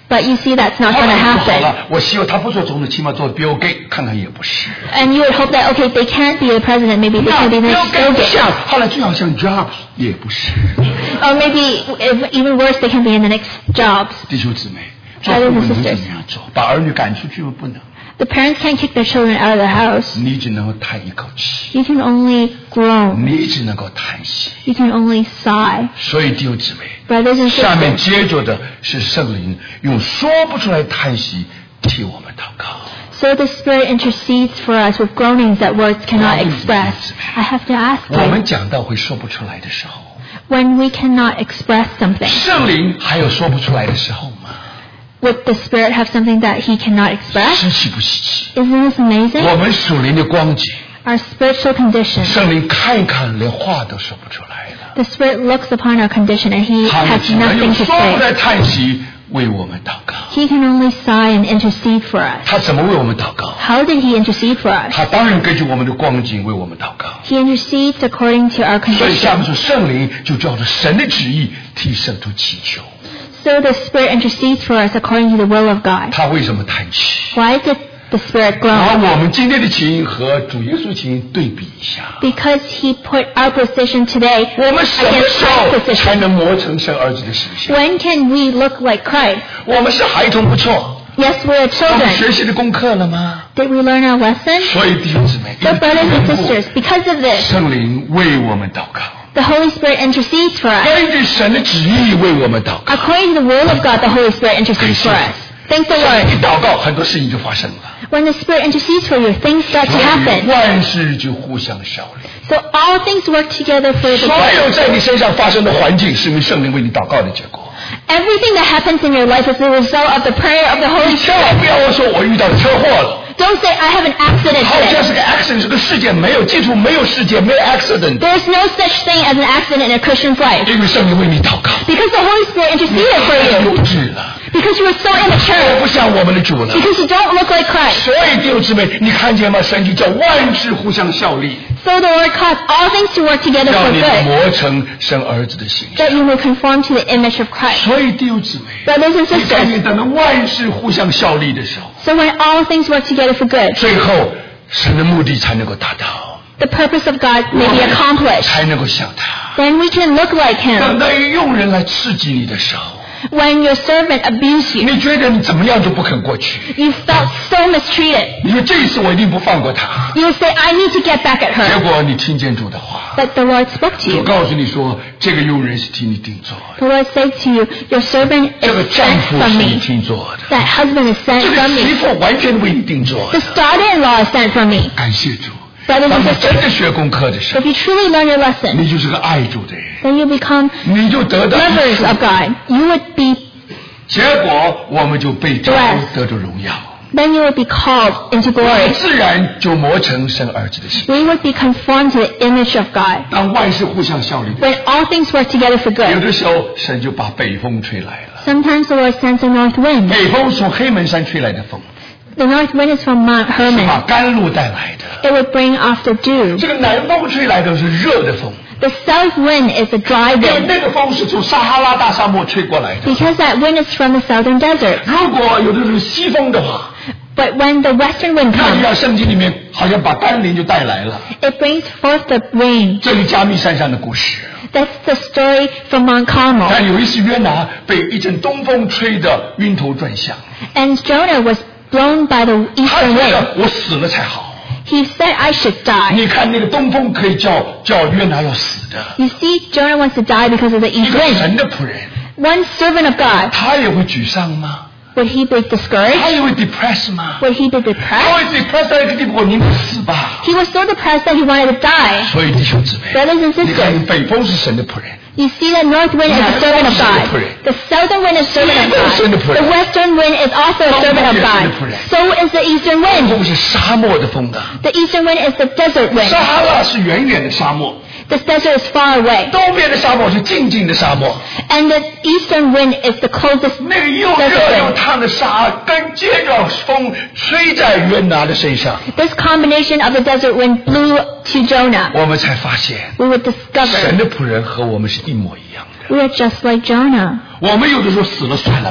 But you see that's not 后 going 来 to 就好 happen. 了，我希望他不做总统，起码做 Bill Gates， 看看也不是。 And you would hope that, okay, they can't be the president, maybe they 那 can be the Bill next Gates 不 Bill 像， Gates. 后来最好像 Jobs 也不是。 Or maybe, if even worse, they can be in the next jobs. 弟兄姊妹，做 Brothers 父 and 母能怎 sisters. 么样做？把儿女赶出去吗？不能， The parents can't kick their children out of the house. 你只能够叹一口气， You can only groan. 你只能够叹息。 You can only sigh. 所以弟兄姊妹， Brothers and 下面 sisters. 接着的是圣灵用说不出来的叹息替我们祷告。 So the Spirit intercedes for us with groanings that words cannot express. I have to ask 我们 you, 讲到会说不出来的时候， when we cannot express something, 圣灵还有说不出来的时候吗？ would the Spirit have something that He cannot express? 稀奇不稀奇？ Isn't this amazing? 我们属灵的光景， Our spiritual condition. 圣灵看一看，连话都说不出来了。 The Spirit looks upon our condition and He 他们 has 只能 nothing 用 to 说不出来 say. 叹息为我们祷告。 He can only sigh and intercede for us. 他怎么为我们祷告？ How did He intercede for us? 他当然根据我们的光景为我们祷告。 He intercedes according to our 所以下 condition. 面说，圣灵就照着神的旨意替圣徒祈求。 So the Spirit intercedes for us according to the will of God. 他为什么叹息？ Why did the Spirit 把 groan? 我们今天的情和主耶稣的情对比一下。 Because He put our position today 我们什么 against 时 Christ's 候才 position. 能磨成神儿子的形象？ When can we look like Christ? 我们是孩童不错， Yes, we are 我们 children. 学习的功课了吗？ Did we learn our lesson? 所以弟兄姊妹， So brothers and sisters, because of this, 圣灵为我们祷告， the Holy Spirit intercedes for us. 根据神的旨意为我们祷告。 According to the will of God, the Holy Spirit intercedes for us. Thank the 一 Lord. 祷告，很多事情就发生了， When the Spirit intercedes for you, things start to 所以 happen. 万事就互相效力。 So all things work together for the 所 good. 有在你身上发生的环境，是因为圣灵为你祷告的结果。 Everything that happens in your life is the result of the prayer of the Holy 千万 Spirit. 不要说我遇到车祸了， Don't say, I have an accident 好，这 today. 是个 accident， 是个事件，没有记住，没有事件，没有 accident， There's no such thing as an accident in a Christian's life. 因为圣灵为你祷告， Because the Holy Spirit interceded for 太 you. 幼稚了， Because you are so 我 immature. 不像我们的主了。 Because you don't look like Christ. 所以弟兄姊妹，你看见吗？神就叫万事互相效力， So the Lord caused all things to work together 叫 for 你 good, 磨成神儿子的形象。 that you may conform to the image of Christ. 所以弟兄姊妹， Brothers and 你看 sisters, 见等到万事互相效力的时候， so when all things work together for good, 最后神的目的才能够达到， the purpose of God may be accomplished. 才能够像他。 Then we can look like 等 Him. 到用人来刺激你的时候， When your servant abused you, 你觉得你怎么样都不肯过去， you felt so mistreated. 你说这一次我一定不放过他。 You would say, I need to get back at 结 her. 果你听见主的话， But the Lord spoke to 主 you. 告诉你说，这个佣人是替你定做的， The Lord said to you, your servant 这个 is 丈 sent 夫 from 是你 me. 定做的， That husband is sent 这个 from 媳 me. 妇完全为你定做 The 的。 daughter-in-law is sent from me. 感谢主， Brothers 当 and 你真 sisters, 的学功课的时 if 候， you truly learn your lesson, 你就是个爱主的人， then you become 你就得到益 lovers 处 of God. You would be, 结果我们就被招 Blessed 得着荣耀， then you would be called into 我们 glory. 自然就磨成神儿子的形。 We would be conformed to the image of God. 当万事互相效力的， When all things work together for 有 good, 的时候神就把北风吹来了。 sometimes the Lord sends a north wind. 北风从黑门山吹来的风， The north wind is from Mount 是把 Hermon. 甘露带来的。 It would bring off the dew. 这个南风吹来的是热的风， The south wind is a dry 因为 wind 那个风是从撒哈拉大沙漠吹过来的。 because that wind is from the southern desert. 如果有的是西风的话， But when the western wind 那就 comes, 像圣经里面好像把甘霖就带来了。 it brings forth the rain. 这里加密山上的故事。 That's the story from Mount Carmel. 但有一次约拿被一阵东风吹得晕头转向， And Jonah was blown by the 他 eastern 觉 wind. 得我死了才好。 He said, I should die. 你看那个东风可以叫约拿要死的， You see, Jonah wants to die because of the 一 east 个 wind. 神的仆人， One servant of God, 他也会沮丧吗？ would he be 他 discouraged? 也会 depress 吗？ Would he be 他 depressed? 会 depress 到一个地步，我宁可死吧。 He was so depressed that he wanted to die. 所以弟兄姊妹， Brothers and 你看 sisters, 北风是神的仆人， you see that north wind is a servant of God. The southern wind is servant of God. The western wind is also a servant of God. So is the eastern 东 wind. 风是沙漠的风啊， The eastern wind is the desert 撒 wind. 哈拉是远远的沙漠， This desert is far away. 东边的沙漠是静静的沙漠。 And the eastern wind is the closest 那个又 desert 热又 wind. 烫的沙，跟接着风吹在约拿的身上， This combination of the desert wind blew to Jonah. 我们才发现 We would 神 discover 的仆人和我们是一模一样的。 we are just like Jonah. 我们有的时候死了算了吧，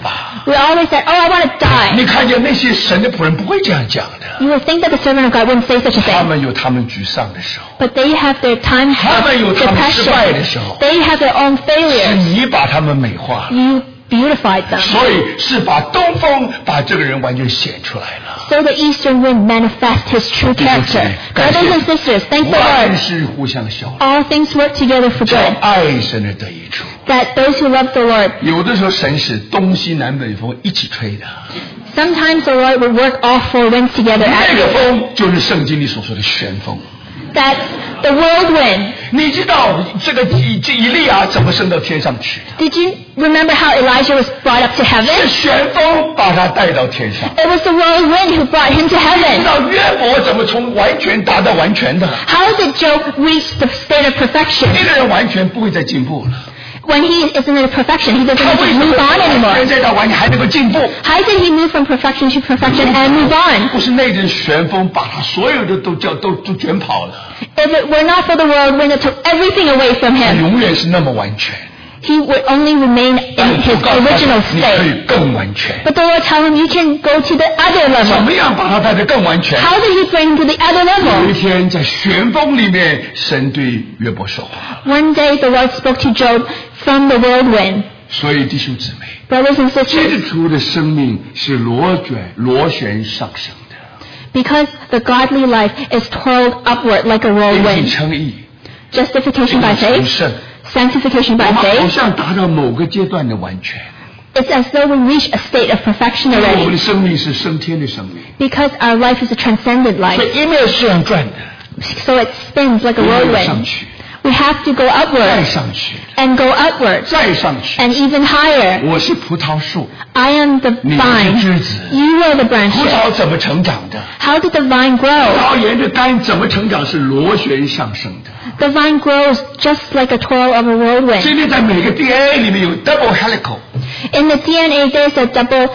We always say, oh, I want to die. 你看见那些神的仆人不会这样讲的， You would think that the servant of God wouldn't say such a 他 thing. 们有他们沮丧的时候， But they have their times 他 of 们有他们失败的时 depression. 候， They have their own 是 failures. 你把他们美化了， You beautified them. 所以是把东风把这个人完全显出来了。 So the eastern wind manifests his true character. Brothers and sisters, thank the 万 Lord. 事互相效力， All things work together for 叫 good. 爱神的得益处。 That those who love the Lord, 有的时候神是东西南北风一起吹的， sometimes the Lord will work all four winds together 那 at 个 you. 风就是圣经里所说的旋风。 That's the whirlwind. 你知道这以利亚怎么升到天上去的？ Did you remember how Elijah was brought up to 是 heaven? 旋风把他带到天上。 It was the whirlwind who brought him to 知 heaven. 道约伯怎么从完全达到完全的？ How did Job reach the state of perfection? 一个人完全不会再进步了， When he isn't in perfection, he doesn't 他 need 为 to 什么 move on 完 anymore. 全再到完全还能够进步？ How did he move from perfection to perfection and move on? 不是那阵旋风把他所有的都卷跑了， If it were not for the whirlwind that took everything away from 他 him, 永远是那么完全。 he would only remain 但 in his 我告诉他 original 你可 state. 以更完全。 But the Lord told him, you can go to the other 怎 level. 么样把他带得更完全？ How did he bring him to the other 有一 level? 天在旋风里面，神对约伯说话。 One day the Lord spoke to Job from the whirlwind. 所以弟兄姊妹， Brothers and 基 sisters, 督徒的生命是螺旋上升的， because the godly life is twirled upward like a 因信 whirlwind. 称义， Justification by 成 faith, 圣， sanctification 我 by 们好 faith. 像达到某个阶段的完全。 It's as though we reach a state of perfection 因为我们 already. 的生命是升天的生命， Because our life is a transcendent 所 life. 以一面是这样转的， So it spins like a 一面上 whirlwind. 去， We have to go 再 upward 上去， and go upward 再上去。 and even higher. 我是葡萄树， I am the 你是 vine. 枝子。 You are the 葡 branches. 萄怎么成长的？ How did the vine 葡 grow? 萄沿着杆怎么成长？是螺旋上升的。 The vine grows just like a twirl of a whirlwind. 今天在每个 DNA 里面有 double helical。 In the DNA, there's a double,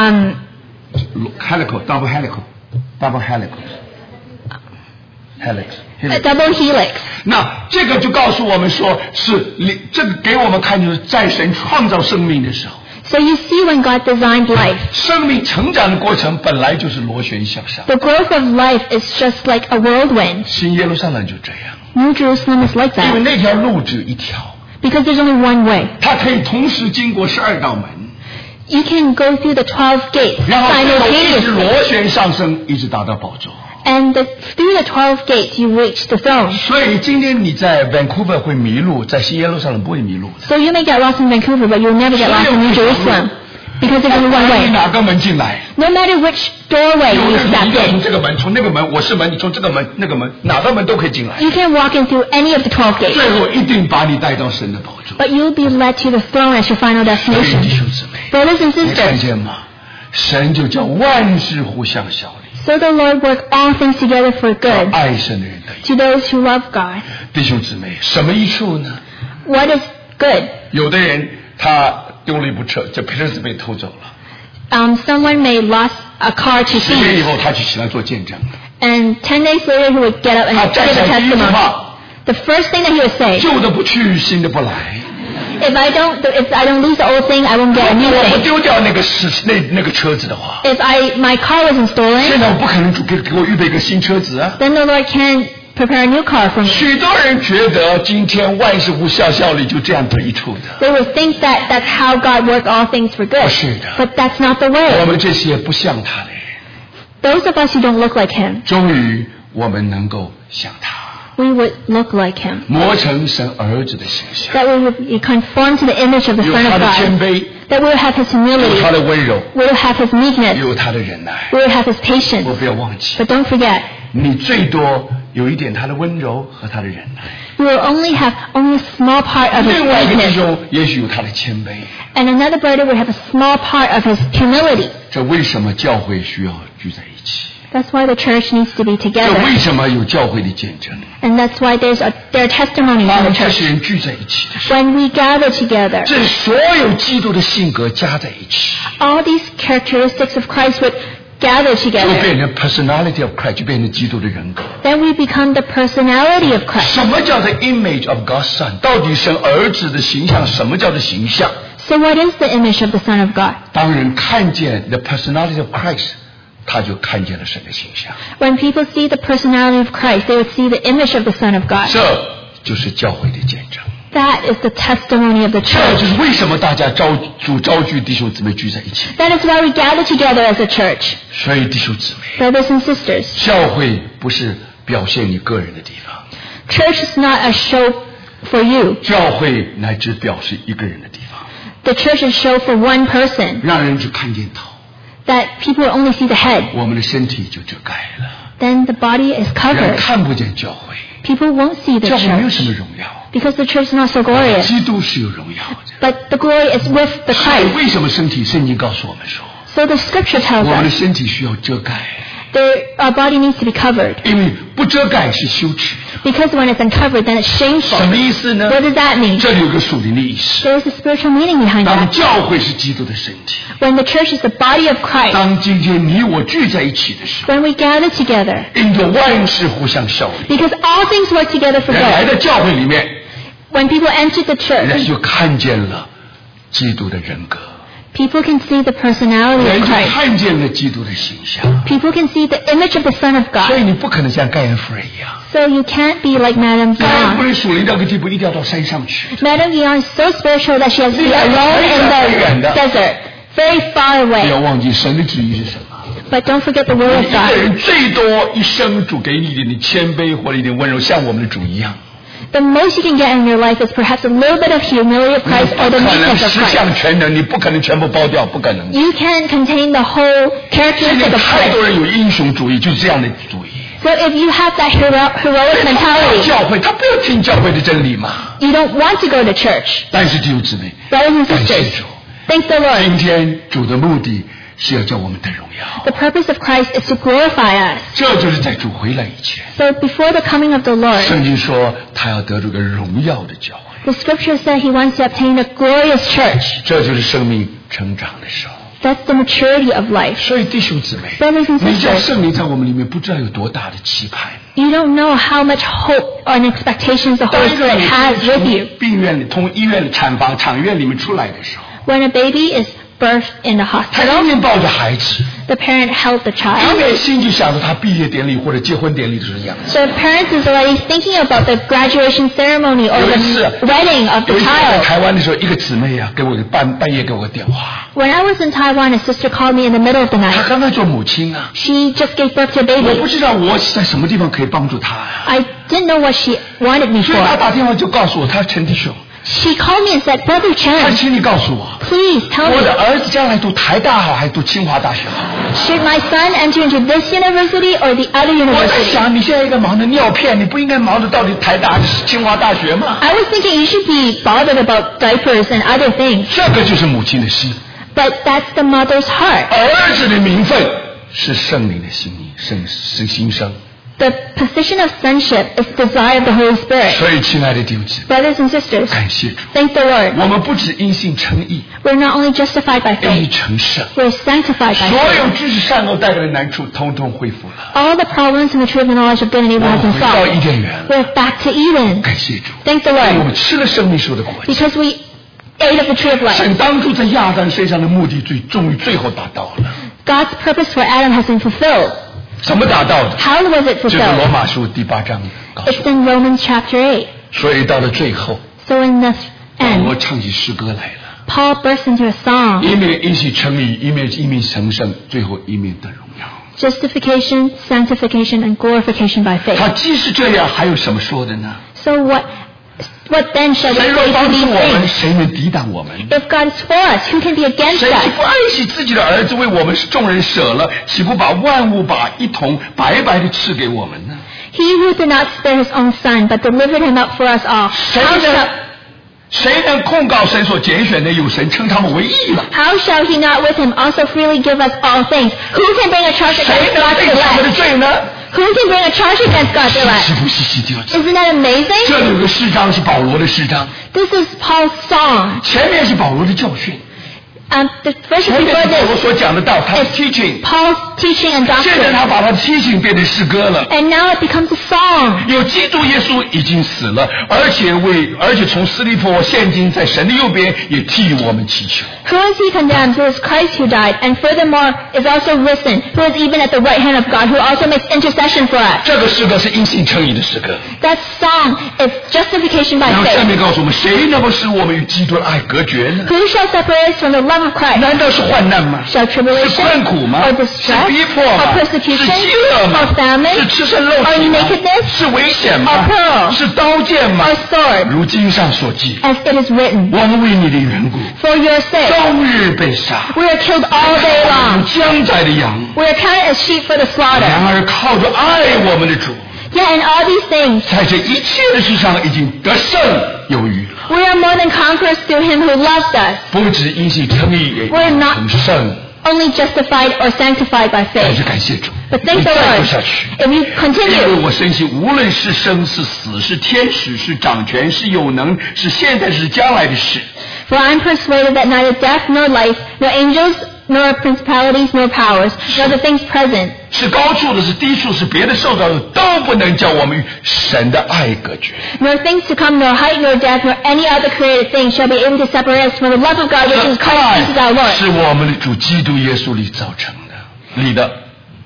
double helical a double helix. 那这个就告诉我们说，这个给我们看就是在神创造生命的时候， So you see when God designed life, 生命成长的过程本来就是螺旋向上。 the growth of life is just like a whirlwind. 新耶路撒冷就这样， New Jerusalem is like 因为 that 那条路只有一条， because there's only one way. 它可以同时经过12道门， You can go through the 12 gates 然后一直 simultaneously. 螺旋上升，一直达到宝座。 And through the 12 gates, you reach the throne. 所以今天你在 Vancouver 会迷路，在新耶路撒冷不会迷路的。 So you may get lost in Vancouver, but you'll never get lost in New Jerusalem because there's only one 你 way. 哪个门进来？ No matter which doorway 有 you 的你 step 要从 in, 这个门，从那个门，我是门，你从这个门、那个门，哪个门都可以进来。 you can walk in through any of the 12 gates. 最后一定把你带到神的宝座。 But you'll be led to the throne as your final 所以弟 destination. 兄姊妹， Brothers and 你看 sisters, 见吗？神就叫万事互相效力， so the Lord work all things together for 叫 good 爱神的人得益。 to those who love God. 弟兄姊妹，什么益处呢？ What is good? 有的人他丢了一部车，这车子被偷走了， Someone may lost a car to 10年以 thieves, 后他就起来做见证了。 and 10 days later he would get up 他 and 站 give 起 a 来第一句 testimony. 话， The first thing that he would say, 旧的不去，新的不来。 if I don't lose the old thing, I won't get a new 我不 thing. 丢掉那个车子的话， If my car wasn't 现 stolen, 在我不可能给我预备一个新车子啊。 then the Lord can prepare a new car for me. 许多人觉得今天万事互相效力就这样得益处的， They would think that that's how God works all things for good. 不是的。 But that's not the 我 way. 们这些不像他的人， Those of us who don't look like him, 终于我们能够像他， we would look like him. 磨成神儿子的形象， That we would be conformed to the image of the 有 Son 他 of 的谦 God. 卑， That we would have his 有 humility. 他的温柔， We would have his meekness. 有他的忍耐。 We would have his patience. 我不要忘记， But don't forget, 你最多有一点他的温柔和他的忍耐， we will only have a small part of his 另外一个弟 meekness. 兄也许有他的谦卑。 And another brother would have a small part of his humility. 这为什么教会需要聚在一起？ That's why the church needs to be 这 together. 为什么有教会的见证？ And that's why there are testimonies 当 in the 这 church. 些人聚在一起的时候， When we gather together, 这所有基督的性格加在一起， all these characteristics of Christ would gather 就 together. 变成 personality of Christ，就变成基督的人格。 Then we become the personality of Christ. 什么叫做 image of God's Son？到底神儿子的形象，什么叫做形象？ So what is the image of the Son of God? 当人看见 the personality of Christ， 他就看见了神的形象。 When people see the personality of Christ, they would see the image of the Son of God. 这就是教会的见证。 That is the testimony of the 这就 church. 是为什么大家主召聚弟兄姊妹聚在一起。 That is why we gather together as a church. 所以弟兄姊妹， Brothers and sisters, 教会不是表现你个人的地方， church is not a show for you. 教会乃只表示一个人的地方， The church is a show for one person, 让人只看见头， that people only see the head. 我们的身体就遮盖了， Then the body is 人 covered. 看不见教会。 People won't see the 教会没有什 church 么荣耀， because the church is not so glorious. 基督是有荣耀的。 But the glory is with the 所以 Christ. 为什么身体？圣经告诉我们说， So the scripture tells 我们的 us 身体需要遮盖， our body needs to be covered. 因为不遮盖是羞耻的。 Because when it's uncovered, then it's 什么 shameful. 意思呢？ What does that mean? 这里有个属灵的意思。 There is a spiritual meaning behind 当 that. 教会是基督的身体， When the church is the body of Christ, 当今天你我聚在一起的时候， when we gather together, 因着万事互相效力， because all things work together for 人来 good. 到教会里面， When people enter the 人 church, 就看见了基督的人格， people can see the personality 人 of 就 Christ. 看见了基督的形象。 People can see the image of the Son of 所以 God. 你不可能像盖恩夫人一样， So you can't be like Madame 盖恩夫 Guyon. 人属灵到个地步，一定要到山上去。 Madame Guyon is so spiritual that she has to be 离开 alone in 很远的。 the desert, very far 不要 away. 忘记神的旨意是什么。 But don't forget the will 你 of 一个 God. 人最多一生主给你一点点谦卑或者一点温柔，像我们的主一样。 The most you can get in your life is perhaps a little bit of humility of 你 Christ 不 or the 可能 meekness of 十 Christ. 项全能，你不可能全部包掉，不可能。 You can't contain the whole 现 characteristic 在 of 太多 Christ. 人有英雄主义，就是这样的主义。 So if you have that heroic 他 mentality, 教会，他不要听教会的真理嘛。 you don't want to go to church. 但是弟兄姊妹， Brothers and 感谢 sisters, 主， thank the Lord. 今天主的目的是要叫我们得荣耀， The purpose of Christ is to glorify us. 这就是在主回来以前， So before the coming of the Lord, 圣经说他要得这个荣耀的教会， the scripture said he wants to obtain a glorious church. 这就是生命成长的时候。 That's the maturity of life. 所以弟兄姊妹， Brothers and 你叫 sisters, 圣灵在我们里面不知道有多大的期盼。 you don't know how much hope and expectations the 当 Holy 一个 Spirit 你 has with 从 you. 病院里、从医院里、产院里面出来的时候， When a baby is birthed in the 他 hospital, 一面抱着孩子， the parent held the 一 child. 面心就想着他毕业典礼或者结婚典礼的时候样子。 The parent is already thinking about the graduation ceremony or 有一次 the wedding of 有 the 一次在 child. 台湾的时候，一个姊妹啊，给我半夜给我个电话， When I was in Taiwan, a sister called me in the middle of the 她 night. 刚刚做母亲啊， She just gave birth to a 我 baby. 不知道我在什么地方可以帮助她啊， I didn't know what she wanted me 所以她 for. 打电话就告诉我，她说陈弟兄， She called me and said, Brother 她 Chen, 请你告诉我， please tell 我 me, 的儿子将来读台大好还是读清华大学好？ should my son enter into this university or the other 我在 university? 想，你现在应该忙着尿片，你不应该忙着到底台大还是清华大学吗？ I was thinking you should be bothered about diapers and other things. 这个就是母亲的心， But that's the mother's heart. 儿子的名分是圣灵的心意，是心声。 The position of sonship is the desire of the Holy Spirit. 所以，亲爱的弟兄姊妹， Brothers and sisters, 感谢主， thank the Lord. 我们不只因信称义， We're not only justified by 因义 faith, 成圣， we're sanctified by 所 faith. 有知识善恶带来的难处，通通恢复了。 All the problems in the truth and knowledge of good and evil have 我 been 们回到伊 solved. 甸园， We're back to Eden. 感谢主， Thank the 因为我 Lord. 们吃了生命树的果子。 Because we ate of the tree of life. 神当初在亚当身上的目的，终于最后达到了。 God's purpose for Adam has been fulfilled. 怎么达到的？ How was it 就是罗 fulfilled? 马书第8章告诉 It's 我。 in Romans chapter 8. 所以到了最后， So in the 保罗 end, 唱起诗歌来了， Paul burst into a song. 一面因信称义，一面成圣，最后一面得荣耀。 Justification, sanctification, and glorification by 他 faith. 既是这样，还有什么说的呢？ So what then shall we 谁若 say 帮 to 助 these 我们， things? 谁能抵挡我们？ If God is for us, who can be against 谁岂 us? 不爱惜自己的儿子，为我们众人舍了？岂不把万物一同白白的赐给我们呢？ He who did not spare his own son, but delivered him up for us all, 谁能控告神所拣选的？有神称他们为义了。 how shall he not with him also freely give us all things? Who can bring a charge 谁 against 能 God's 定他们的 elect? 罪呢？ Who can bring a charge against God's 是 elect? 不是弟兄姊妹？ Isn't that amazing? 这里有个诗章是保罗的诗章， This is Paul's song. 前面是保罗的教训， The verses 前面 before 保罗 this 所讲的道，他是 is teaching， Paul's teaching and 现在 doctrine. 他把他的 teaching 变成诗歌了。 And now it becomes a song. 有基督耶稣已经死了，而且从死里复活，现今在神的右边，也替我们祈求。 Who is he condemned? Who is Christ who died, and furthermore is also risen, who is even at the right hand of God, who also makes intercession for us. 这个诗歌是因信称义的诗歌。 That song is justification by 然后下 faith. 面告诉我们，谁能够使我们与基督的爱隔绝呢？ Who shall separate us from the love of Christ? 难道是患难吗？ Shall 是 tribulation 困苦吗？ or 是 distress 逼迫 or 吗？是 persecution 饥饿吗 or？ famine 是赤身露 or 体吗？ nakedness 是危险吗 or peril 是刀剑吗 or sword? 如经上所记， As it is written, 我们为你的缘故， for your sake 终日被杀， we are killed all day 如 long. 将宰的羊。 We are counted as sheep for the slaughter. 然而靠着爱我们的主， Yet in all these things, 在这一切的事上已经得胜有余了。 we are more than conquerors through him who loved us, 不止因信称义，也 We're not- 成圣。 only justified or sanctified by 但 faith. 是感谢主， But 你 thank the 再 Lord. 不下去。 If you 因为 continue, 我深信，无论是生是死，是天使，是掌权，是有能，是现在，是将来的事， for I am persuaded that neither death nor life, nor angels, nor principalities, nor powers, nor the things present, 是高处的，是低处，是别的受造的，都不能叫我们与神的爱隔绝。 nor things to come, nor height, nor depth, nor any other created thing shall be able to separate us from the love of God which is 这 Christ 爱 Jesus our Lord. 是我们的主基督耶稣里造成的，里的，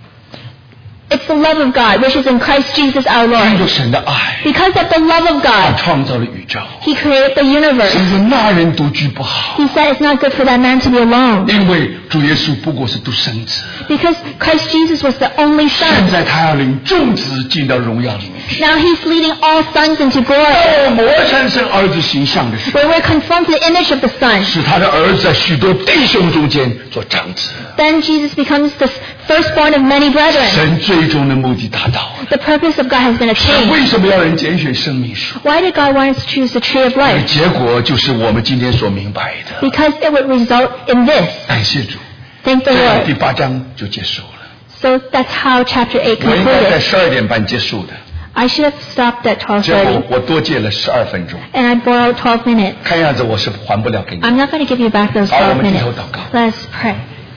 It's the love of God which is in Christ Jesus our 因 Lord. 着神的爱， Because of the love of 他 God, 创造了宇宙。 He created the universe. 神说那人独居不好， He said it's not good for that man to be alone. 因为主耶稣不过是独生子， Because Christ Jesus was the only 现 Son. 在他要领众子进到荣耀里面去。 Now He's leading all sons into 当 glory. 我磨成生儿子形象的时候， When we're conformed to the image of the Son, 使他的儿子在许多弟兄中间做长子。 then Jesus becomes the firstborn of many brethren. 神最终的目的达到。 The purpose of God has been 神 attained. 为什么要人拣选生命树？ Why did God want us to choose the tree of 这个 life? 结果就是我们今天所明白的。 Because it would result in this. 感谢主， Thank the 这样第 Lord. 8章就结束了。 So that's how chapter 8 我应该在 concluded. 12点半结束的， I should have stopped at 结果 12:30, 我多借了12分钟， and I borrowed 12 minutes. 看样子我是还不了给你。 I'm not going to give you back those 好，我 12 们低头 minutes. 祷告。 Let's pray.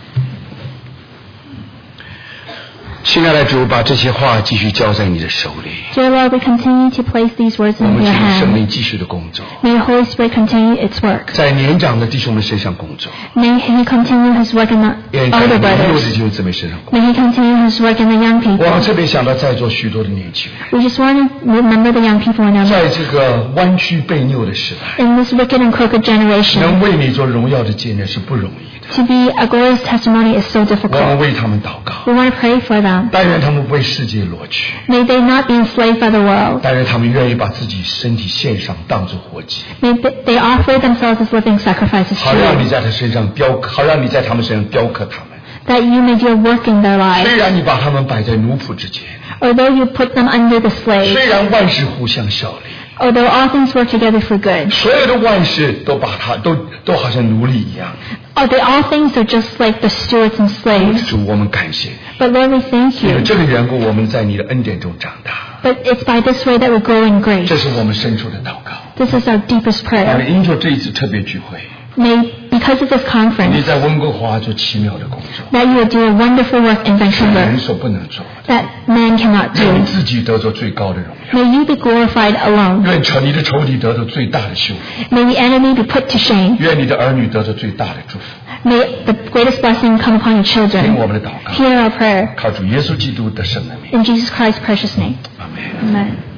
亲爱的主，把这些话继续交在你的手里， Dear Lord, we continue to place these words 我 in 们 your 请圣 hand. 灵继续的工作， May the Holy Spirit continue its work. 在年长的弟兄们身上工作， May He continue His work in the 也在 older 年幼的 brothers. 弟兄姊妹身上工 May He continue His work in the young 作。我 people. 特别想到在座许多的年轻人， We just want to remember the young people in our 在 midst. 这个弯曲背拗的时代， In this wicked and crooked generation, 能为你做荣耀的见证是不容易的。 to be a glorious testimony is so 我们 difficult. 为他们祷告， We want to pray for them. 但愿他们不为世界裸去， May they not be enslaved by the world. 但愿他们愿意把自己身体献上，当作活祭， May they offer themselves as living sacrifices 好 to 让你 you, 在他身上好让你在他们身上雕刻他们。 that you may do a work in their 虽 lives. 然你把他们摆在奴仆之间， Although you put them under the slave, 虽然万事互相效力， although all things work together for good, 所有的万事都把他都好像奴隶一样。 although all things are just like the stewards and slaves. 主，我们感谢你， But Lord, we thank 因为 you. 这个缘故，我们在你的恩典中长大。 But it's by this way that we grow in grace. 这是我们深处的祷告。 This is our deepest 我们 prayer. 因着这一次特别聚会， May, because of this 你 conference, 在温哥华做奇妙的工作， that you would do a wonderful work in 是人 Vancouver 所不能做的。 that man cannot 愿你 do. 自己得着最高的荣耀， May you be glorified alone. 愿你的仇敌得着最大的羞辱， May the enemy be put to shame. 愿你的儿女得着最大的祝福。 May the greatest blessing come upon your 听 children. 我们的祷告， Hear our prayer. 靠主耶稣基督的圣名。 In Jesus Christ's precious name. 阿门。 Amen.